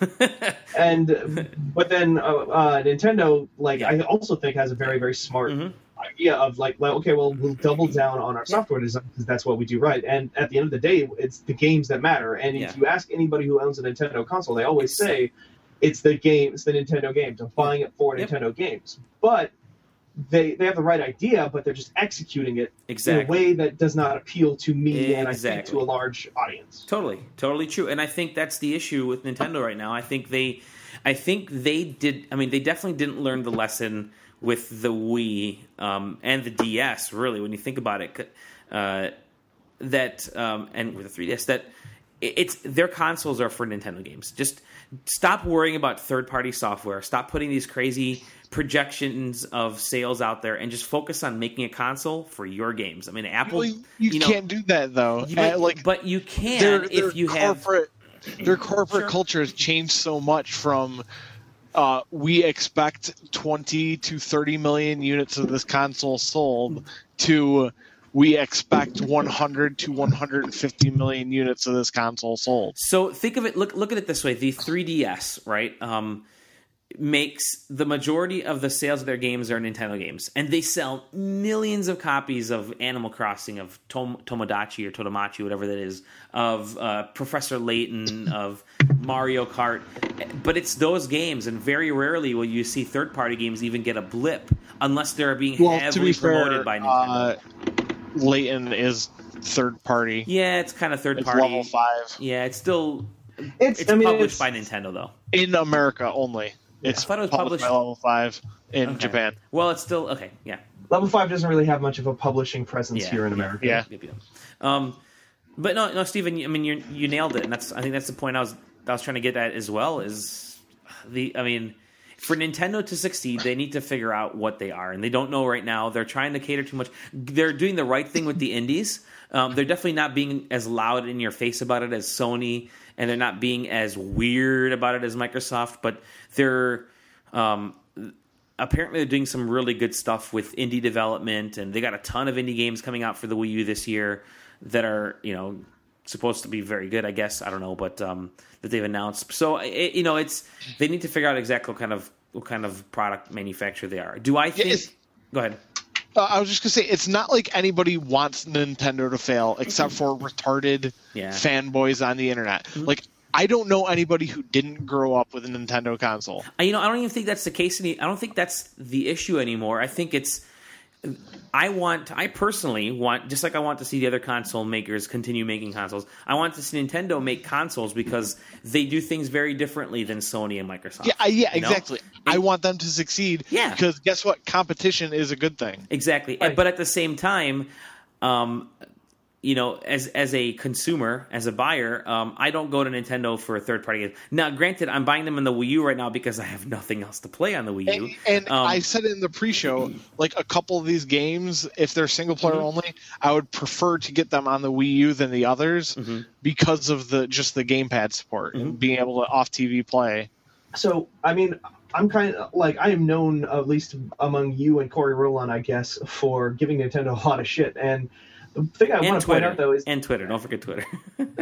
But then Nintendo, I also think has a very, very smart idea of okay, well, we'll double down on our software design because that's what we do right. And at the end of the day, it's the games that matter. And if you ask anybody who owns a Nintendo console, they always say it's the Nintendo games. I'm buying it for Nintendo games, but they have the right idea, but they're just executing it in a way that does not appeal to me and I think to a large audience. Totally true. And I think that's the issue with Nintendo right now. I think they did. I mean, they definitely didn't learn the lesson with the Wii and the DS. Really, when you think about it, and with the 3DS, that it's their consoles are for Nintendo games. Just stop worrying about third-party software. Stop putting these crazy projections of sales out there and just focus on making a console for your games. I mean, Apple... You can't do that, though. But you can if you have... Their corporate culture has changed so much from we expect 20 to 30 million units of this console sold to we expect 100 to 150 million units of this console sold. So think of it, look at it this way. The 3DS, right, makes the majority of the sales of their games are Nintendo games. And they sell millions of copies of Animal Crossing, of Tomodachi or Totomachi, whatever that is, of Professor Layton, of Mario Kart. But it's those games, and very rarely will you see third-party games even get a blip unless they're being heavily promoted by Nintendo. Layton is third party. Yeah, it's kind of third party. Level 5. Yeah, it's still it's published by Nintendo though. In America only. It's I thought it was published by Level 5 in Japan. Well, it's still okay. Yeah, Level 5 doesn't really have much of a publishing presence here in America. Yeah. But no, Stephen. I mean, you nailed it, and I think that's the point I was trying to get at as well. For Nintendo to succeed, they need to figure out what they are, and they don't know right now. They're trying to cater too much. They're doing the right thing with the indies. They're definitely not being as loud in your face about it as Sony, and they're not being as weird about it as Microsoft. But they're apparently they're doing some really good stuff with indie development, and they got a ton of indie games coming out for the Wii U this year that are supposed to be very good, I guess. I don't know, but that they've announced. So it's they need to figure out exactly what kind of product manufacturer they are. Do I think? Yes. Go ahead. I was just gonna say it's not like anybody wants Nintendo to fail except for retarded fanboys on the internet. Like I don't know anybody who didn't grow up with a Nintendo console. I don't even think that's the case. I don't think that's the issue anymore. I think it's. I personally want, just like I want to see the other console makers continue making consoles, I want to see Nintendo make consoles because they do things very differently than Sony and Microsoft. Yeah, exactly. I want them to succeed because guess what? Competition is a good thing. Exactly. Right. But at the same time, as a consumer, as a buyer, I don't go to Nintendo for a third-party game. Now, granted, I'm buying them in the Wii U right now because I have nothing else to play on the Wii U. And I said it in the pre-show, like a couple of these games, if they're single-player only, I would prefer to get them on the Wii U than the others because of the gamepad support and being able to off-TV play. So, I mean, I'm kind of like, I am known, at least among you and Corey Rowland, I guess, for giving Nintendo a lot of shit. And the thing I want to point out, though, is... And Twitter. Don't forget Twitter.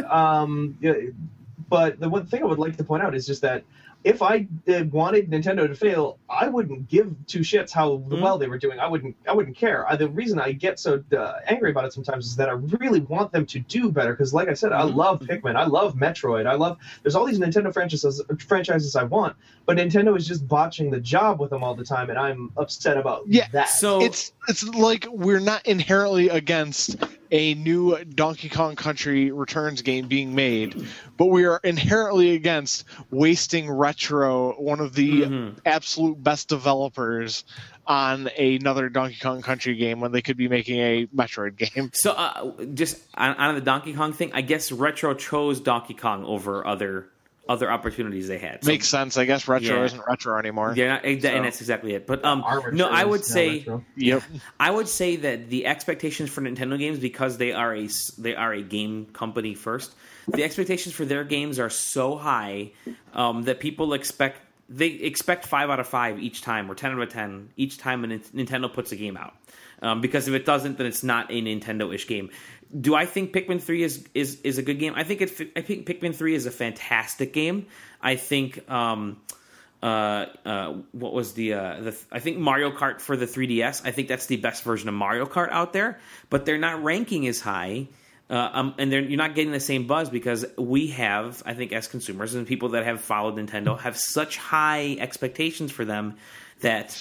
But the one thing I would like to point out is just that if I wanted Nintendo to fail, I wouldn't give two shits how well they were doing. I wouldn't care. The reason I get so angry about it sometimes is that I really want them to do better. Because, like I said, I love Pikmin, I love Metroid, there's all these Nintendo franchises I want, but Nintendo is just botching the job with them all the time, and I'm upset about that. So it's like we're not inherently against a new Donkey Kong Country Returns game being made, but we are inherently against wasting Retro, one of the absolute best developers, on another Donkey Kong Country game when they could be making a Metroid game. So just on the Donkey Kong thing, I guess Retro chose Donkey Kong over other opportunities they had. So, makes sense. I guess Retro isn't Retro anymore. Yeah, and that's exactly it. But I would say, I would say that the expectations for Nintendo games, because they are a game company first, the expectations for their games are so high that people expect 5 out of 5 each time, or 10 out of 10 each time Nintendo puts a game out. Because if it doesn't, then it's not a Nintendo-ish game. Do I think Pikmin 3 is a good game? I think Pikmin 3 is a fantastic game. I think what was I think Mario Kart for the 3DS. I think that's the best version of Mario Kart out there, but they're not ranking as high. And you're not getting the same buzz because we have, I think, as consumers and people that have followed Nintendo, have such high expectations for them that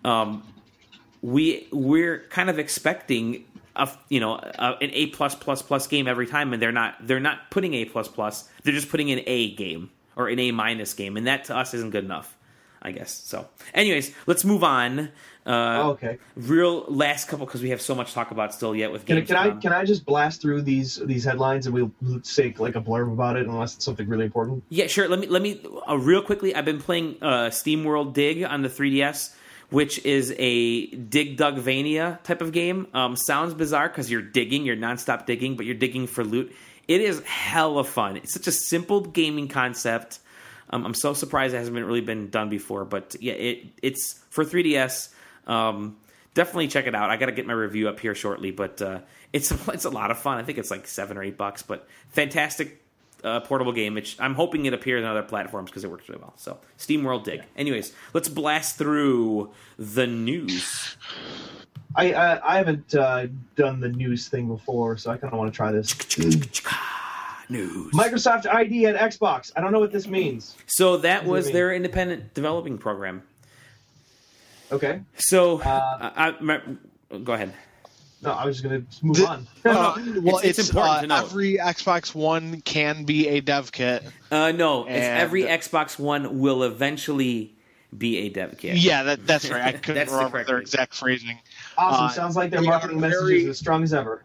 we're kind of expecting an A+++ game every time, and they're not putting A++. They're just putting an A game or an A- game, and that to us isn't good enough, I guess. So, anyways, let's move on. Okay. Real last couple, because we have so much to talk about still yet with games. Can I just blast through these headlines and we'll say like a blurb about it unless it's something really important? Yeah, sure. Let me real quickly. I've been playing SteamWorld Dig on the 3DS, which is a Dig Dugvania type of game. Sounds bizarre because you're nonstop digging, but you're digging for loot. It is hella fun. It's such a simple gaming concept. I'm so surprised it hasn't really been done before, but yeah, it's for 3DS. Definitely check it out. I got to get my review up here shortly, but it's a lot of fun. I think it's like $7 or $8, but fantastic portable game. Which I'm hoping it appears on other platforms because it works really well. So SteamWorld Dig. Anyways, let's blast through the news. I haven't done the news thing before, so I kind of want to try this. News. Microsoft ID at Xbox. I don't know what this means. So that was their independent developing program. Okay. So, go ahead. No, I was just going to move on. Well, it's important to know. Every Xbox One can be a dev kit. No, it's every Xbox One will eventually be a dev kit. Yeah, that's right. I couldn't remember their exact phrasing. Awesome. Sounds like their marketing message is as strong as ever.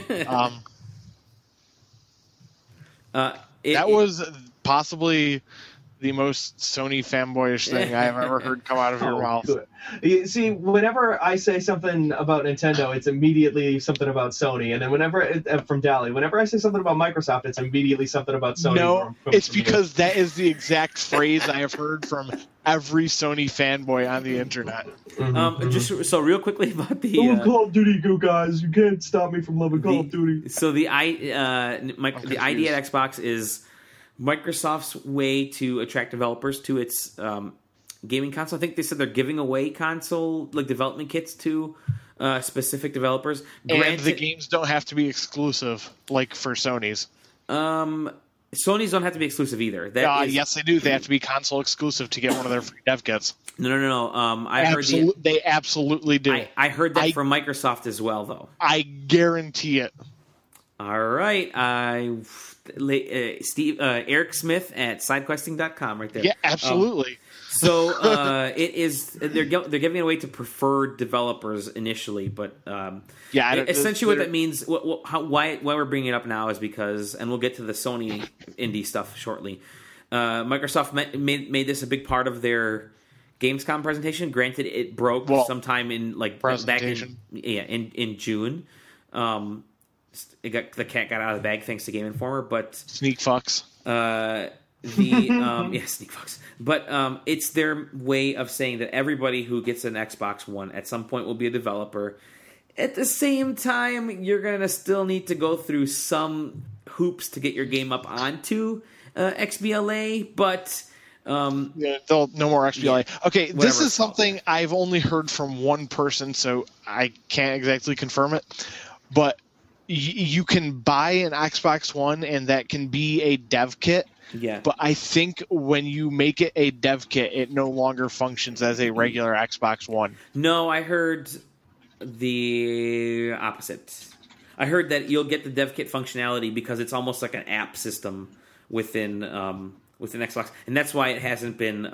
That was possibly the most Sony fanboyish thing I have ever heard come out of your mouth. Good. You see, whenever I say something about Nintendo, it's immediately something about Sony, and then whenever I say something about Microsoft, it's immediately something about Sony. No, it's because that is the exact phrase I have heard from every Sony fanboy on the internet. Just so real quickly about the Call of Duty, go guys! You can't stop me from loving Call of Duty. So the ID at Xbox is Microsoft's way to attract developers to its gaming console. I think they said they're giving away console development kits to specific developers. And the games don't have to be exclusive, like for Sony's. Sony's don't have to be exclusive either. Yes, they do. They have to be console exclusive to get one of their free dev kits. No. They absolutely do. I heard that from Microsoft as well, though. I guarantee it. All right. Eric Smith at sidequesting.com right there. Yeah, absolutely. It is. They're giving it away to preferred developers initially, but essentially what that means. Why we're bringing it up now is because, and we'll get to the Sony indie stuff shortly. Microsoft made this a big part of their Gamescom presentation. Granted, it broke sometime in back in June. The cat got out of the bag thanks to Game Informer, but sneak fucks. Sneak fucks. But it's their way of saying that everybody who gets an Xbox One at some point will be a developer. At the same time, you're gonna still need to go through some hoops to get your game up onto XBLA, but. No more XBLA. Okay, this is something I've only heard from one person, so I can't exactly confirm it. But you can buy an Xbox One, and that can be a dev kit. Yeah. But I think when you make it a dev kit, it no longer functions as a regular Xbox One. No, I heard the opposite. I heard that you'll get the dev kit functionality because it's almost like an app system within Xbox, and that's why it hasn't been.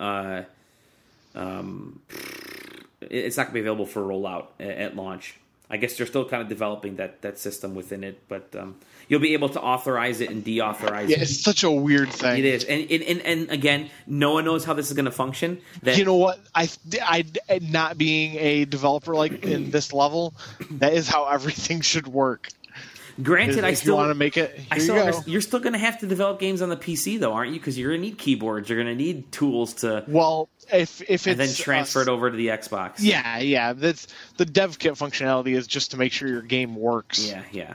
It's not going to be available for rollout at launch. I guess they're still kind of developing that system within it, but you'll be able to authorize it and deauthorize it. Yeah, it's such a weird thing. It is, and again, no one knows how this is going to function. You know what? I not being a developer like in this level, that is how everything should work. Granted, if you want to make it, you're still going to have to develop games on the PC, though, aren't you? Because you're going to need keyboards. You're going to need tools to. Well, if it's and then transfer it over to the Xbox. Yeah. That's the dev kit functionality is just to make sure your game works. Yeah.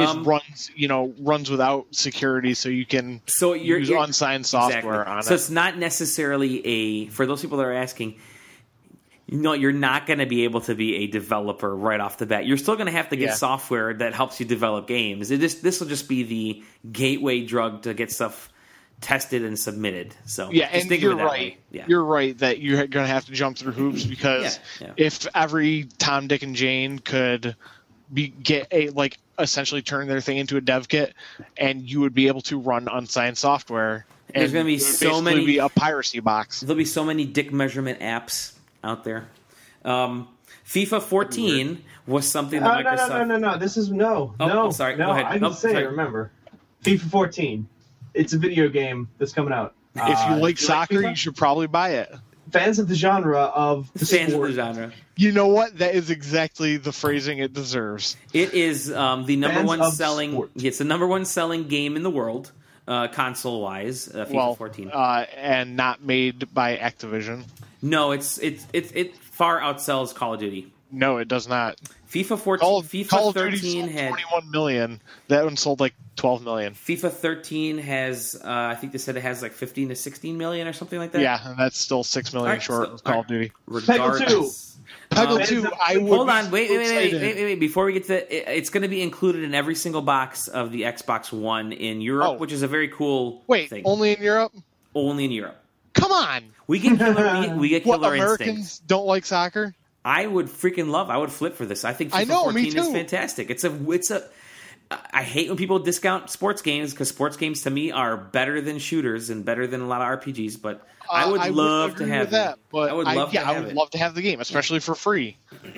It runs without security, so you can use unsigned software on it. So it's not necessarily for those people that are asking. No, you're not going to be able to be a developer right off the bat. You're still going to have to get software that helps you develop games. This will just be the gateway drug to get stuff tested and submitted. So and you're right. Yeah. You're right that you're going to have to jump through hoops because if every Tom, Dick, and Jane could essentially turn their thing into a dev kit, and you would be able to run unsigned software. There's going to be so many. Be a piracy box. There'll be so many dick measurement apps out there. FIFA 14 was something that Microsoft... No. This is no. I'm sorry. No, go ahead. I can remember. FIFA 14. It's a video game that's coming out. If you like soccer, you should probably buy it. Fans of the genre of the Fans sport. of the genre. You know what? That is exactly the phrasing it deserves. It is the number Fans one of selling... sport. It's the number one selling game in the world, console-wise, FIFA 14. And not made by Activision. No, it far outsells Call of Duty. No, it does not. FIFA 14, Call of 13 Duty sold had 21 million. That one sold like 12 million. FIFA 13 has, I think they said it has like 15 to 16 million or something like that. Yeah, and that's still 6 million short of Call of Duty. Regardless. Peggle 2, I would. Hold on, wait. Before we get to it's going to be included in every single box of the Xbox One in Europe, which is a very cool thing. Only in Europe? Only in Europe. Come on. We get killer Americans instincts. Don't like soccer? I would flip for this. I think FIFA 14 is fantastic. I hate when people discount sports games because sports games to me are better than shooters and better than a lot of RPGs, but I would love to have that. But I would love to have the game, especially for free.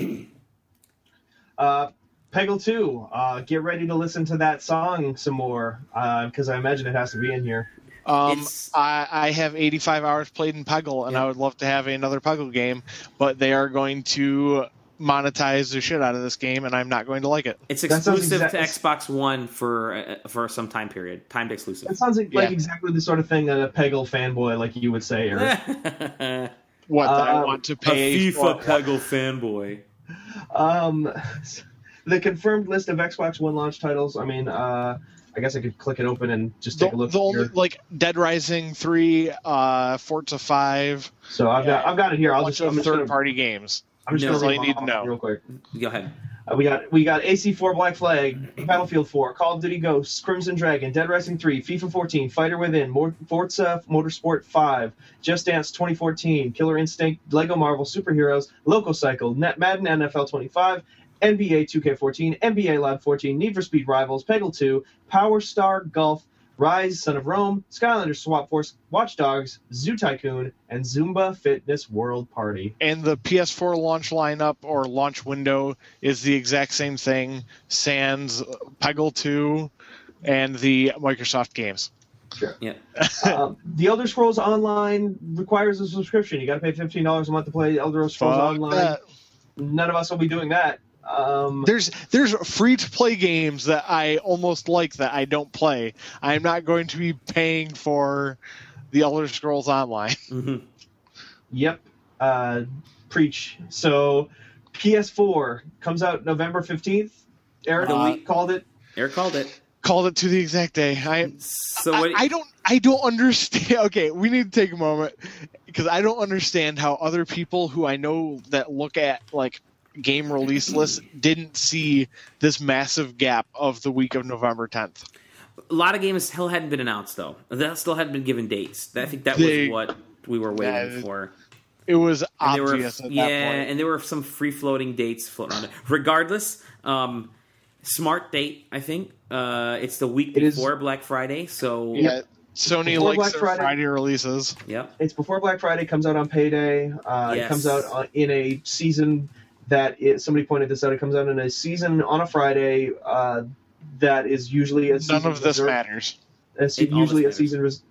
Peggle 2, get ready to listen to that song some more because I imagine it has to be in here. I have 85 hours played in Peggle, and I would love to have another Peggle game, but they are going to monetize the shit out of this game, and I'm not going to like it. It's exclusive to Xbox One for some time period, timed exclusive. That sounds like exactly the sort of thing that a Peggle fanboy like you would say. Eric. What? That I want to pay a FIFA Peggle fanboy. The confirmed list of Xbox One launch titles. I mean, I guess I could click it open and just take a look. Dead Rising 3, Forza 5. So I've got it here. I'm just third-party games. I'm just No. going That's all to you need to know. real quick. Go ahead. We got AC4 Black Flag, Battlefield 4, Call of Duty Ghosts, Crimson Dragon, Dead Rising 3, FIFA 14, Fighter Within, Forza Motorsport 5, Just Dance 2014, Killer Instinct, Lego Marvel Superheroes, Loco Cycle, Madden NFL 25, NBA 2K14, NBA Live 14, Need for Speed Rivals, Peggle 2, Power Star Golf, Rise, Son of Rome, Skylanders Swap Force, Watch Dogs, Zoo Tycoon, and Zumba Fitness World Party. And the PS4 launch lineup or launch window is the exact same thing, sans Peggle 2 and the Microsoft games. Sure. Yeah. The Elder Scrolls Online requires a subscription. You got to pay $15 a month to play Elder Scrolls Fuck Online. that. None of us will be doing that. There's free to play games that I almost like that I don't play. I'm not going to be paying for the Elder Scrolls Online. Mm-hmm. Yep. Preach. So PS4 comes out November 15th. Eric called it. Eric called it. Called it to the exact day. So what? I don't understand. Okay, we need to take a moment because I don't understand how other people who I know that look at like game release lists didn't see this massive gap of the week of November 10th. A lot of games still hadn't been announced, though. That still hadn't been given dates. I think that was what we were waiting for. It was And obvious at that point. and there were some free-floating dates floating around. Regardless, smart date, I think. It's the week before Black Friday, so... Yeah, Sony Before likes Black their Friday. Friday releases. Yep. It's before Black Friday. Comes out on payday. It comes out in a season somebody pointed this out. It comes out in a season on a Friday that is usually a season None of this matters. Usually a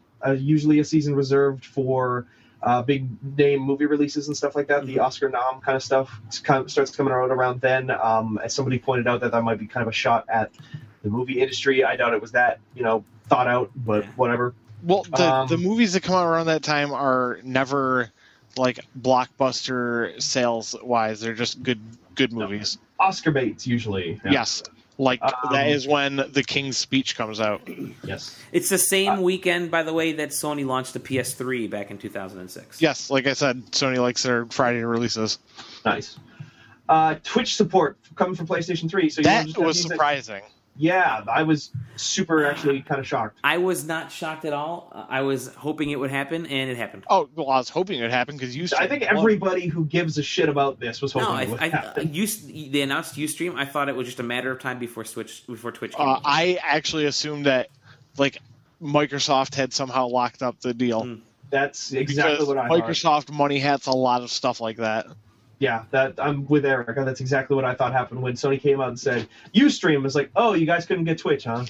season reserved for big name movie releases and stuff like that. The Oscar nom kind of stuff starts coming out around then. As somebody pointed out that might be kind of a shot at the movie industry. I doubt it was that thought out, but whatever. Well, the movies that come out around that time are never like blockbuster sales wise. They're just good movies. Oscar baits usually. Yeah. Yes. Like that is when The King's Speech comes out. Yes. It's the same weekend, by the way, that Sony launched the PS3 back in 2006. Yes, like I said, Sony likes their Friday releases. Nice. Twitch support coming from PlayStation 3. So that was surprising. Yeah, I was super actually kind of shocked. I was not shocked at all. I was hoping it would happen, and it happened. Oh, well, I was hoping it would happen because I think everybody who gives a shit about this was hoping it would happen. They announced Ustream. I thought it was just a matter of time before Twitch came. I actually assumed that like Microsoft had somehow locked up the deal. That's exactly because what I Microsoft thought. money hats a lot of stuff like that. Yeah, I'm with Erica. That's exactly what I thought happened when Sony came out and said, Ustream was like, oh, you guys couldn't get Twitch, huh?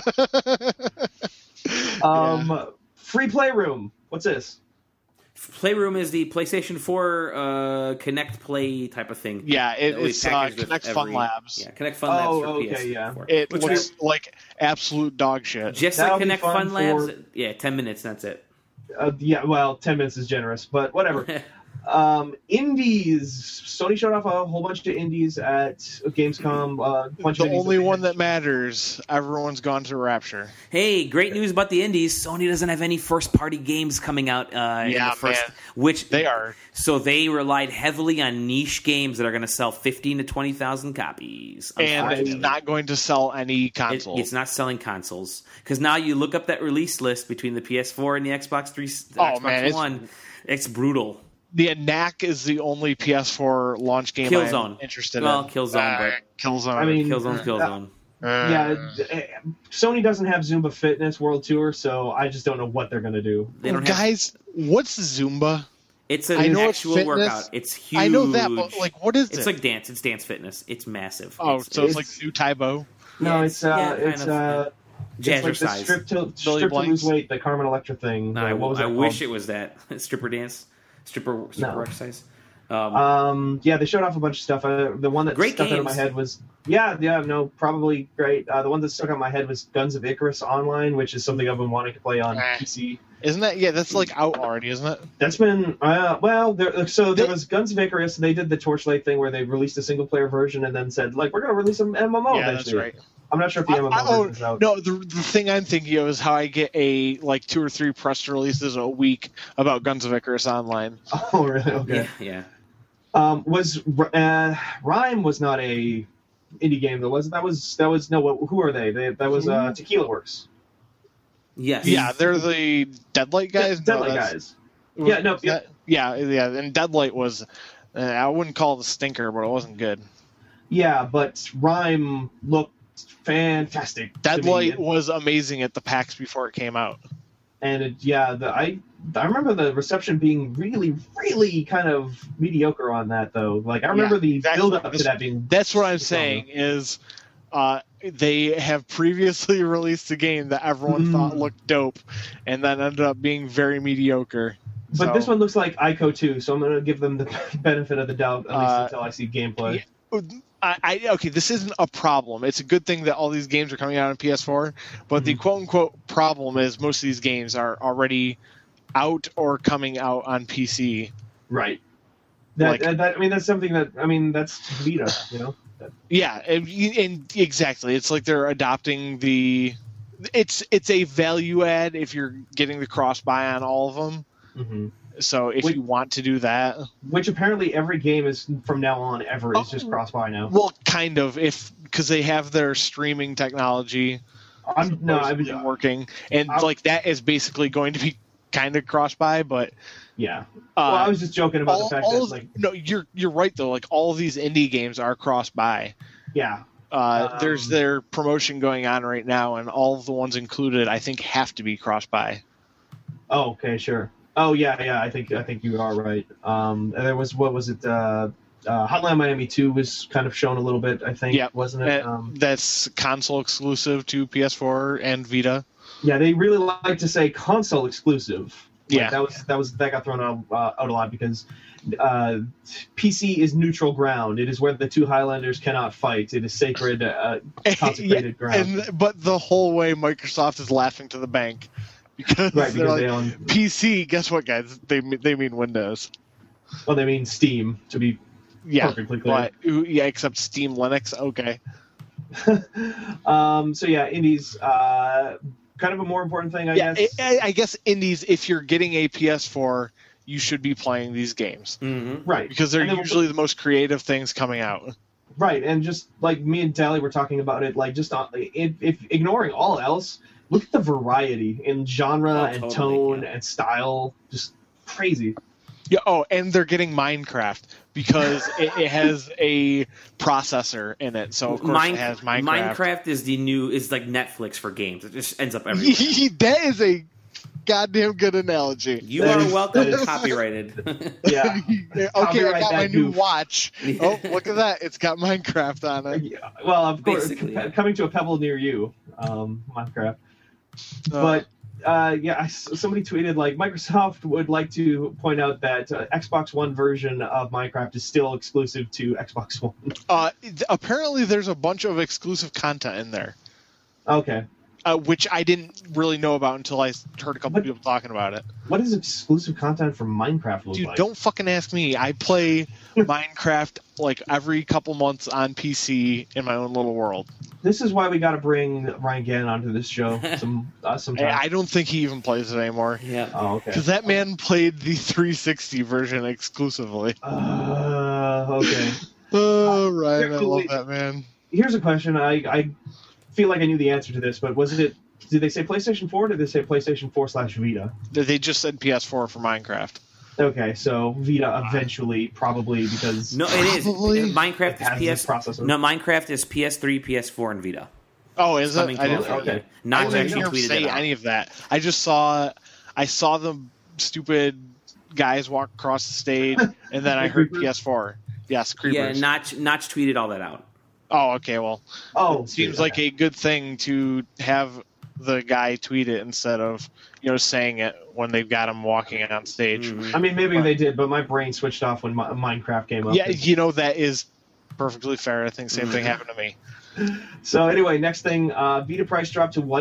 Free Playroom. What's this? Playroom is the PlayStation 4 Connect Play type of thing. Yeah, it's Connect Fun Labs. Yeah, Connect Fun Labs for okay, PS4. yeah. It looks like absolute dog shit. Just That'll like be Connect fun Fun Labs. for- Yeah, 10 minutes, that's it. Yeah, well, 10 minutes is generous, but whatever. Indies. Sony showed off a whole bunch of indies at Gamescom. The only one that matters. Everyone's gone to Rapture. Hey, great news about the indies. Sony doesn't have any first-party games coming out in the first... Man. Which They are. So they relied heavily on niche games that are going to sell 15 to 20,000 copies. And it's not going to sell any consoles. It's not selling consoles. Because now you look up that release list between the PS4 and the Xbox man, One. It's brutal. The Knack is the only PS4 launch game I'm interested in. Well, Killzone, but Killzone. I mean, Killzone's Killzone. Sony doesn't have Zumba Fitness World Tour, so I just don't know what they're going to do. They don't Guys, what's Zumba? It's an actual workout. It's huge. I know that, but like, what is it? It's like dance. It's dance fitness. It's massive. Oh, so it's like New Taibo? No, it's it's like jazzercise. the strip to lose weight, the Carmen Electra thing. No, What was it I called? wish it was that stripper dance, stripper exercise. Yeah, they showed off a bunch of stuff. The one that Great stuck out of my games. head was probably great. The one that stuck out of my head was Guns of Icarus Online, which is something I've been wanting to play on PC. Isn't that? Yeah, that's like out already, isn't it? That's been there was Guns of Icarus. They did the Torchlight thing where they released a single player version and then said like we're going to release an MMO. Yeah, eventually. that's right. I'm not sure if the MMO version's out. No, the thing I'm thinking of is how I get a like 2 or 3 press releases a week about Guns of Icarus Online. Oh, really? Okay. Yeah. Rime was not a indie game though, was it? That was no. Who are they? That was Tequila Works. Yes. Yeah, they're the Deadlight guys. Yeah, Deadlight guys. Yeah, no. Yeah. And Deadlight was. I wouldn't call it a stinker, but it wasn't good. Yeah, but Rime looked fantastic. Deadlight was amazing at the PAX before it came out. And I remember the reception being really, really kind of mediocre on that, though. Like, I remember the build-up to that being... That's what I'm saying, is they have previously released a game that everyone thought looked dope, and then ended up being very mediocre. But this one looks like Ico 2, so I'm going to give them the benefit of the doubt, at least until I see gameplay. Okay, this isn't a problem. It's a good thing that all these games are coming out on PS4, but the quote-unquote problem is most of these games are already out or coming out on PC. Right. That's something that, that's Vita, you know? Yeah, and exactly. It's like they're adopting it's a value add if you're getting the cross-buy on all of them. Mm-hmm. So if you want to do that, which apparently every game is from now on is just cross-buy now. Well, kind of, because they have their streaming technology. I've been working, and that is basically going to be kind of cross-buy, but yeah. Well, I was just joking about the fact that no, you're right though. Like all of these indie games are cross-buy. Yeah. There's their promotion going on right now, and all of the ones included, I think, have to be cross-buy. Oh, okay, sure. Oh yeah, I think you are right. And there was Hotline Miami 2 was kind of shown a little bit, I think, wasn't it? That's console exclusive to PS4 and Vita. Yeah, they really like to say console exclusive. Yeah, that got thrown out a lot because PC is neutral ground. It is where the two Highlanders cannot fight. It is sacred, consecrated ground. But the whole way Microsoft is laughing to the bank. Because they own PC. Guess what, guys? They mean Windows. Well, they mean Steam, to be perfectly clear. Except Steam Linux. Okay. So yeah, indies. Kind of a more important thing, I guess. I guess indies. If you're getting a PS4, you should be playing these games, right? Because they're usually the most creative things coming out. Right, and just like me and Tally were talking about it, like just if ignoring all else. Look at the variety in genre and tone and style. Just crazy. Yeah. Oh, and they're getting Minecraft because it has a processor in it. So of course it has Minecraft. Minecraft is like Netflix for games. It just ends up everywhere. That is a goddamn good analogy. You are welcome. Copyrighted. Yeah. Okay, I got my new watch. Oh, look at that! It's got Minecraft on it. Yeah. Well, of course, coming to a pebble near you, Minecraft. But somebody tweeted like Microsoft would like to point out that Xbox One version of Minecraft is still exclusive to Xbox One. Apparently, there's a bunch of exclusive content in there. Okay. Which I didn't really know about until I heard a couple people talking about it. What does exclusive content from Minecraft look like? Dude, don't fucking ask me. I play Minecraft like every couple months on PC in my own little world. This is why we got to bring Ryan Gannon onto this show sometime. I don't think he even plays it anymore. Yeah. Oh, okay. Because that man played the 360 version exclusively. Okay. Oh, Ryan, I love that man. Here's a question. I feel like I knew the answer to this, but did they say PlayStation 4 or did they say PlayStation 4/Vita? They just said PS4 for Minecraft. Okay, so Vita eventually, probably, because... No, it is. Minecraft is processor. No, Minecraft is PS3, PS4, and Vita. Oh, is it? I didn't okay. Not I didn't tweeted say any of that. I just saw the stupid guys walk across the stage, and then I heard PS4. Yes, Creepers. Yeah, Notch tweeted all that out. Oh, okay, well. Oh, it seems like a good thing to have the guy tweet it instead of, saying it when they've got him walking on stage. Mm-hmm. I mean, maybe they did, but my brain switched off when Minecraft came up. Yeah, that is perfectly fair. I think same thing happened to me. So anyway, next thing, Vita price dropped to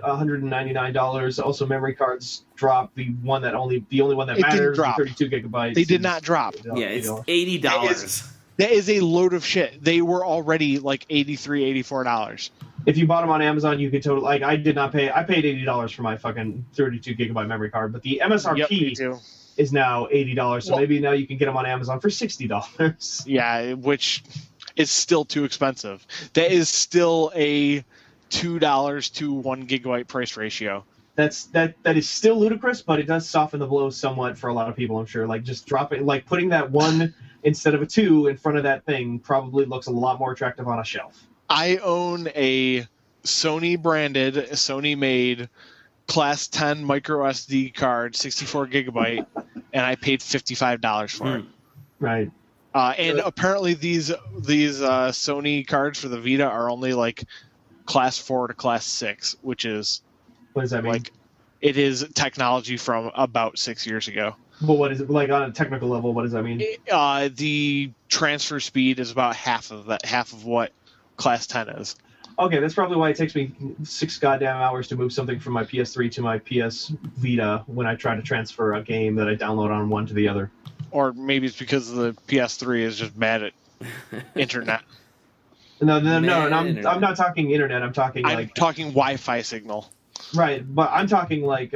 $199. Also, memory cards dropped. The only one that matters, 32 gigabytes. They did not drop. Yeah, it's $80. That is a load of shit. They were already like $83, $84. If you bought them on Amazon, you could totally like. I did not pay. I paid $80 for my fucking 32 gigabyte memory card, but the MSRP is now $80. So maybe now you can get them on Amazon for $60. Yeah, which is still too expensive. That is still a $2 to 1 gigabyte price ratio. That is still ludicrous, but it does soften the blow somewhat for a lot of people, I'm sure. Like just dropping, like putting that 1 instead of a 2 in front of that thing probably looks a lot more attractive on a shelf. I own a Sony-branded, Sony-made Class 10 micro SD card, 64 gigabyte, and I paid $55 for it. Right. And apparently these Sony cards for the Vita are only like Class 4 to Class 6, which is... What does that mean? Like, it is technology from about 6 years ago. Well, what is it like on a technical level? What does that mean? The transfer speed is about half of what Class 10 is. Okay, that's probably why it takes me 6 goddamn hours to move something from my PS3 to my PS Vita when I try to transfer a game that I download on one to the other. Or maybe it's because the PS3 is just bad at internet. No, I'm not talking internet. I'm talking talking Wi-Fi signal. Right, but I'm talking like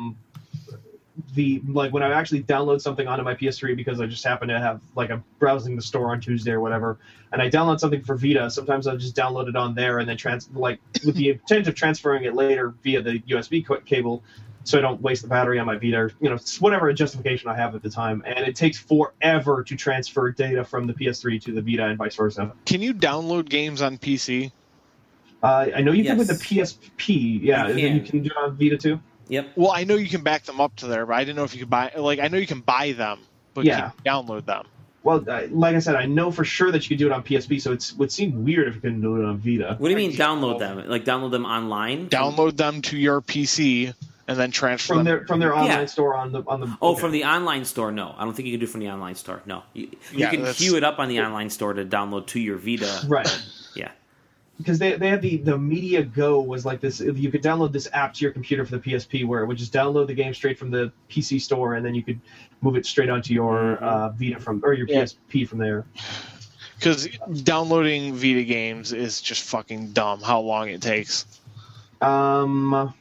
when I actually download something onto my PS3 because I just happen to have like I'm browsing the store on Tuesday or whatever, and I download something for Vita. Sometimes I'll just download it on there and then with the intent of transferring it later via the USB cable, so I don't waste the battery on my Vita. Or, whatever justification I have at the time, and it takes forever to transfer data from the PS3 to the Vita and vice versa. Can you download games on PC? I know you can with the PSP. Yeah, you can do it on Vita too. Yep. Well, I know you can back them up to there, but I didn't know if you could buy. Like, I know you can buy them, but can you download them? Well, like I said, I know for sure that you could do it on PSP, so it would seem weird if you couldn't do it on Vita. What do you mean download them? Like download them online? Download them to your PC and then transfer them from their online store on the. Oh, from the online store? No, I don't think you can do it from the online store. No, you can queue it up on the online store to download to your Vita. Right. Yeah. Because they had the Media Go was like this. You could download this app to your computer for the PSP, where it would just download the game straight from the PC store, and then you could move it straight onto your Vita or your PSP from there. Because downloading Vita games is just fucking dumb. How long it takes? Okay,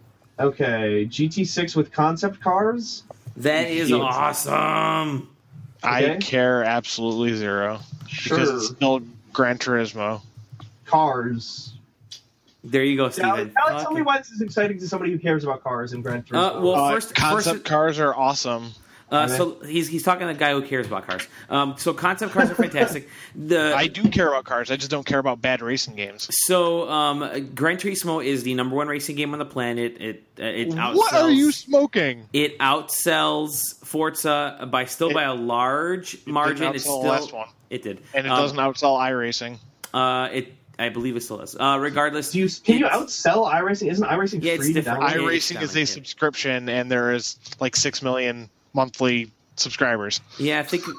GT6 with concept cars. That is awesome. I care absolutely zero. Sure. Because it's still Gran Turismo. Cars. There you go, Steven. Alex, tell me why this is exciting to somebody who cares about cars and Gran Turismo. Concept cars are awesome. So he's talking to a guy who cares about cars. So concept cars are fantastic. I do care about cars. I just don't care about bad racing games. So Gran Turismo is the #1 racing game on the planet. It outsells. What are you smoking? It outsells Forza by a large margin. It's the last one. It did, and it doesn't outsell iRacing. I believe it still does. Regardless, can you outsell iRacing? Isn't iRacing free? It's different. iRacing is a subscription, and there is like 6 million monthly subscribers. Yeah, I think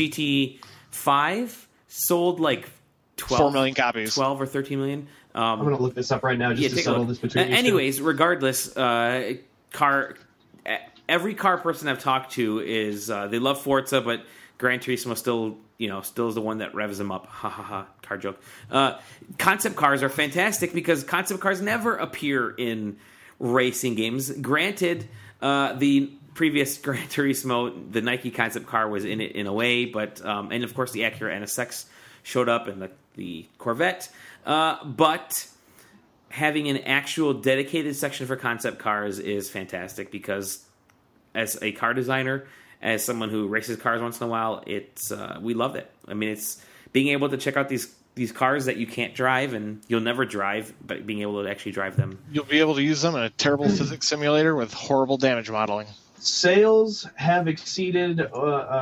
GT5 sold like 4 million copies, 12 or 13 million. I'm going to look this up right now just to settle this between you. Anyways, regardless, every car person I've talked to is they love Forza, but Gran Turismo still is the one that revs them up. Ha ha ha. Car joke. Concept cars are fantastic because concept cars never appear in racing games. Granted, the previous Gran Turismo, the Nike concept car was in it in a way, but and of course the Acura NSX showed up and the Corvette. But having an actual dedicated section for concept cars is fantastic because as a car designer, as someone who races cars once in a while, we love it. I mean, it's being able to check out these cars that you can't drive and you'll never drive, but being able to actually drive them. You'll be able to use them in a terrible physics simulator with horrible damage modeling. Sales have exceeded 10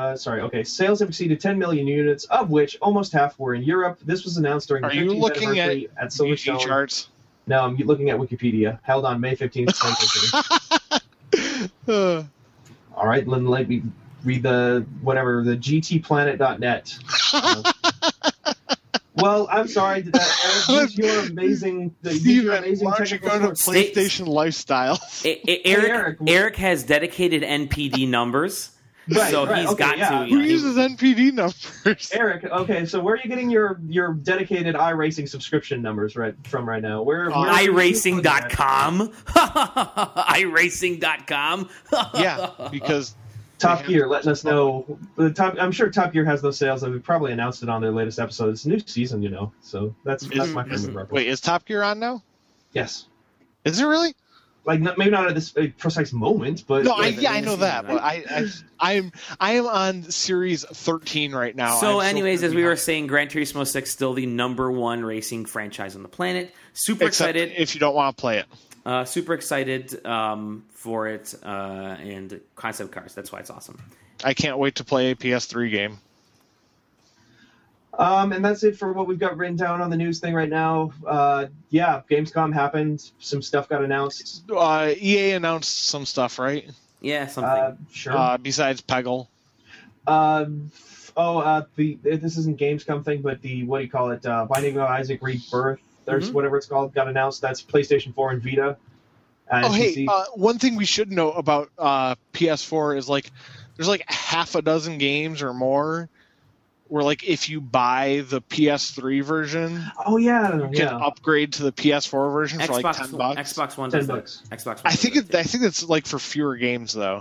million units, of which almost half were in Europe. This was announced during the 15th anniversary at Silverstone. Charts? No, I'm looking at Wikipedia. Held on May 15th, 2015. All right, then let me read the GTplanet.net. Well, I'm sorry. Your amazing PlayStation lifestyle. Eric has dedicated NPD numbers. Right, so right, he's okay, got yeah. to. Who uses NPD numbers? Eric, okay, so where are you getting your dedicated iRacing subscription numbers from right now? Where iRacing.com? iRacing.com? Yeah, because Top Gear letting us know. I'm sure Top Gear has those sales. They've probably announced it on their latest episode. It's a new season, so that's my frame of reference. Wait, is Top Gear on now? Yes. Is it really? Like maybe not at this precise moment, but No, I know that, but I am on series 13 right now. So, anyways, as we were saying, Gran Turismo 6 still the #1 racing franchise on the planet. Super excited if you don't want to play it. Super excited for it and concept cars. That's why it's awesome. I can't wait to play a PS3 game. And that's it for what we've got written down on the news thing right now. Yeah, Gamescom happened. Some stuff got announced. EA announced some stuff, right? Yeah, something. Sure. Besides Peggle. This isn't Gamescom thing, but what do you call it? Binding of Isaac Rebirth, there's whatever it's called, got announced. That's PlayStation 4 and Vita. Hey, one thing we should know about PS4 is there's half a dozen games or more where if you buy the PS3 version, you can upgrade to the PS4 version for $10. Xbox One does that. Xbox One. I think it's for fewer games though.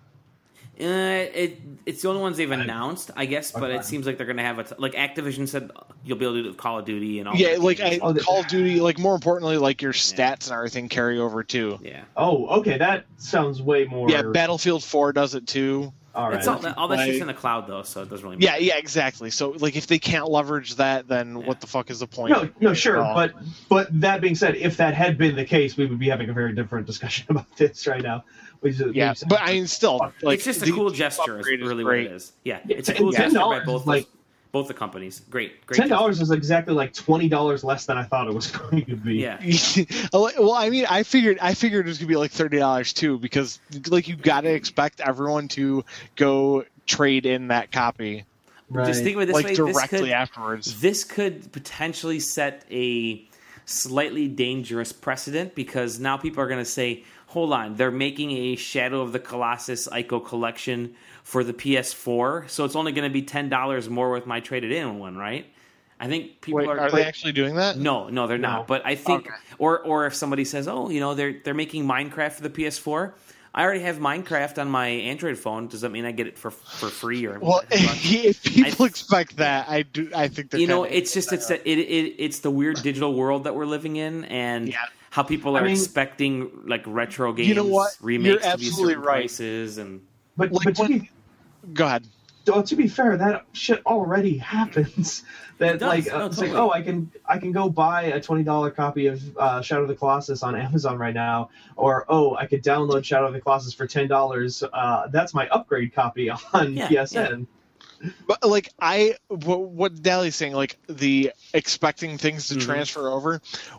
It's the only ones they've announced, I guess, but it seems like they're going to have Activision said you'll be able to do Call of Duty and all. Yeah, Call of Duty. More importantly, your stats and everything carry over too. Yeah. Oh, okay, that sounds way more. Yeah, Battlefield 4 does it too. All right. All that shit's in the cloud though, so it doesn't really matter. Yeah, exactly. So if they can't leverage that, then what the fuck is the point? No, sure, but that being said, if that had been the case, we would be having a very different discussion about this right now. But I mean, still, it's just a cool gesture. Is really what it is. Yeah, it's a cool gesture by both the companies. Great. $10 is exactly $20 less than I thought it was going to be. Yeah. Well, I mean, I figured it was gonna be $30 too, because you got to expect everyone to go trade in that copy. Right. Just think of it this way: directly afterwards. This could potentially set a slightly dangerous precedent, because now people are going to say, hold on, they're making a Shadow of the Colossus Ico collection for the PS4, so it's only going to be $10 more with my traded in one, right? I think people are they actually doing that? No, they're not. But I think, or if somebody says, they're making Minecraft for the PS4. I already have Minecraft on my Android phone. Does that mean I get it for free or? Well, if people expect that, I think they're it's just it's the weird digital world that we're living in, and how people are expecting retro games, remakes to be certain prices, and but go ahead. To be fair, that shit already happens. That totally. I can go buy a $20 copy of Shadow of the Colossus on Amazon right now, or I could download Shadow of the Colossus for $10. That's my upgrade copy on PSN. Yeah. But what Dally's saying, the expecting things to transfer over.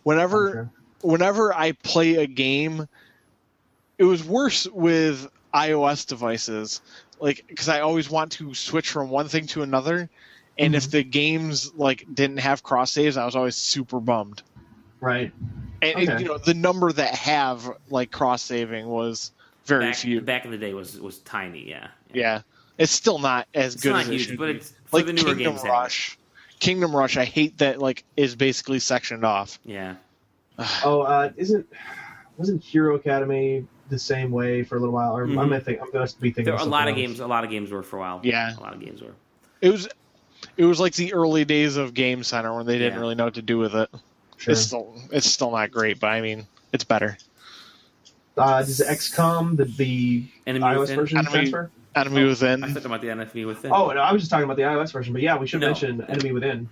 Whenever I play a game, it was worse with iOS devices. Because I always want to switch from one thing to another, and if the games didn't have cross saves, I was always super bummed. Right. And the number that have cross saving was very few. Back in the day was tiny. Yeah. It's still not as good as it should be. It's for the newer Kingdom games. Rush. Kingdom Rush, I hate that is basically sectioned off. Yeah. Wasn't Hero Academy the same way for a little while? Or I'm going to be thinking. There are a lot of games were for a while. Yeah. A lot of games were. It was like the early days of Game Center when they didn't really know what to do with it. Sure. It's still not great, but I mean, it's better. Does XCOM, the iOS version transfer? Enemy Within. I thought about the Enemy Within. Oh, no, I was just talking about the iOS version, but yeah, we should mention Enemy Within.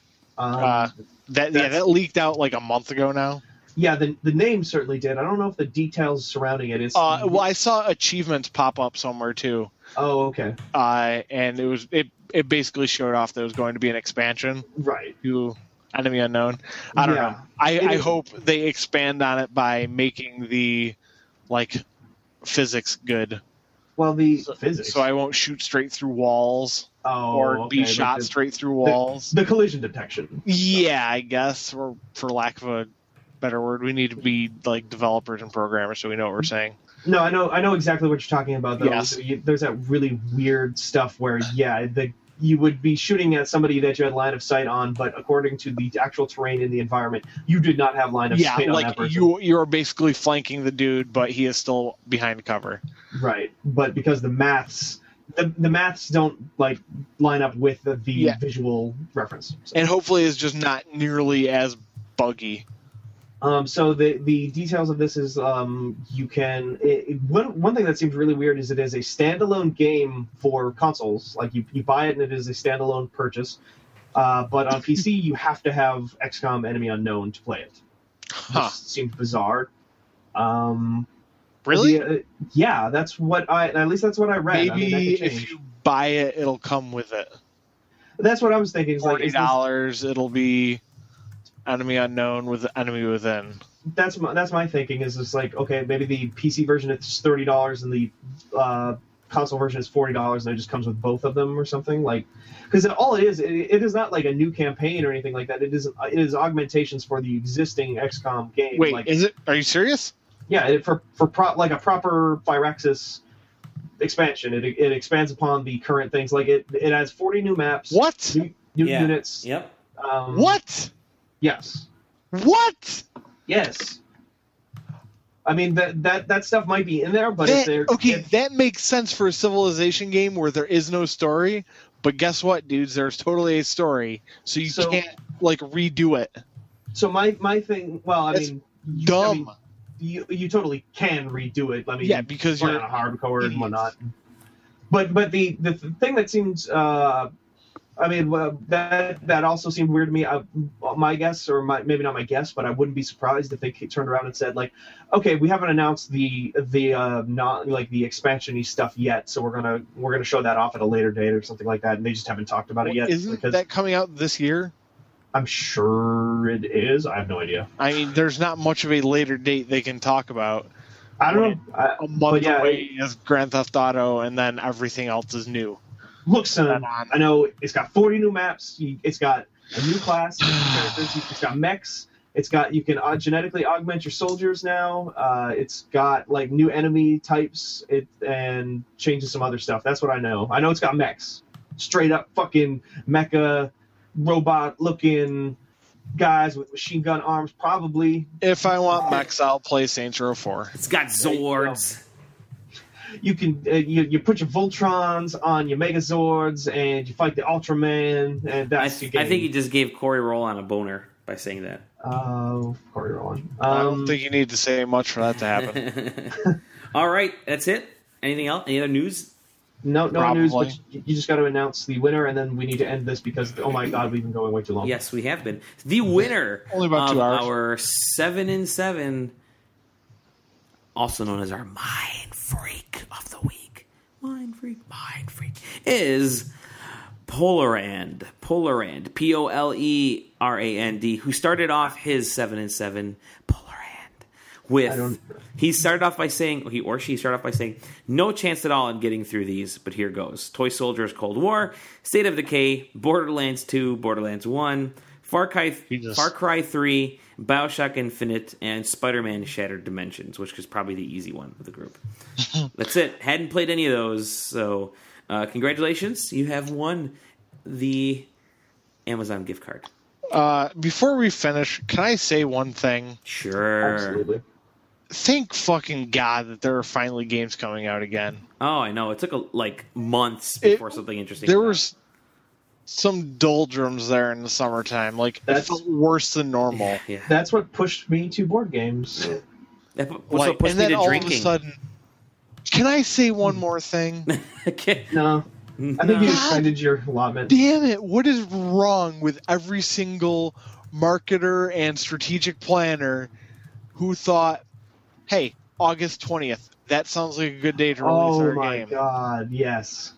That leaked out a month ago now. Yeah, the name certainly did. I don't know if the details surrounding it is. Well, I saw achievements pop up somewhere too. Oh, okay. And it basically showed off that it was going to be an expansion. Right. To Enemy Unknown. I don't know. I hope they expand on it by making the physics good. Well, physics. So I won't shoot straight through walls. Or be shot straight through walls. The collision detection. Yeah, I guess, or for lack of a better word. We need to be like developers and programmers so we know what we're saying. No, I know exactly what you're talking about, though. Yes. There's that really weird stuff where, you would be shooting at somebody that you had line of sight on, but according to the actual terrain in the environment, you did not have line of sight on that person. You're basically flanking the dude, but he is still behind cover. Right, but because the maths don't like line up with the visual reference, so. And hopefully it's just not nearly as buggy. So the details of this is you can one thing that seems really weird is it is a standalone game for consoles. Like you buy it and it is a standalone purchase, but on PC you have to have XCOM Enemy Unknown to play it. Which seems bizarre. Really? Yeah, that's what at least that's what I read. Maybe if you buy it, it'll come with it. That's what I was thinking. $40, it'll be Enemy Unknown with Enemy Within. That's my thinking. Is just like, okay, maybe the PC version is $30 and the console version is $40, and it just comes with both of them or something. Like, because all it is not like a new campaign or anything like that. It is augmentations for the existing XCOM game. Wait, like, is it? Are you serious? Yeah, like a proper Firaxis expansion. It expands upon the current things. Like it has 40 new maps. What? New units. Yep. What? Yes. What? Yes. I mean that stuff might be in there, but that makes sense for a Civilization game where there is no story. But guess what, dudes? There's totally a story, so you can't like redo it. So my thing. Well, That's dumb. You totally can redo it. I mean, yeah, because you're on a hardcore and whatnot. But the thing that seems. That also seemed weird to me. My guess, or maybe not my guess, but I wouldn't be surprised if they turned around and said, like, okay, we haven't announced the not like the expansion-y stuff yet, so we're gonna show that off at a later date or something like that, and they just haven't talked about it yet. Isn't that coming out this year? I'm sure it is. I have no idea. I mean, there's not much of a later date they can talk about. I don't know. A month away is Grand Theft Auto, and then everything else is new. Look, son, I know it's got 40 new maps. It's got a new class. It's got mechs. You can genetically augment your soldiers now. It's got like new enemy types. And changes some other stuff. That's what I know. I know it's got mechs. Straight up fucking mecha robot looking guys with machine gun arms, probably. If I want mechs, I'll play Saints Row 4. It's got Zords. You can you put your Voltrons on your Megazords and you fight the Ultraman, and that's your game. I think you just gave Corey Rollon a boner by saying that. Corey Rollon. I don't think you need to say much for that to happen. All right, that's it. Anything else? Any other news? No news, but you just got to announce the winner, and then we need to end this because, oh my god, we've been going way too long. Yes, we have been. The winner Only about 2 hours. Our 7-in-7, also known as our Mind Freak of the Week. Mind Freak, is Polerand, Polerand, who started off his 7-in-7, he started off by saying, she started off by saying, no chance at all in getting through these, but here goes. Toy Soldiers Cold War, State of Decay, Borderlands 2, Borderlands 1, Far Cry 3, BioShock Infinite, and Spider-Man Shattered Dimensions, which is probably the easy one of the group. That's it. Hadn't played any of those, so congratulations. You have won the Amazon gift card. Before we finish, can I say one thing? Sure. Absolutely. Thank fucking God that there are finally games coming out again. Oh, I know. It took months before something interesting. There was some doldrums there in the summertime. It felt worse than normal. Yeah. That's what pushed me to board games. That's what pushed me to all drinking. Of a sudden, can I say one more thing? Okay. No. I think you extended your allotment. Damn it. What is wrong with every single marketer and strategic planner who thought, hey, August 20th, that sounds like a good day to release our game. Oh my god, yes.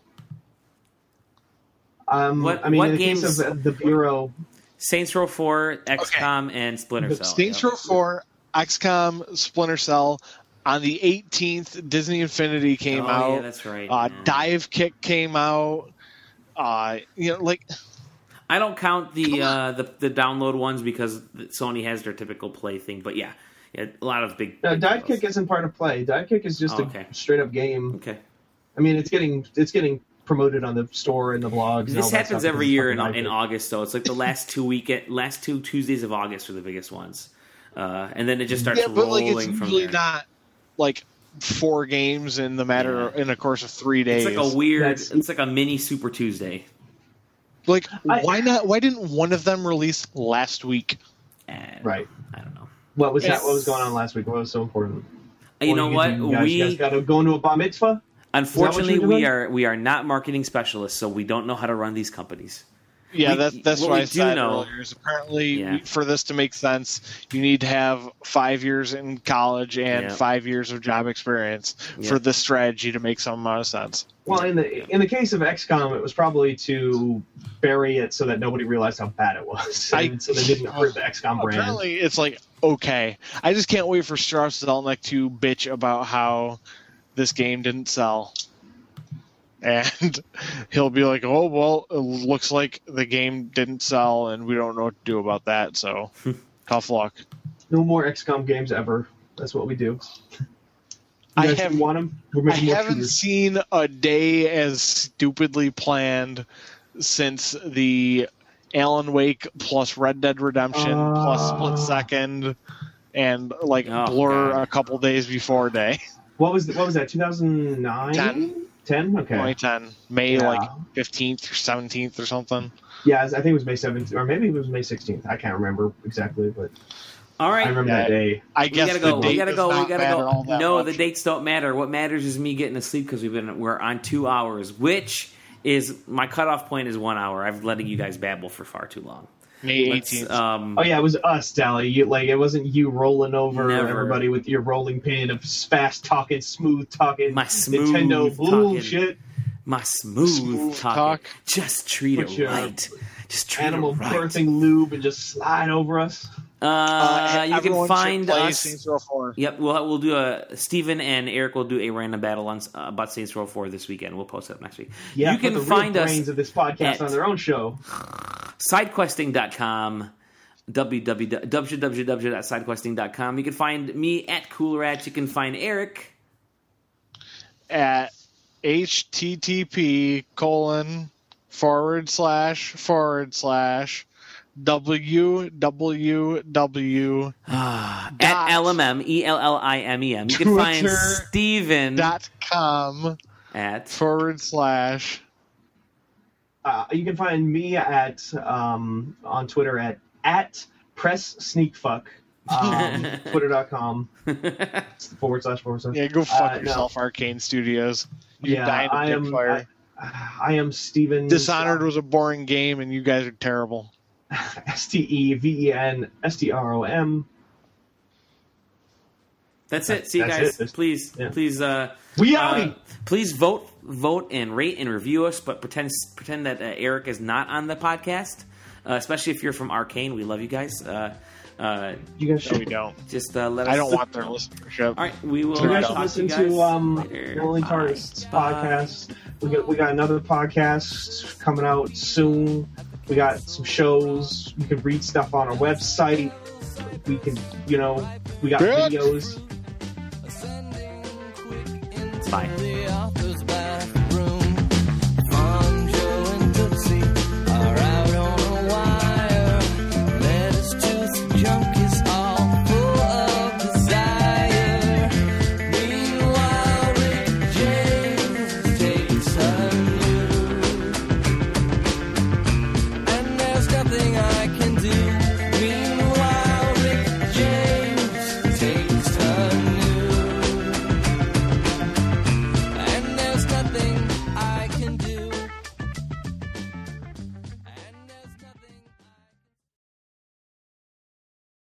In what the games? case of the Bureau... Saints Row 4, XCOM, and Splinter Cell. Saints Row 4, XCOM, Splinter Cell. On the 18th, Disney Infinity came out. Yeah, that's right. Dive Kick came out. I don't count the download ones because Sony has their typical play thing. But yeah, a lot of big. Dive Kick isn't part of play. Dive Kick is just a straight up game. Okay. I mean, it's getting promoted on the store and the blogs. This happens every year in August, though. It's like the last two Tuesdays of August are the biggest ones, and then it just starts rolling it's from usually there. Not like 4 games in the course of 3 days. It's like a weird. It's like a mini Super Tuesday. Like, why not? Why didn't one of them release last week? Right. I don't know. What was that? What was going on last week? What was so important? You know what? You guys got to go into a bar mitzvah? Unfortunately, we are not marketing specialists, so we don't know how to run these companies. Yeah, that's what I said earlier. Apparently, for this to make sense, you need to have 5 years in college and 5 years of job experience for this strategy to make some amount of sense. Well, in the case of XCOM, it was probably to bury it so that nobody realized how bad it was, so they didn't hurt the XCOM brand. Apparently, it's like, okay. I just can't wait for Strauss Zelnick to bitch about how this game didn't sell. And he'll be like, oh, well, it looks like the game didn't sell, and we don't know what to do about that, so tough luck. No more XCOM games ever. That's what we do. I haven't seen a day as stupidly planned since the Alan Wake plus Red Dead Redemption plus Split Second and Blur a couple days before day. What was that, 2009? 10? Okay. 2010. May 15th or 17th or something. Yeah, I think it was May 17th, or maybe it was May 16th. I can't remember exactly, but all right. I remember that day. I guess we gotta go. No, the dates don't matter. What matters is me getting to sleep because we're on 2 hours, which is my cutoff point is 1 hour. I've letting you guys babble for far too long. May 18th. It was us, Dally. It wasn't you rolling over everybody with your rolling pin of fast talking, smooth talking, my smooth Nintendo bullshit. My smooth talk. Just treat it right. Just treat animal it right. birthing lube and just slide over us. You can find us. Saints Row 4. Yep, we'll do Steven and Eric will do a random battle on about Saints Row 4 this weekend. We'll post that next week. Yeah, you can find us brains of this podcast on their own show. Sidequesting.com, www.sidequesting.com. You can find me at Coolrats. You can find Eric at http:// www. At LMM, ELLIMEM. You can find Steven.com at / you can find me at on Twitter at PressSneakFuck. Twitter.com / Yeah, go fuck yourself, Arcane Studios. I am Steven. Dishonored was a boring game, and you guys are terrible. STEVENSTROM. That's it. See you guys. Please. Please vote and rate and review us, but pretend that Eric is not on the podcast. Especially if you're from Arcane, we love you guys. You guys should. No, we don't. Just let us. I don't want their listenership. All right, we will. You guys should listen to Rolling Targets podcast. We got another podcast coming out soon. We got some shows. You can read stuff on our website. We can, we got videos. Bye.